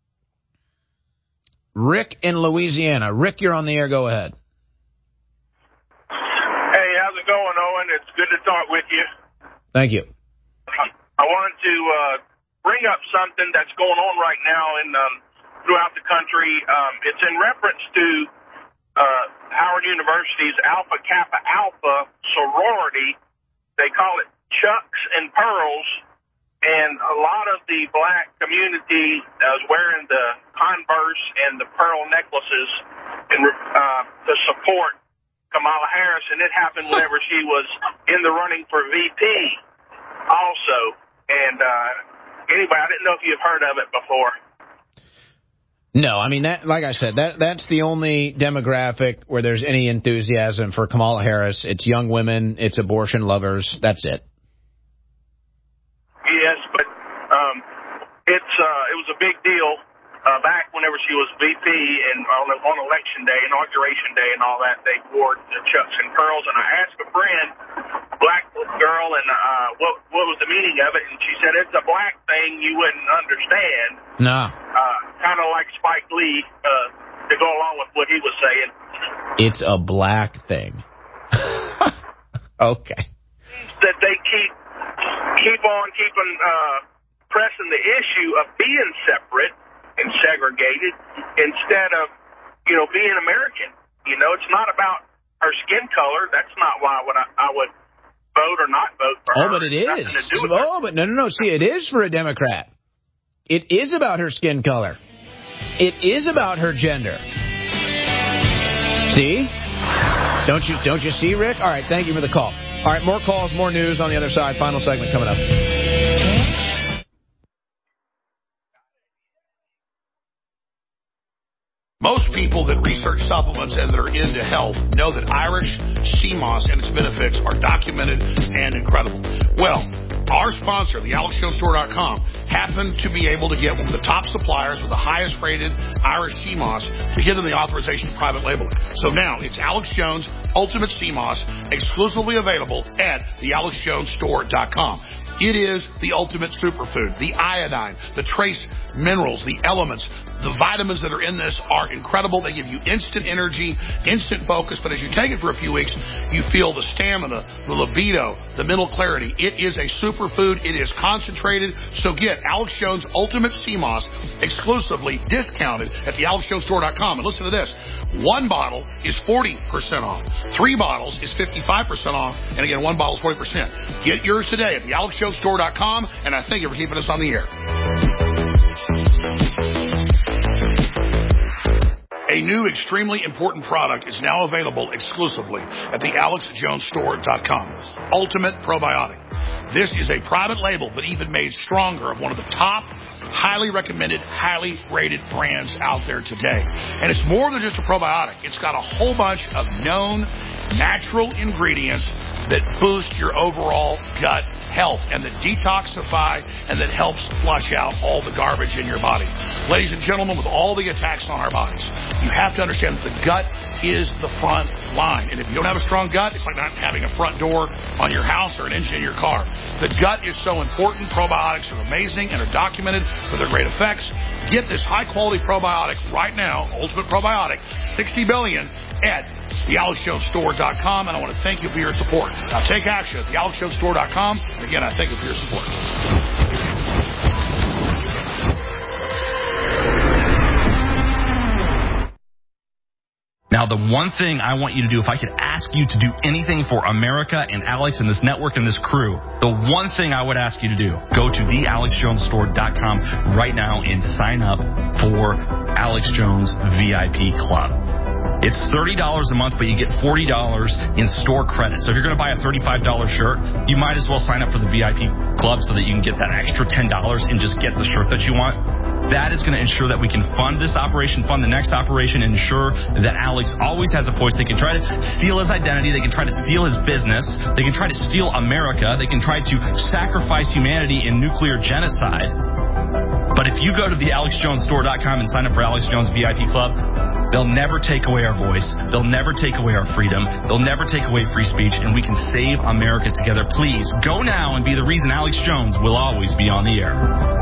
Rick in Louisiana. Rick, you're on the air. Go ahead. Hey, how's it going, Owen? It's good to talk with you. Thank you. I wanted to uh, bring up something that's going on right now in um, throughout the country. Um, it's in reference to uh, Howard University's Alpha Kappa Alpha sorority. They call it Chucks and Pearls. And a lot of the black community is wearing the Converse and the pearl necklaces in, uh, to support Kamala Harris. And it happened whenever she was in the running for V P also. And uh, anyway, I didn't know if you've heard of it before. No, I mean, that, like I said, that that's the only demographic where there's any enthusiasm for Kamala Harris. It's young women. It's abortion lovers. That's it. Yes, but um, it's uh, it was a big deal uh, back whenever she was V P and on, on election day, inauguration day, and all that. They wore the Chucks and Pearls, and I asked a friend, black girl, and uh, what what was the meaning of it, and she said it's a black thing you wouldn't understand. No, uh, kind of like Spike Lee uh, to go along with what he was saying. It's a black thing. Okay. That they keep. Keep on keeping, uh, pressing the issue of being separate and segregated instead of, you know, being American. You know, it's not about her skin color. That's not why would I, I would vote or not vote for her. Oh, but it is. Oh, but no, no, no. See, it is for a Democrat. It is about her skin color. It is about her gender. See? Don't you, don't you see, Rick? All right, thank you for the call. All right, more calls, more news on the other side. Final segment coming up. Most people that research supplements and that are into health know that Irish Sea Moss and its benefits are documented and incredible. Well, our sponsor, the Alex Jones Store dot com, happened to be able to get one of the top suppliers with the highest rated Irish Sea Moss to give them the authorization of private labeling. So now it's Alex Jones Ultimate Sea Moss, exclusively available at the Alex Jones Store dot com. It is the ultimate superfood. The iodine, the trace minerals, the elements, the vitamins that are in this are incredible. They give you instant energy, instant focus. But as you take it for a few weeks, you feel the stamina, the libido, the mental clarity. It is a superfood. It is concentrated. So get Alex Jones Ultimate Sea Moss exclusively discounted at the Alex Jones Store dot com. And listen to this. One bottle is forty percent off. Three bottles is fifty-five percent off. And again, one bottle is forty percent. Get yours today at the Alex Jones Store dot com. And I thank you for keeping us on the air. A new extremely important product is now available exclusively at the alex jones store dot com. Ultimate Probiotic. This is a private label, but even made stronger, of one of the top, highly recommended, highly rated brands out there today. And it's more than just a probiotic. It's got a whole bunch of known natural ingredients that boost your overall gut health and that detoxify and that helps flush out all the garbage in your body. Ladies and gentlemen, with all the attacks on our bodies, you have to understand that the gut is the front line. And if you don't have a strong gut, it's like not having a front door on your house or an engine in your car. The gut is so important. Probiotics are amazing and are documented for their great effects. Get this high-quality probiotic right now, Ultimate Probiotic, sixty billion at the alex jones store dot com, and I want to thank you for your support. Now take action at the alex jones store dot com. Again, I thank you for your support. Now, the one thing I want you to do, if I could ask you to do anything for America and Alex and this network and this crew, the one thing I would ask you to do, go to the alex jones store dot com right now and sign up for Alex Jones V I P Club. It's thirty dollars a month, but you get forty dollars in store credit. So if you're going to buy a thirty-five dollars shirt, you might as well sign up for the V I P Club so that you can get that extra ten dollars and just get the shirt that you want. That is going to ensure that we can fund this operation, fund the next operation, and ensure that Alex always has a voice. They can try to steal his identity. They can try to steal his business. They can try to steal America. They can try to sacrifice humanity in nuclear genocide. But if you go to the alex jones store dot com and sign up for Alex Jones V I P Club, they'll never take away our voice. They'll never take away our freedom. They'll never take away free speech, and we can save America together. Please go now and be the reason Alex Jones will always be on the air.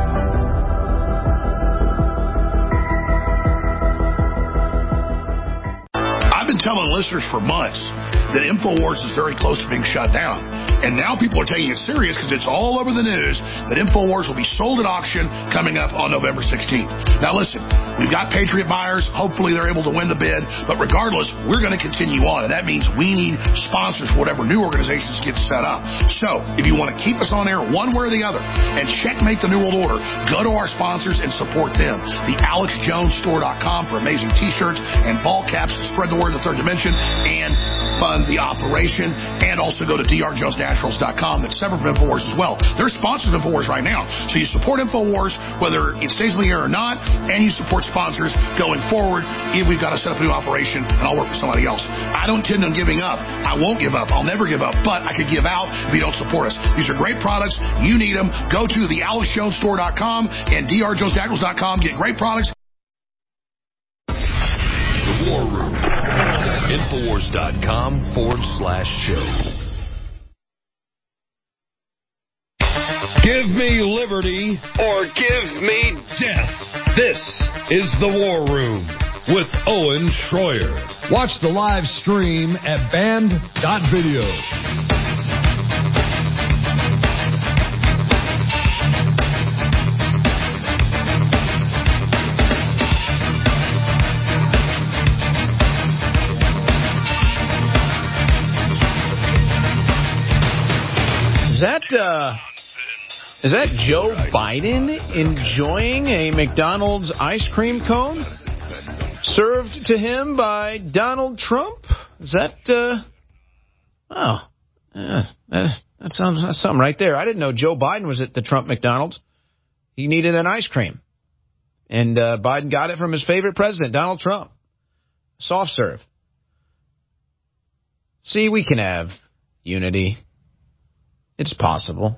I've been telling listeners for months that InfoWars is very close to being shut down. And now people are taking it serious because it's all over the news that InfoWars will be sold at auction coming up on November sixteenth. Now listen, we've got Patriot buyers. Hopefully they're able to win the bid. But regardless, we're going to continue on. And that means we need sponsors for whatever new organizations get set up. So if you want to keep us on air one way or the other and checkmate the New World Order, go to our sponsors and support them. The alex jones store dot com for amazing t-shirts and ball caps to spread the word of the third dimension and fund the operation. And also go to d r jones naturals dot com. That's separate from InfoWars as well. They're sponsors of InfoWars right now. So you support InfoWars whether it stays in the air or not, and you support sponsors going forward if we've got to set up a new operation and I'll work with somebody else. I don't intend on giving up. I won't give up. I'll never give up. But I could give out if you don't support us. These are great products. You need them. Go to the alex jones store dot com and d r jones naturals dot com. Get great products. The War Room. Infowars dot com forward slash show. Give me liberty or give me death. This is The War Room with Owen Schroyer. Watch the live stream at band dot video. Is that, uh, is that Joe Biden enjoying a McDonald's ice cream cone served to him by Donald Trump? Is that, uh, oh, yeah, that, that sounds that's something right there. I didn't know Joe Biden was at the Trump McDonald's. He needed an ice cream. And uh, Biden got it from his favorite president, Donald Trump. Soft serve. See, we can have unity. It's possible.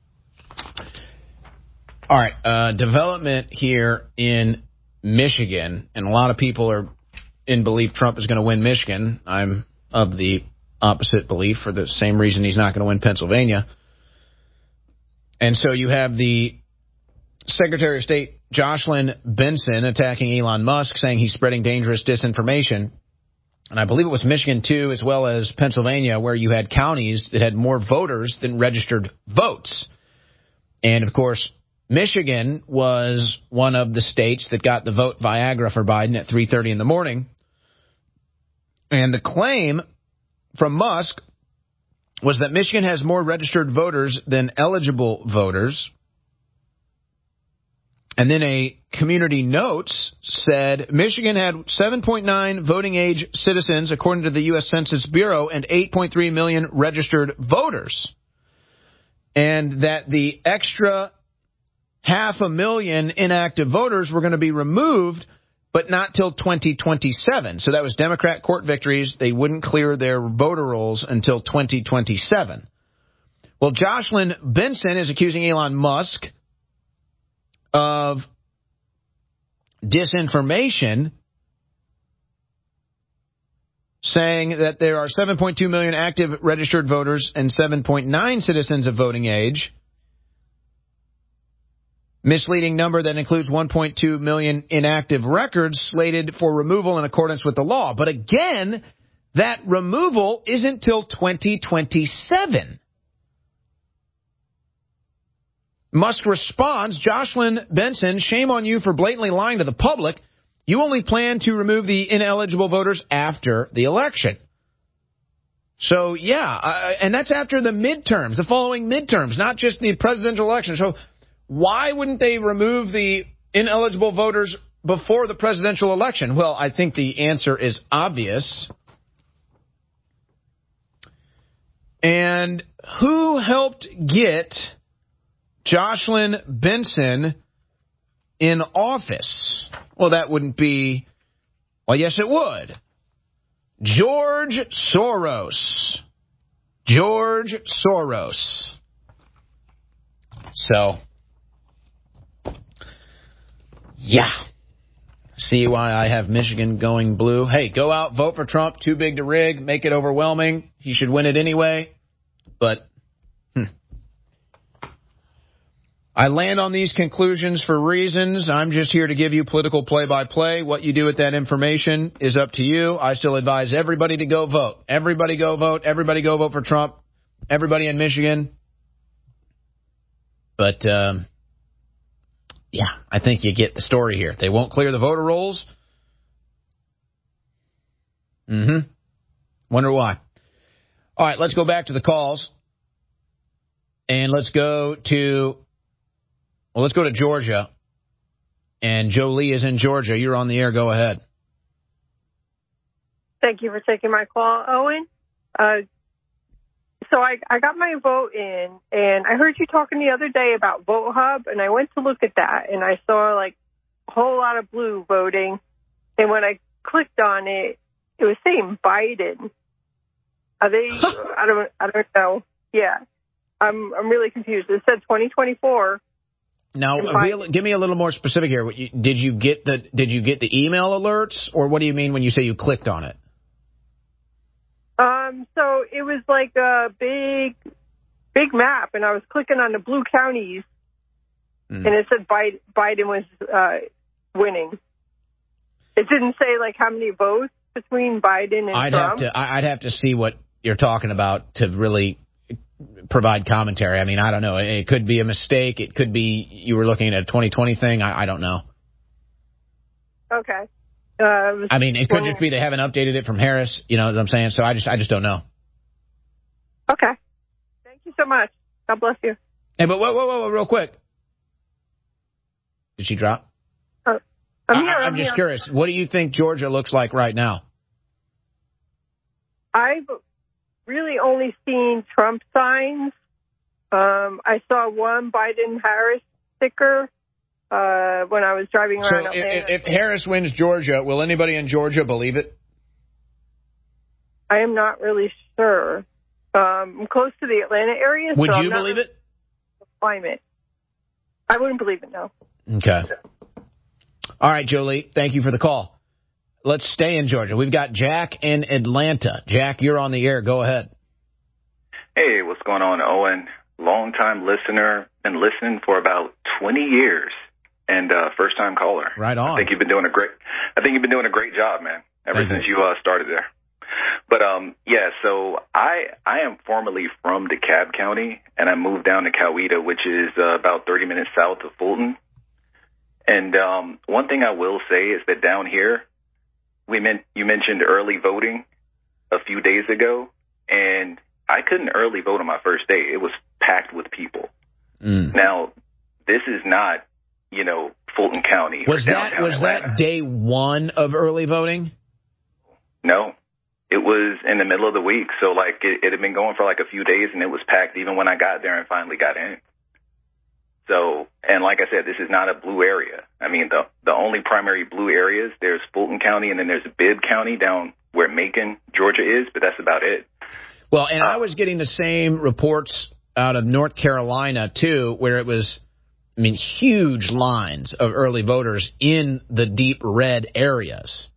All right, uh, development here in Michigan, and a lot of people are in belief Trump is going to win Michigan. I'm of the opposite belief for the same reason he's not going to win Pennsylvania. And so you have the Secretary of State Jocelyn Benson attacking Elon Musk, saying he's spreading dangerous disinformation. And I believe it was Michigan, too, as well as Pennsylvania, where you had counties that had more voters than registered votes. And, of course, Michigan was one of the states that got the vote Viagra for Biden at three thirty in the morning. And the claim from Musk was that Michigan has more registered voters than eligible voters. And then a Community Notes said Michigan had seven point nine voting age citizens, according to the U S Census Bureau, and eight point three million registered voters. And that the extra half a million inactive voters were going to be removed, but not till twenty twenty-seven. So that was Democrat court victories. They wouldn't clear their voter rolls until twenty twenty-seven. Well, Jocelyn Benson is accusing Elon Musk of disinformation, saying that there are seven point two million active registered voters and seven point nine citizens of voting age. Misleading number that includes one point two million inactive records slated for removal in accordance with the law. But again, that removal isn't till twenty twenty-seven. Musk responds, Jocelyn Benson, shame on you for blatantly lying to the public. You only plan to remove the ineligible voters after the election. So, yeah, uh, and that's after the midterms, the following midterms, not just the presidential election. So why wouldn't they remove the ineligible voters before the presidential election? Well, I think the answer is obvious. And who helped get Jocelyn Benson in office? Well, that wouldn't be, well, yes, it would. George Soros. George Soros. So, yeah. See why I have Michigan going blue. Hey, go out, vote for Trump. Too big to rig. Make it overwhelming. He should win it anyway. But hmm. I land on these conclusions for reasons. I'm just here to give you political play-by-play. What you do with that information is up to you. I still advise everybody to go vote. Everybody go vote. Everybody go vote for Trump. Everybody in Michigan. But, um, yeah, I think you get the story here. They won't clear the voter rolls. Mm-hmm. Wonder why. All right, let's go back to the calls. And let's go to, well, let's go to Georgia. And Jolie is in Georgia. You're on the air. Go ahead. Thank you for taking my call, Owen. Uh, so I, I got my vote in, and I heard you talking the other day about Vote Hub, and I went to look at that, and I saw, like, a whole lot of blue voting. And when I clicked on it, it was saying Biden. Are they, I don't, I don't know. Yeah. I'm, I'm really confused. It said twenty twenty-four. Now, real, give me a little more specific here. Did you get the, did you get the email alerts, or what do you mean when you say you clicked on it? Um, so it was like a big, big map, and I was clicking on the blue counties, mm. and it said Biden, Biden was uh, winning. It didn't say like how many votes between Biden and I'd Trump. Have to, I'd have to see what you're talking about to really provide commentary. I mean, I don't know. It could be a mistake. It could be you were looking at a twenty twenty thing. I, I don't know. Okay. Uh, I mean, it could just be they haven't updated it from Harris. You know what I'm saying? So I just, I just don't know. Okay. Thank you so much. God bless you. Hey, but whoa, whoa, whoa, whoa real quick. Did she drop? Uh, I'm here. I, I'm, I'm just here. curious. What do you think Georgia looks like right now? I've really only seen Trump signs. Um, I saw one Biden-Harris sticker uh, when I was driving around. So if, if Harris wins Georgia, will anybody in Georgia believe it? I am not really sure. Um, I'm close to the Atlanta area. Would so you I'm believe not it? Climate. I wouldn't believe it, no. Okay. All right, Jolie, thank you for the call. Let's stay in Georgia. We've got Jack in Atlanta. Jack, you're on the air. Go ahead. Hey, what's going on, Owen? Long-time listener, been listening for about twenty years, and uh, first-time caller. Right on. I think you've been doing a great. I think you've been doing a great job, man. Ever Thank since you, you uh, started there. But um, yeah, so I I am formerly from DeKalb County, and I moved down to Coweta, which is uh, about thirty minutes south of Fulton. And um, one thing I will say is that down here, we meant you mentioned early voting a few days ago, and I couldn't early vote on my first day. It was packed with people. Mm. Now, this is not you know, Fulton County. Was or that downtown was Atlanta. that day one of early voting? No. It was in the middle of the week. So, like, it, it had been going for, like, a few days, and it was packed even when I got there and finally got in. So, and like I said, this is not a blue area. I mean, the the only primary blue areas, there's Fulton County, and then there's Bibb County down where Macon, Georgia is, but that's about it. Well, and I was getting the same reports out of North Carolina, too, where it was, I mean, huge lines of early voters in the deep red areas.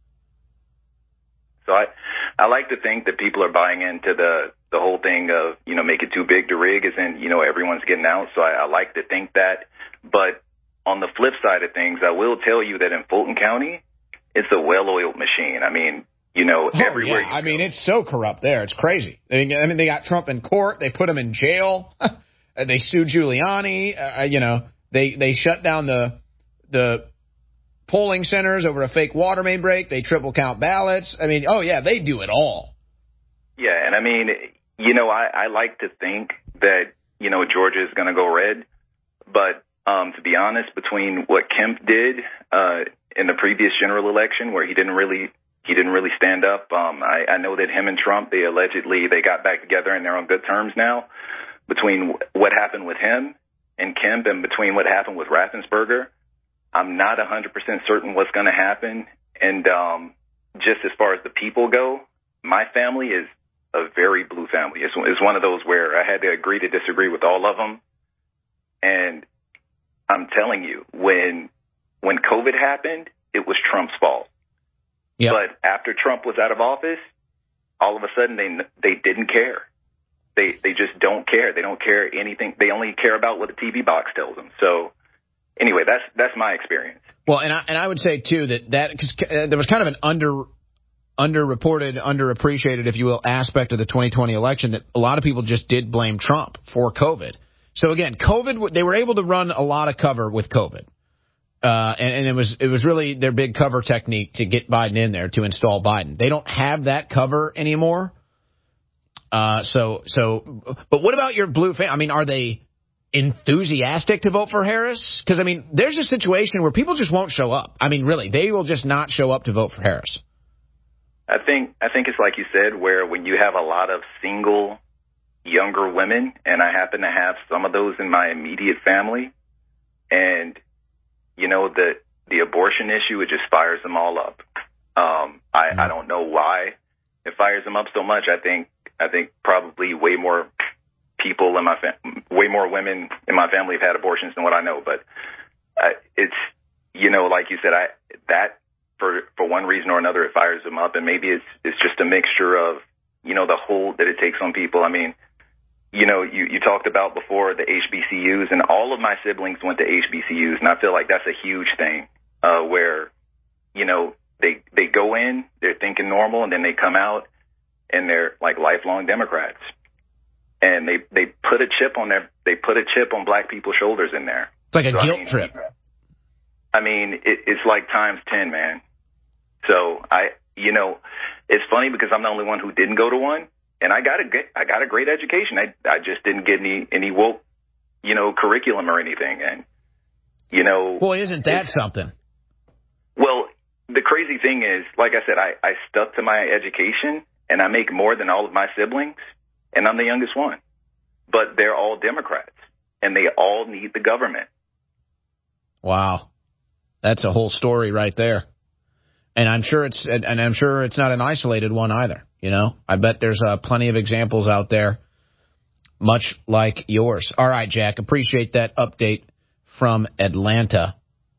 So I, I like to think that people are buying into the, the whole thing of, you know, make it too big to rig, as in, you know, everyone's getting out. So I, I like to think that. But on the flip side of things, I will tell you that in Fulton County, it's a well-oiled machine. I mean, you know, oh, everywhere. Yeah. I mean, it's so corrupt there. It's crazy. I mean, I mean, they got Trump in court. They put him in jail. They sued Giuliani. Uh, you know, they they shut down the the polling centers over a fake water main break. They triple count ballots. I mean, oh, yeah, they do it all. Yeah, and I mean, you know, I, I like to think that, you know, Georgia is going to go red. But um, to be honest, between what Kemp did uh, in the previous general election, where he didn't really he didn't really stand up, um, I, I know that him and Trump, they allegedly they got back together and they're on good terms now. Between what happened with him and Kemp and between what happened with Raffensperger, I'm not one hundred percent certain what's going to happen. And um, just as far as the people go, my family is a very blue family. It's, it's one of those where I had to agree to disagree with all of them. And I'm telling you, when when COVID happened, it was Trump's fault. Yep. But after Trump was out of office, all of a sudden they they didn't care. They they just don't care. They don't care anything. They only care about what the T V box tells them. So anyway, that's that's my experience. Well, and I and I would say too that that because uh, there was kind of an under underreported, underappreciated, if you will, aspect of the twenty twenty election that a lot of people just did blame Trump for COVID. So again, COVID, they were able to run a lot of cover with COVID. Uh, and, and it was it was really their big cover technique to get Biden in there, to install Biden. They don't have that cover anymore. Uh, so so, but what about your blue fan? I mean, are they enthusiastic to vote for Harris? Because I mean, there's a situation where people just won't show up. I mean, really, they will just not show up to vote for Harris. I think I think it's like you said, where when you have a lot of single younger women, and I happen to have some of those in my immediate family, and you know, the the abortion issue, it just fires them all up. Um, I, I don't know why it fires them up so much. I think I think probably way more people in my fam- way more women in my family have had abortions than what I know. But uh, it's, you know, like you said, I that for for one reason or another it fires them up, and maybe it's it's just a mixture of, you know, the hold that it takes on people. I mean, you know, you, you talked about before the H B C Us, and all of my siblings went to H B C Us, and I feel like that's a huge thing uh, where, you know, they they go in, they're thinking normal, and then they come out, and they're like lifelong Democrats, and they, they put a chip on their they put a chip on black people's shoulders in there. It's like a so, guilt I mean, trip. I mean, it, it's like times ten, man. So I, you know, it's funny because I'm the only one who didn't go to one. And I got a good, I got a great education. I I just didn't get any any woke, you know, curriculum or anything. And you know, well, isn't that something? Well, the crazy thing is, like I said, I I stuck to my education, and I make more than all of my siblings, and I'm the youngest one. But they're all Democrats, and they all need the government. Wow, that's a whole story right there. And I'm sure it's and I'm sure it's not an isolated one either. You know, I bet there's uh, plenty of examples out there, much like yours. All right, Jack, appreciate that update from Atlanta.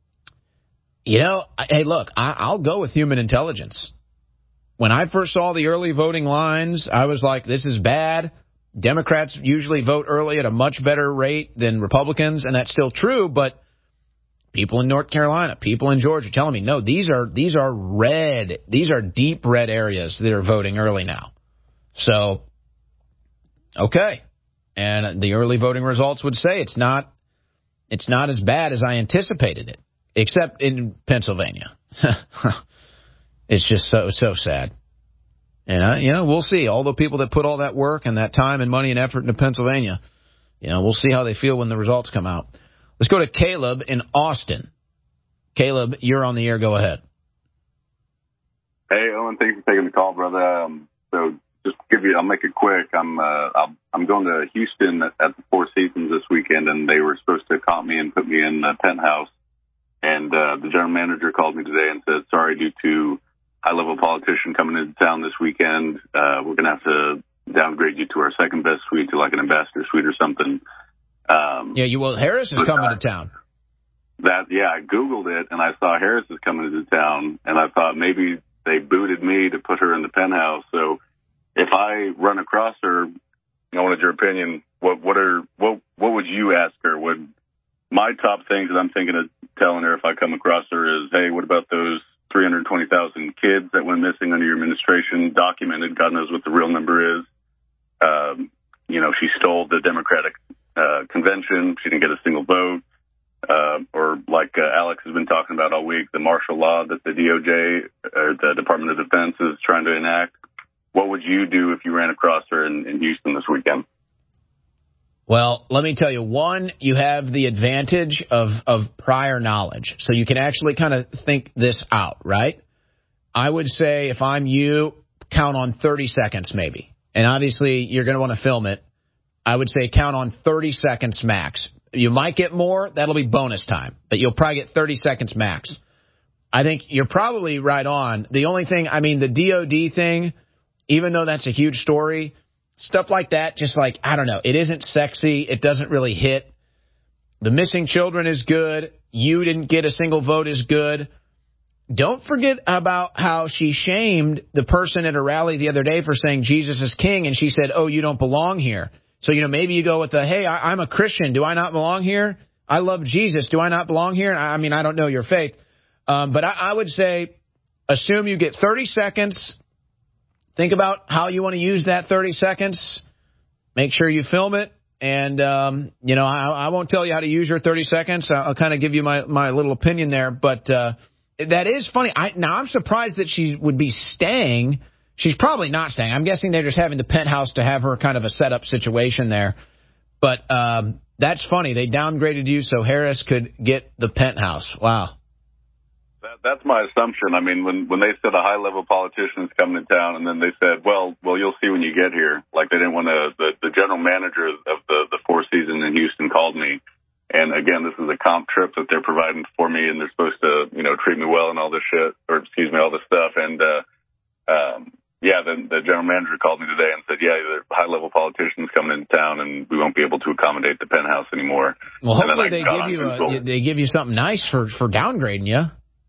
You know, hey, look, I, I'll go with human intelligence. When I first saw the early voting lines, I was like, this is bad. Democrats usually vote early at a much better rate than Republicans, and that's still true, but people in North Carolina, people in Georgia telling me, no, these are these are red. These are deep red areas that are voting early now. So, okay. And the early voting results would say it's not it's not as bad as I anticipated it, except in Pennsylvania. It's just so, so sad. And, uh, you know, we'll see. All the people that put all that work and that time and money and effort into Pennsylvania, you know, we'll see how they feel when the results come out. Let's go to Caleb in Austin. Caleb, you're on the air. Go ahead. Hey, Owen, thanks for taking the call, brother. Um, so just to give you, I'll make it quick. I'm uh, I'll, I'm going to Houston at, at the Four Seasons this weekend, and they were supposed to comp me and put me in the penthouse. And uh, the general manager called me today and said, sorry, due to high-level politician coming into town this weekend, uh, we're going to have to downgrade you to our second-best suite, to like an ambassador suite or something. Um, yeah, you well, Harris is coming I, to town. That yeah, I Googled it, and I saw Harris is coming into town, and I thought maybe they booted me to put her in the penthouse. So if I run across her, I wanted your opinion. What what are what what would you ask her? Would my top things that I'm thinking of telling her if I come across her is, hey, what about those three hundred twenty thousand kids that went missing under your administration, documented? God knows what the real number is. Um, you know, she stole the Democratic uh, convention. She didn't get a single vote. Uh, or like uh, Alex has been talking about all week, the martial law that the D O J or the Department of Defense is trying to enact. What would you do if you ran across her in, in Houston this weekend? Well, let me tell you, one, you have the advantage of, of prior knowledge. So you can actually kind of think this out, right? I would say if I'm you, count on thirty seconds maybe. And obviously you're going to want to film it. I would say count on thirty seconds max. You might get more. That'll be bonus time. But you'll probably get thirty seconds max. I think you're probably right on. The only thing, I mean, the D O D thing, even though that's a huge story, stuff like that, just like, I don't know, it isn't sexy. It doesn't really hit. The missing children is good. You didn't get a single vote is good. Don't forget about how she shamed the person at a rally the other day for saying Jesus is king, and she said, oh, you don't belong here. So, you know, maybe you go with the, hey, I, I'm a Christian. Do I not belong here? I love Jesus. Do I not belong here? I mean, I don't know your faith. Um, but I, I would say assume you get thirty seconds. Think about how you want to use that thirty seconds. Make sure you film it. And, um, you know, I, I won't tell you how to use your thirty seconds. I'll, I'll kind of give you my, my little opinion there. But uh, that is funny. I, now, I'm surprised that she would be staying. She's probably not staying. I'm guessing they're just having the penthouse to have her kind of a setup situation there. But um, that's funny. They downgraded you so Harris could get the penthouse. Wow. That, that's my assumption. I mean, when, when they said a high-level politician is coming to town, and then they said, well, well, you'll see when you get here. Like, they didn't want to, the, the general manager of the, the Four Seasons in Houston called me. And, again, this is a comp trip that they're providing for me, and they're supposed to, you know, treat me well and all this shit, or excuse me, all this stuff. And, uh, um, yeah, the, the general manager called me today and said, yeah, the high-level politicians coming into town, and we won't be able to accommodate the penthouse anymore. Well, hopefully they give you a, they give you something nice for, for downgrading you.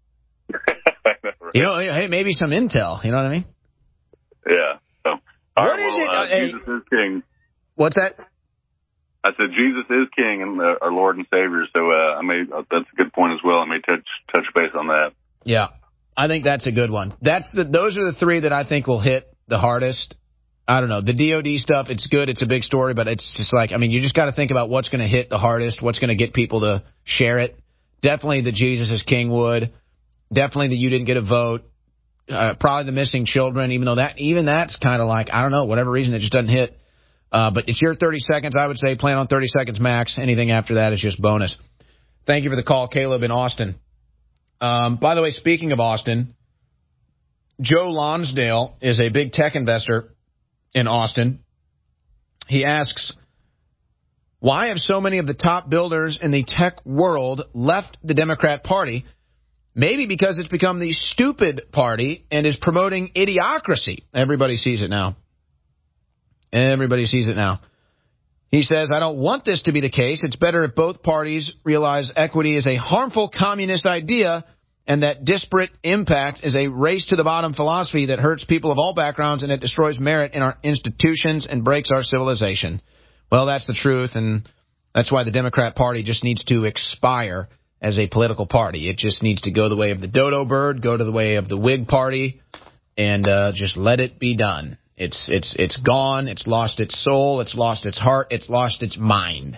You know, hey, maybe some intel. You know what I mean? Yeah. So, what right, is well, it? Uh, uh, Jesus is king. What's that? I said Jesus is king and uh, our Lord and Savior. So uh, I may uh, that's a good point as well. I may touch touch base on that. Yeah, I think that's a good one. That's the those are the three that I think will hit the hardest. I don't know. The D O D stuff, it's good. It's a big story, but it's just like, I mean, you just got to think about what's going to hit the hardest, what's going to get people to share it. Definitely the Jesus is king would. Definitely that you didn't get a vote. Uh, probably the missing children, even though that even that's kind of like, I don't know, whatever reason, it just doesn't hit. Uh, but it's your thirty seconds. I would say plan on thirty seconds max. Anything after that is just bonus. Thank you for the call, Caleb in Austin. Um, by the way, speaking of Austin, Joe Lonsdale is a big tech investor in Austin. He asks, why have so many of the top builders in the tech world left the Democrat Party? Maybe because it's become the stupid party and is promoting idiocracy. Everybody sees it now. Everybody sees it now. He says, I don't want this to be the case. It's better if both parties realize equity is a harmful communist idea and that disparate impact is a race-to-the-bottom philosophy that hurts people of all backgrounds and it destroys merit in our institutions and breaks our civilization. Well, that's the truth, and that's why the Democrat Party just needs to expire as a political party. It just needs to go the way of the dodo bird, go to the way of the Whig Party, and uh, just let it be done. It's it's it's gone. It's lost its soul. It's lost its heart. It's lost its mind.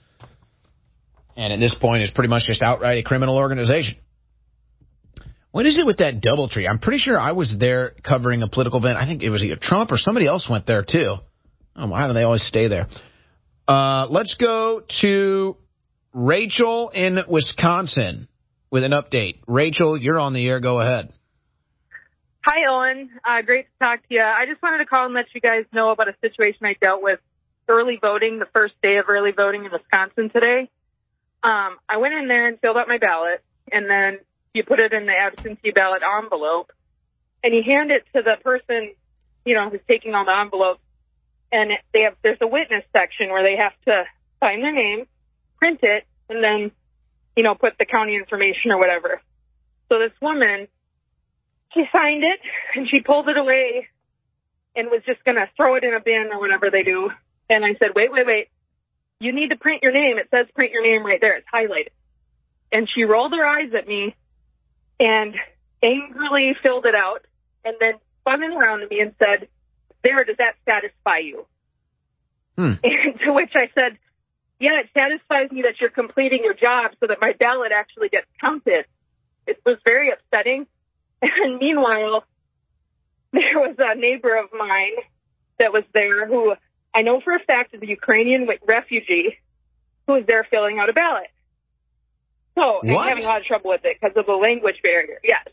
And at this point, it's pretty much just outright a criminal organization. What is it with that DoubleTree? I'm pretty sure I was there covering a political event. I think it was either Trump or somebody else went there, too. Oh, why do they always stay there? Uh, let's go to Rachel in Wisconsin with an update. Rachel, you're on the air. Go ahead. Hi, Owen. Uh, great to talk to you. I just wanted to call and let you guys know about a situation I dealt with early voting, the first day of early voting in Wisconsin today. Um, I went in there and filled out my ballot, and then you put it in the absentee ballot envelope, and you hand it to the person, you know, who's taking all the envelopes, and they have there's a witness section where they have to sign their name, print it, and then, you know, put the county information or whatever. So this woman, she signed it, and she pulled it away and was just going to throw it in a bin or whatever they do. And I said, wait, wait, wait. You need to print your name. It says print your name right there. It's highlighted. And she rolled her eyes at me and angrily filled it out and then spun it around to me and said, there, does that satisfy you? Hmm. And to which I said, yeah, it satisfies me that you're completing your job so that my ballot actually gets counted. It was very upsetting. And meanwhile, there was a neighbor of mine that was there who I know for a fact is a Ukrainian refugee who was there filling out a ballot. So I'm having a lot of trouble with it because of the language barrier. Yes.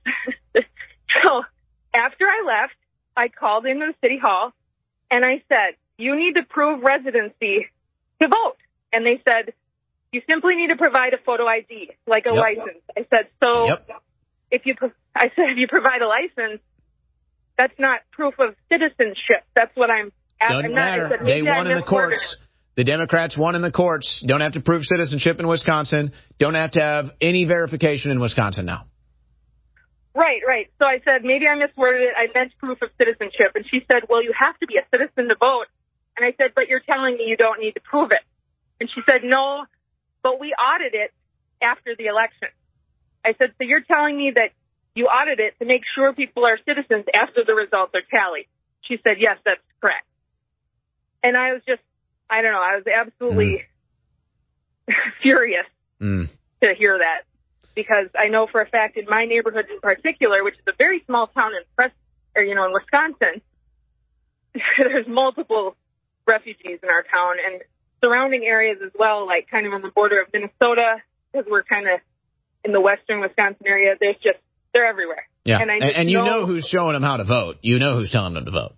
So after I left, I called into the city hall and I said, you need to prove residency to vote. And they said, you simply need to provide a photo I D, like a yep. license. I said, so yep. if you, I said, if you provide a license, that's not proof of citizenship. That's what I'm Doesn't I'm matter. Not, said, they won in the courts. The Democrats won in the courts. Don't have to prove citizenship in Wisconsin. Don't have to have any verification in Wisconsin now. Right, right. So I said, maybe I misworded it. I meant proof of citizenship. And she said, well, you have to be a citizen to vote. And I said, but you're telling me you don't need to prove it. And she said, no, but we audit it after the election. I said, so you're telling me that you audit it to make sure people are citizens after the results are tallied. She said, yes, that's correct. And I was just, I don't know, I was absolutely mm. furious mm. to hear that. Because I know for a fact in my neighborhood in particular, which is a very small town in Pres- or, you know, in Wisconsin, there's multiple refugees in our town and surrounding areas as well, like kind of on the border of Minnesota, because we're kind of in the western Wisconsin area. There's just, they're everywhere. Yeah, and, I and, and you know, know who's showing them how to vote. You know who's telling them to vote.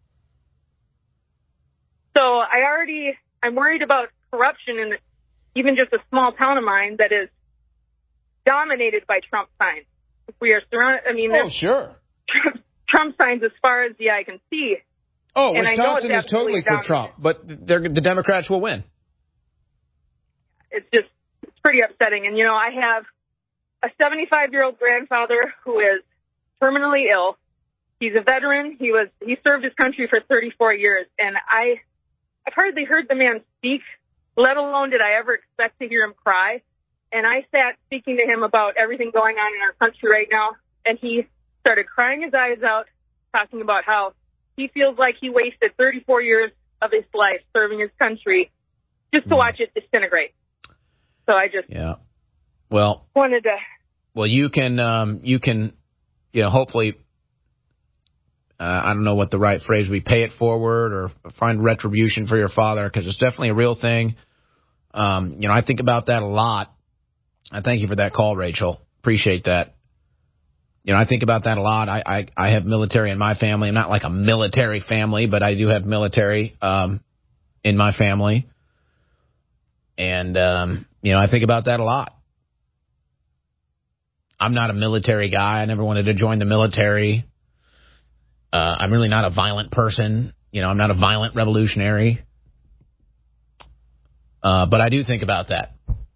So I already, I'm worried about corruption in even just a small town of mine that is dominated by Trump signs. We are surrounded, I mean, oh, sure. Trump, Trump signs as far as the eye can see. Oh, and Wisconsin is totally for dominated. Trump, but they're, the Democrats will win. It's just, it's pretty upsetting. And, you know, I have a seventy-five-year-old grandfather who is terminally ill. He's a veteran. He was, he served his country for thirty-four years. And I, I've hardly heard the man speak, let alone did I ever expect to hear him cry. And I sat speaking to him about everything going on in our country right now, and he started crying his eyes out, talking about how he feels like he wasted thirty-four years of his life serving his country just to watch it disintegrate. So I just yeah, well wanted to. Well, you can um, you can, you know, hopefully, uh, I don't know what the right phrase would be, pay it forward or find retribution for your father, because it's definitely a real thing. Um, you know, I think about that a lot. I thank you for that call, Rachel. Appreciate that. You know, I think about that a lot. I, I, I have military in my family. I'm not like a military family, but I do have military um, in my family. And, um, you know, I think about that a lot. I'm not a military guy. I never wanted to join the military. Uh, I'm really not a violent person. You know, I'm not a violent revolutionary. Uh, but I do think about that.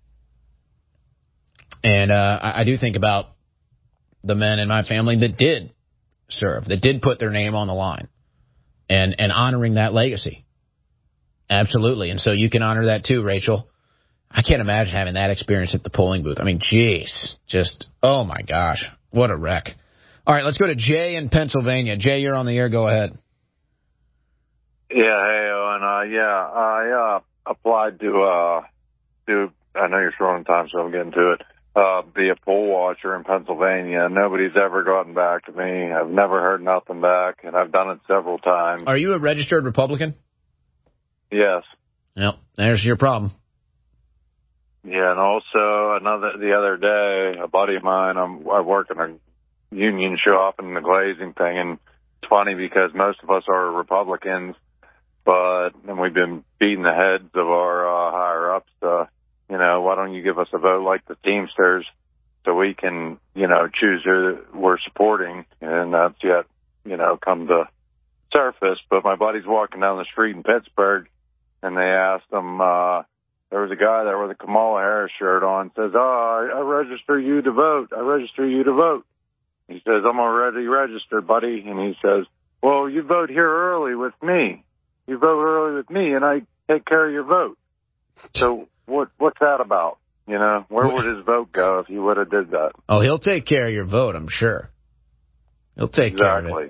And uh, I, I do think about the men in my family that did serve, that did put their name on the line, and, and honoring that legacy. Absolutely. And so you can honor that too, Rachel. I can't imagine having that experience at the polling booth. I mean, geez, just, oh my gosh, what a wreck. All right, let's go to Jay in Pennsylvania. Jay, you're on the air. Go ahead. Yeah, hey, Owen. Uh, yeah, I uh, applied to, uh, do, I know you're short on time, so I'm getting to it. Uh, be a poll watcher in Pennsylvania. Nobody's ever gotten back to me. I've never heard nothing back, and I've done it several times. Are you a registered Republican? Yes. Yep, there's your problem. Yeah, and also another the other day, a buddy of mine, I'm, I work in a union shop in the glazing thing, and it's funny because most of us are Republicans, but and we've been beating the heads of our uh, higher ups. Uh, you know, why don't you give us a vote like the Teamsters, so we can, you know, choose who we're supporting, and that's yet, you know, come to surface. But my buddy's walking down the street in Pittsburgh, and they asked him. Uh, There was a guy there with a Kamala Harris shirt on, says, oh, I, I register you to vote. I register you to vote. He says, I'm already registered, buddy. And he says, well, you vote here early with me. You vote early with me, and I take care of your vote. So what what's that about? You know, where would his vote go if he would have did that? Oh, he'll take care of your vote, I'm sure. He'll take exactly. care of it.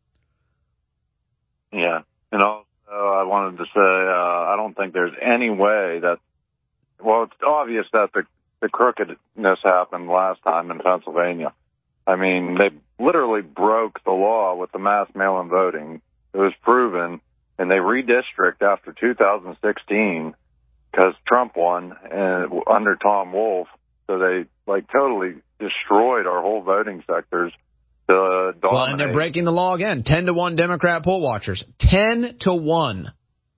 Yeah. And also, I wanted to say, uh, I don't think there's any way that, well, it's obvious that the, the crookedness happened last time in Pennsylvania. I mean, they literally broke the law with the mass mail-in voting. It was proven, and they redistrict after two thousand sixteen because Trump won and under Tom Wolf. So they, like, totally destroyed our whole voting sectors. To dominate. Well, and they're breaking the law again. Ten to one Democrat poll watchers. Ten to one.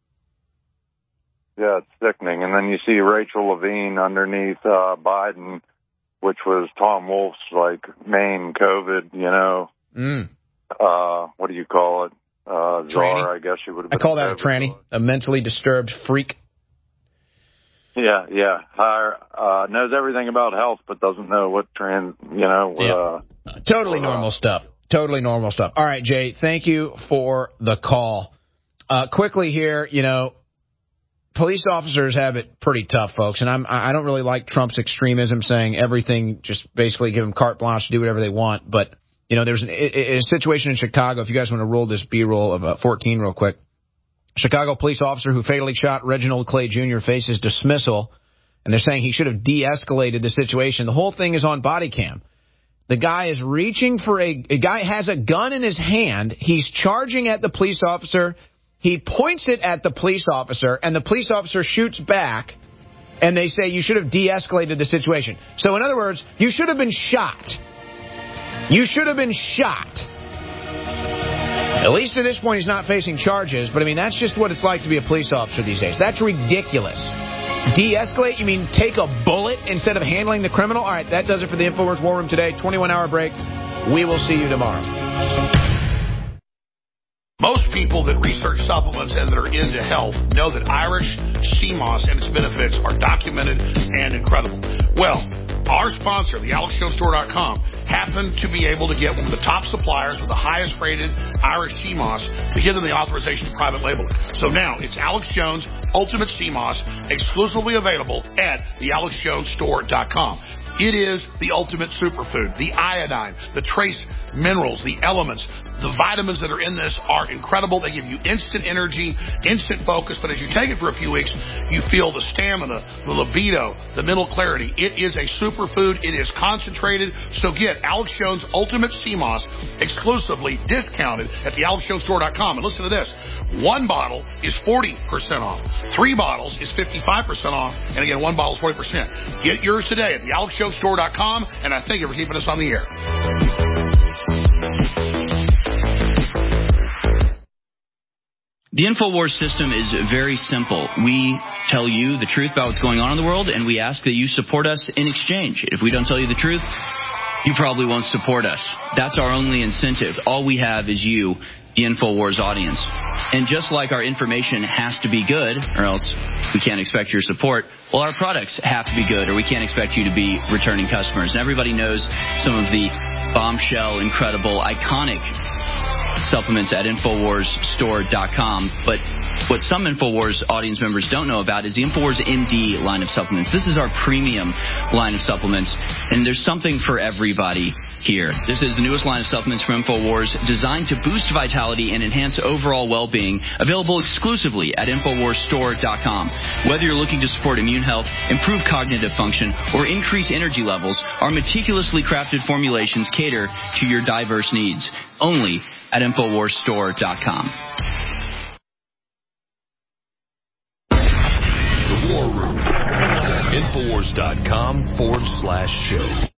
Yeah, it's sickening. And then you see Rachel Levine underneath uh, Biden, which was Tom Wolf's, like, main COVID, you know, mm. uh, what do you call it? Uh, czar, I guess you would have been. I call that a tranny, a mentally disturbed freak. Yeah, yeah. Higher, uh, knows everything about health, but doesn't know what trans, you know. Yeah. Uh, Totally normal stuff. Totally normal stuff. All right, Jay, thank you for the call. Uh, quickly here, you know, police officers have it pretty tough, folks, and I'm, I don't really like Trump's extremism, saying everything, just basically give them carte blanche to do whatever they want. But, you know, there's an, a, a situation in Chicago, if you guys want to roll this B-roll of uh, fourteen real quick. Chicago police officer who fatally shot Reginald Clay Junior faces dismissal, and they're saying he should have de-escalated the situation. The whole thing is on body cam. The guy is reaching for a, a guy has a gun in his hand. He's charging at the police officer. He points it at the police officer, and the police officer shoots back, and they say you should have de-escalated the situation. So, in other words, you should have been shot. You should have been shot. At least at this point, he's not facing charges, but, I mean, that's just what it's like to be a police officer these days. That's ridiculous. De-escalate? You mean take a bullet instead of handling the criminal? All right, that does it for the InfoWars War Room today. twenty-one hour break. We will see you tomorrow. Most people that research supplements and that are into health know that Irish Sea Moss and its benefits are documented and incredible. Well, our sponsor, the Alex Jones Store dot com, happened to be able to get one of the top suppliers with the highest rated Irish Sea Moss to give them the authorization to private label it. So now it's Alex Jones Ultimate Sea Moss, exclusively available at the Alex Jones Store dot com. It is the ultimate superfood. The iodine, the trace minerals, the elements, the vitamins that are in this are incredible. They give you instant energy, instant focus. But as you take it for a few weeks, you feel the stamina, the libido, the mental clarity. It is a superfood. It is concentrated. So get Alex Jones Ultimate Sea Moss exclusively discounted at the Alex Jones Store dot com. And listen to this. One bottle is forty percent off. Three bottles is fifty-five percent off. And again, one bottle is forty percent. Get yours today at the Alex Jones Store dot com. And I thank you for keeping us on the air. The InfoWars system is very simple. We tell you the truth about what's going on in the world, and we ask that you support us in exchange. If we don't tell you the truth, you probably won't support us. That's our only incentive. All we have is you, the InfoWars audience. And just like our information has to be good, or else we can't expect your support, well, our products have to be good, or we can't expect you to be returning customers. And everybody knows some of the bombshell, incredible, iconic supplements at InfoWars Store dot com. But what some InfoWars audience members don't know about is the InfoWars M D line of supplements. This is our premium line of supplements, and there's something for everybody here. This is the newest line of supplements from InfoWars, designed to boost vitality and enhance overall well-being, available exclusively at InfoWars Store dot com. Whether you're looking to support immune health, improve cognitive function, or increase energy levels, our meticulously crafted formulations cater to your diverse needs. Only at InfoWars Store dot com. The War Room. InfoWars slash show.